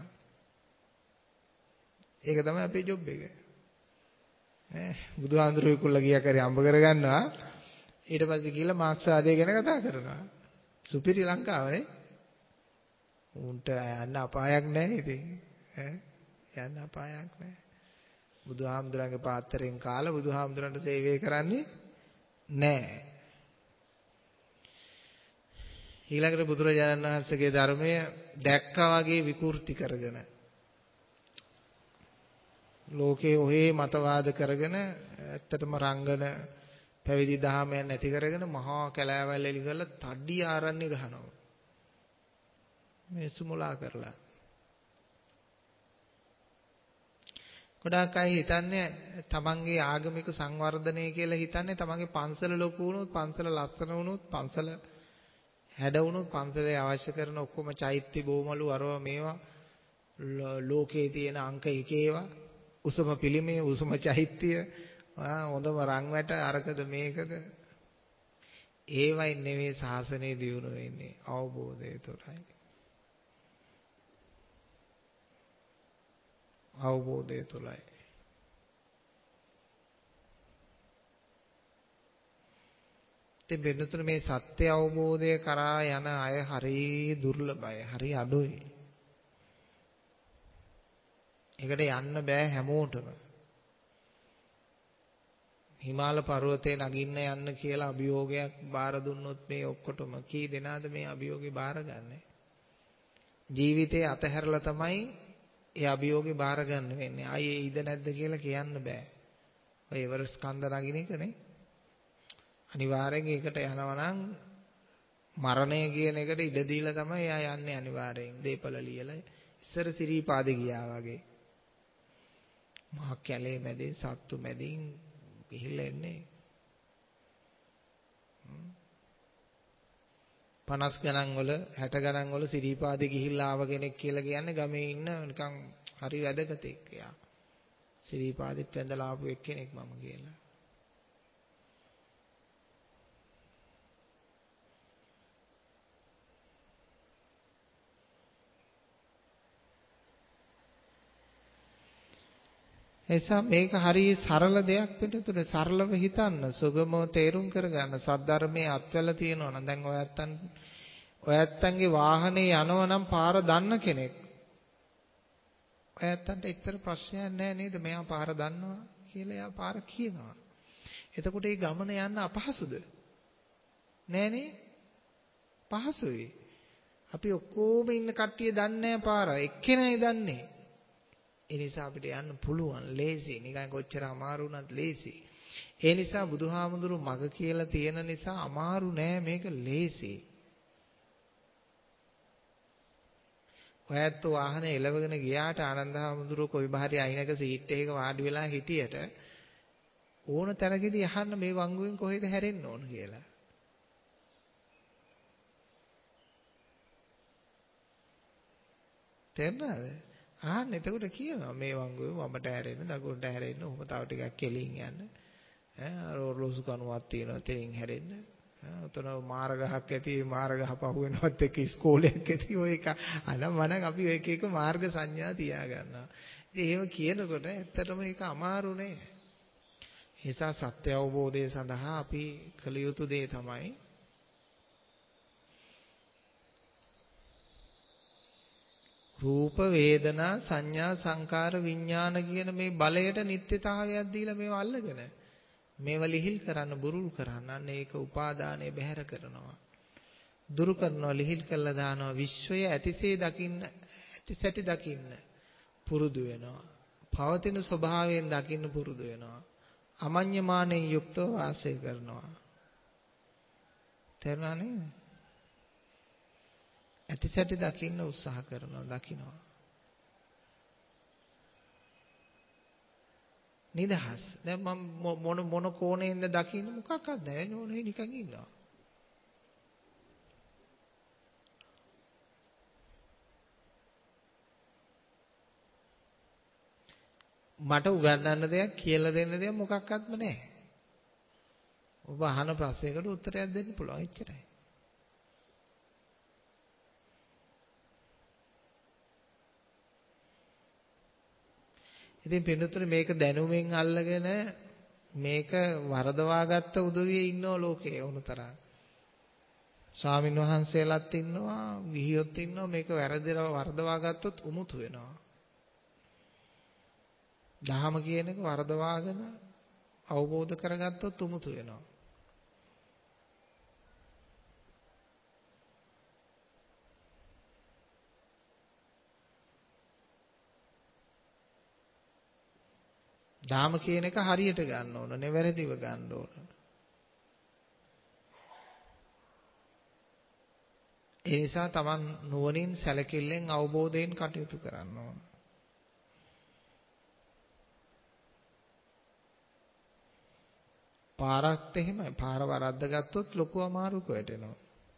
S1: ඒක තමයි අපේ ජොබ් එක. ඈ බුදුහාමුදුරු විකුණලා ගියා කරේ හම්බ කරගන්නවා. ඊට පස්සේ ගිහිල්ලා මාක්ස් ආදී ගැන කතා කරනවා. සුපිරි ලංකාවනේ. උන්ට යන්න අපායක් නැහැ ඉතින්. ඈ යන්න අපායක් නැහැ. බුදුහාමුදුරන්ගේ පාත්‍රයෙන් කාලා බුදුහාමුදුරන්ට සේවය කරන්නේ නැහැ. ඊළඟට බුදුරජාණන් වහන්සේගේ ධර්මය දැක්කා වගේ විකෘති කරගෙන ලෝකේ ඔහේ මතවාද කරගෙන ඇත්තටම රංගන පැවිදි දහමයන් නැති කරගෙන මහා කැලෑවල් එලි කරලා තඩි ආරණ්‍ය ගහනවා. මේ සුමුලා කරලා. ගොඩාක් අය හිතන්නේ තමන්ගේ ආගමික සංවර්ධනය කියලා හිතන්නේ තමන්ගේ පන්සල ලොකු වුණොත් පන්සල ලස්සන වුණොත් පන්සල හැඩ වුණොත් පන්සලේ අවශ්‍ය කරන ඔක්කොම චෛත්‍ය බොමලු අරව මේවා ලෝකයේ තියෙන අංක එක ඒවා උසම පිළිමේ උසම චෛත්‍ය හොඳම රන්වැට අරකද මේකද ඒවයි නෙවෙයි ශාසනය දියුණු වෙන්නේ අවබෝධය තුළයි අවබෝධය තුළයි ඉතින් වෙනතුන මේ සත්‍ය අවබෝධය කරා යන අය හරි දුර්ලභයි හරි අඩුයි ඒකට යන්න බෑ හැමෝටම හිමාල පර්වතේ නගින්න යන්න කියලා අභියෝගයක් බාර දුන්නොත් මේ ඔක්කොටම කී දෙනාද මේ අභියෝගේ බාරගන්නේ ජීවිතේ අතහැරලා තමයි ඒ අභියෝගේ බාර ගන්න වෙන්නේ ආයේ ඉද නැද්ද කියලා කියන්න බෑ ඔය එවරස්ට් කන්ද නගින එකනේ අනිවාර්යෙන් ඒකට යනවා නම් මරණය කියන එකට ඉඩ දීලා තමයි එයා යන්නේ අනිවාර්යෙන් දීපල ලියලා ඉස්සර සිරීපාදේ ගියා වගේ මහ කැලේ මැදින් සත්තු මැදින් ගිහිල්ලා එන්නේ පනස් ගණන් වල හැට ගණන් වල සිරීපාදේ ගිහිල්ලා ආව කෙනෙක් කියලා කියන්නේ ගමේ ඉන්න නිකන් හරි වැදගත්ෙක් එයා සිරීපාදෙත් වැඳලා ආපු එක්කෙනෙක් මම කියලා එසා මේක හරිය සරල දෙයක් පිටුතුනේ සරලව හිතන්න සුගමව තේරුම් කරගන්න සද්ධර්මයේ අත්වල තියෙනවා නම් දැන් ඔයත්තන් ඔයත්තන්ගේ වාහනේ යනවා නම් පාර දන්න කෙනෙක් ඔයත්තන්ට එච්චර ප්‍රශ්නයක් නැහැ නේද මෙයා පාර දන්නවා කියලා එයා පාර කියනවා එතකොට මේ ගමන යන්න අපහසුද නෑනේ පහසුයි අපි ඔක්කොම ඉන්න කට්ටිය දන්නේ නැහැ පාර එක්කෙනයි දන්නේ ඒ නිසා අපිට යන්න පුළුවන් ලේසි නිකන් කොච්චර අමාරු වුණත් ලේසි ඒ නිසා බුදුහාමුදුරු මග කියලා තියෙන නිසා අමාරු නෑ මේක ලේසි ඔයත් වාහනේ එලවගෙන ගියාට ආනන්දහාමුදුරු කොයි බහරි අයිනක සීට් එකක වාඩි වෙලා හිටියට ඕන තරකෙදී අහන්න මේ වංගුවෙන් කොහෙද හැරෙන්න ඕන කියලා තේරුණාද ආන්න එතකොට කියනවා මේ වංගුවේ වමට හැරෙන්න දකුණට හැරෙන්න ඔහොම තව ටිකක් කෙලින් යන්න ඈ අර ඔරලෝසු කණුවක් තියෙනවා තෙලින් හැරෙන්න උතන මාර ගහක් ඇති මාර ගහ පහු වෙනවත් එක්ක ඉස්කෝලයක් ඇති ඔය එක අනම් මනම් අපි ඔය එක එක මාර්ග සංඥා තියා ගන්නවා ඉතින් එහෙම කියනකොට ඇත්තටම ඒක අමාරු නේ නිසා සත්‍ය අවබෝධය සඳහා අපි කළ යුතු දේ තමයි රූප වේදනා සංඥා සංකාර විඥාන කියන මේ බලයට නිත්‍යතාවයක් දීලා මේව අල්ලගෙන මේව ලිහිල් කරන්න බුරුල් කරන්න අන්න ඒක උපාදානය බැහැර කරනවා දුරු කරනවා ලිහිල් කරලා දානවා විශ්වය ඇතිසේ දකින්න ඇතිසැටි දකින්න පුරුදු වෙනවා පවතින ස්වභාවයෙන් දකින්න පුරුදු වෙනවා අමඤ්ඤමාණයෙන් යුක්තව වාසය කරනවා තේරුණා නේද ඇතිසැටි දකින්න උත්සාහ කරනවා දකින්නවා නිදහස් දැන් මම මොන මොන කෝණයෙන්ද දකින්නේ මොකක්වත් නැහැ නෝනේ නිකන් ඉන්නවා මට උගන්වන්න දෙයක් කියලා දෙන්න දෙයක් මොකක්වත්ම නැහැ ඔබ අහන ප්‍රශ්නයකට උත්තරයක් දෙන්න පුළුවන් එච්චරයි ඉතින් පින්නතුනේ මේක දැනුමින් අල්ලගෙන මේක වරදවා ගත්ත උදවිය ඉන්නෝ ලෝකේ වුණතරම්. ස්වාමින් වහන්සේලාත් ඉන්නවා, ගිහියොත් ඉන්නවා මේක වැරදිලා වරදවා ගත්තොත් උමුතු වෙනවා. දහම කියන එක වරදවාගෙන අවබෝධ කරගත්තොත් උමුතු වෙනවා. ධාම කියන එක හරියට ගන්න ඕන, නෙවැරදිව ගන්න ඕන. ඒ නිසා Taman නුවණින් සැලකිල්ලෙන් අවබෝධයෙන් කටයුතු කරන්න ඕන. පාරත් එහෙමයි. පාර වරද්ද ගත්තොත් ලොකු අමාරුක වැටෙනවා.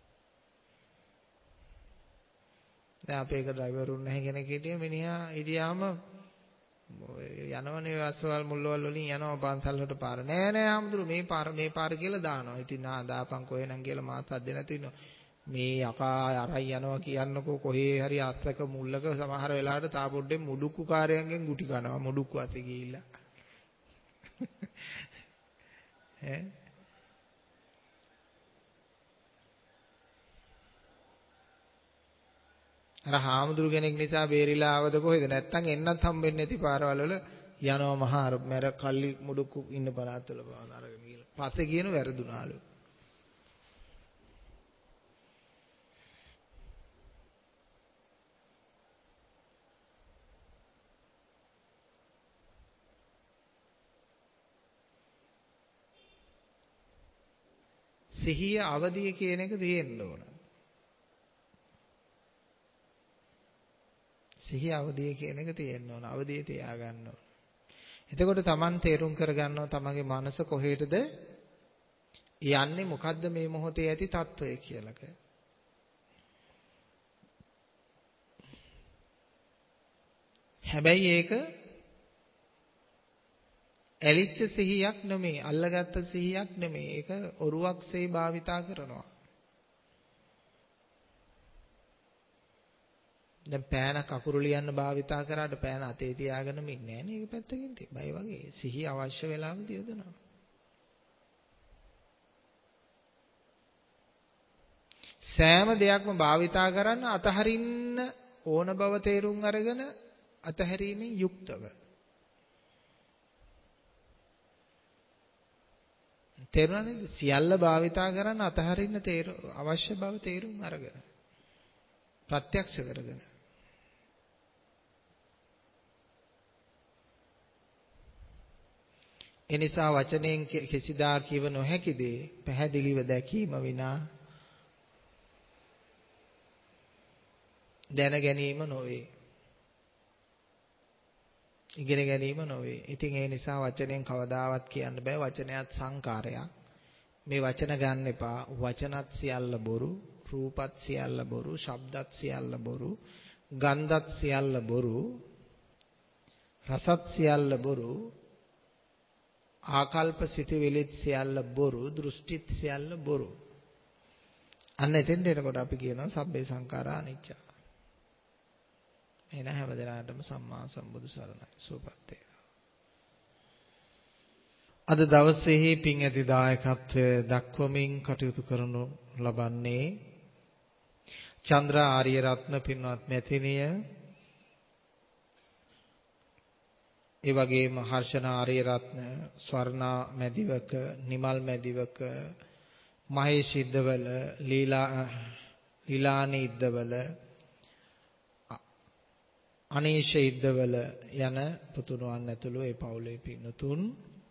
S1: දැන් අපේ එක ඩ්‍රයිවරුන් නැහැ කෙනෙක් හිටියේ මිනිහා හිටියාම යනවනේ අස්වල් මුල්වල් වලින් යනවා පන්සල් වලට පාර. නෑ නෑ ආම්දුරු මේ පාර මේ පාර කියලා දානවා. ඉතින් ආ දාපන් කොහෙනම් කියලා මාත් අද්දේ නැති ඉන්නවා. මේ යකා අරයි යනවා කියන්නකෝ කොහේ හරි අස්සක මුල්ලක සමහර වෙලාවට තාපොඩ්ඩෙන් මුඩුක්කු කාර්යයන්ගෙන් ගුටි කනවා මුඩුක්කු අතේ ගිහිල්ලා. ඈ අර හාමුදුරු කෙනෙක් නිසා බේරිලා ආවද කොහෙද නැත්තම් එන්නත් හම්බෙන්නේ නැති පාරවල් වල යනවා මහා අර මර කල්ලි මුඩුක්කු ඉන්න පළාත්වල පාන අරගෙන ගිහලා පස්සේ කියන වැරදුනාලු. සිහිය අවදිය කියන එක තියෙන්න ඕන. සිහිය අවදිය කියන එක තියෙන්න ඕන. අවදිය තියාගන්න ඕන. එතකොට Taman තේරුම් කරගන්නවා තමන්ගේ මනස කොහෙටද යන්නේ මොකද්ද මේ මොහොතේ ඇති తত্ত্বය කියලාක. හැබැයි ඒක ඇලිච්ච සිහියක් නෙමෙයි, අල්ලගත්ත සිහියක් නෙමෙයි. ඒක ඔරුවක්සේ භාවිතා කරනවා. දැන් පෑන කකුරු ලියන්න භාවිතා කරාට පෑන අතේ තියාගෙනම ඉන්නේ නැහැ නේ. ඒක පැත්තකින් තිබ්බයි වගේ. සිහිය අවශ්‍ය වෙලාවෙදී යොදනවා. සෑම දෙයක්ම භාවිතා කරන්න අතහරින්න ඕන බව තේරුම් අරගෙන අතහැරීමෙන් යුක්තව. තේරුණා නේද? සියල්ල භාවිතා කරන්න අතහරින්න අවශ්‍ය බව තේරුම් අරගෙන. ප්‍රත්‍යක්ෂ කරගෙන. එනිසා වචනයෙන් කිසිදා කිව නොහැකි දේ පැහැදිලිව දැකීම විනා දැන ගැනීම නොවේ. ඉගෙන ගැනීම නොවේ. ඉතින් ඒ නිසා වචනයෙන් කවදාවත් කියන්න බෑ. වචනයත් සංකාරයක්. මේ වචන ගන්න එපා. වචනත් සියල්ල බොරු, රූපත් සියල්ල බොරු, ශබ්දත් සියල්ල බොරු, ගන්ධත් සියල්ල බොරු, රසත් සියල්ල බොරු, ආකල්ප සිතවිලිත් සියල්ල බොරු, දෘෂ්ටිත් සියල්ල බොරු. අන්න එතෙන්ට එනකොට අපි කියනවා සබ්බේ සංඛාරා අනිච්චා. එන හැම දිනාටම සම්මා සම්බුදු සරණයි. සුවපත් වේවා. අද දවසේහි පින් ඇති දායකත්වය දක්වමින් කටයුතු කරනු ලබන්නේ චන්ද්‍රා ආරියරත්න පින්වත් මැතිණිය, ඒ වගේම හර්ෂණ ආරියරත්න, ස්වර්ණා මැදිවක, නිමල් මැදිවක, මහේෂ් ඉද්දවල, ලීලා ලීලානි ඉද්දවල, අනීෂ ඉද්දවල යන පුතුණුවන් ඇතුළු ඒ පවුලේ පින්තුන්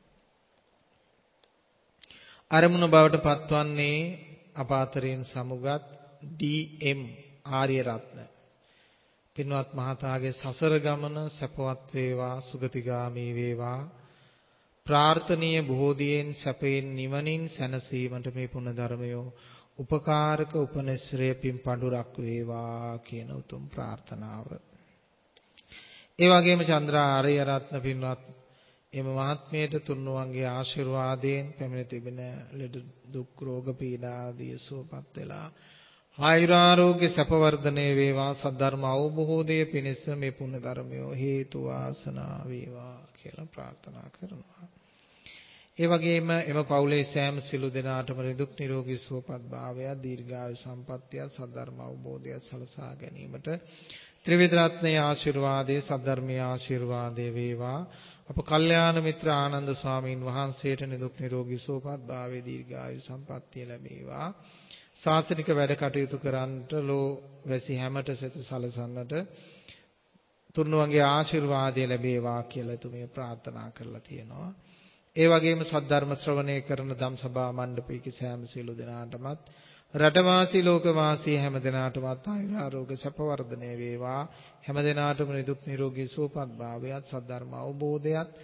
S1: අරමුණ බවට පත්වන්නේ අපාතරයෙන් සමුගත් ඩී.එම්. ආරියරත්න පින්වත් මහතාගේ සසර ගමන සැපවත් වේවා, සුගතිගාමී වේවා, ප්‍රාර්ථනීය බෝධියෙන් සැපයෙන් නිවනින් සැනසීමට මේ පුණ්‍ය ධර්මය උපකාරක උපනිශ්‍රය පින් පඬුරක් වේවා කියන උතුම් ප්‍රාර්ථනාව. ඒ වගේම චන්ද්‍රා ආරියරත්න පින්වත් එම මහත්මියට තුන්වන්ගේ ආශිර්වාදයෙන් පැමිණ තිබෙන ලෙඩ දුක් රෝග පීඩා ආදී සුවපත් වෙලා ආයුරාෝග්‍ය සැප වර්ධනයේ වේවා, සද්ධර්ම අවබෝධයේ පිණිස මේ පුණ්‍ය ධර්මය හේතු වාසනා වේවා කියලා ප්‍රාර්ථනා කරනවා. ඒ වගේම එම පවුලේ සෑම සිළු දෙනාටම නිදුක් නිරෝගී සුවපත් භාවය, දීර්ඝායු සම්පන්නිය, සද්ධර්ම අවබෝධය සලසා ගැනීමට ත්‍රිවිධ රත්නයේ ආශිර්වාදයේ, සද්ධර්මයේ ආශිර්වාදයේ වේවා. අප කල්යාණ මිත්‍ර ආනන්ද ස්වාමීන් වහන්සේට නිදුක් නිරෝගී සුවපත් භාවයේ, දීර්ඝායු සම්පන්නිය ලැබේවා. ශාසනික වැඩ කටයුතු කරන්නට ලෝ වැසි හැමට සෙත සලසන්නට තුන්වන්ගේ ආශිර්වාදය ලැබේවා කියලා එතුමිය ප්‍රාර්ථනා කරලා තියෙනවා. ඒ වගේම සද්ධර්ම ශ්‍රවණය කරන ධම්සභා මණ්ඩපයේ සෑම සියලු දෙනාටමත්, රටවාසී ලෝකවාසී හැම දෙනාටමත් ආයුරාෝග්‍ය සැප වර්ධනය වේවා. හැම දෙනාටම නිදුක් නිරෝගී සුවපත් භාවයත්, සද්ධර්ම අවබෝධයත්,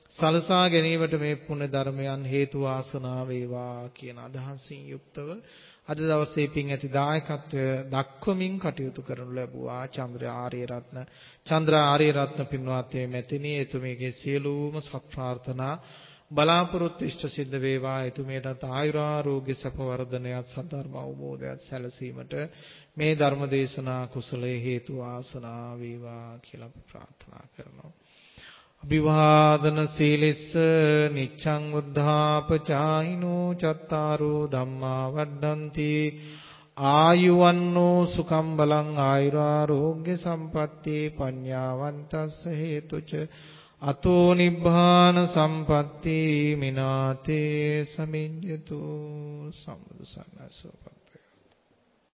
S1: සලසා ගැනීමට මේ පුණ්‍ය ධර්මයන් හේතු වාසනා වේවා කියන අදහසින් යුක්තව අද දවසේ පින් ඇති දායකත්වය දක්වමින් කටයුතු කරනු ලැබුවා චන්ද්‍ර ආර්යරත්න චන්ද්‍ර ආර්යරත්න පින්වත්නි මෙතනිය එතුමියගේ සියලුම සත් ප්‍රාර්ථනා බලාපොරොත්තු ඉෂ්ට සිද්ධ වේවා එතුමියටත් ආයුරාෝග්‍ය සැප වර්ධනයත් සද්ධර්ම අවබෝධයත් සැලසීමට මේ ධර්ම දේශනා කුසලයේ හේතු වාසනා වේවා කියලා ප්‍රාර්ථනා කරනවා. අභිවාදන සීලිස්ස නිච්ඡං උද්ධාපචායිනෝ චත්තාරෝ ධම්මා වඩ්ඩಂತಿ ආයුවන්නෝ සුඛං බලං ආයුරාෝග්‍ය සම්පatti පඤ්ඤාවන්තස්ස හේතුච අතෝ නිබ්බාන සම්පatti මිනාතේ සමිඤ්ඤතු සම්බුදු සරණයි.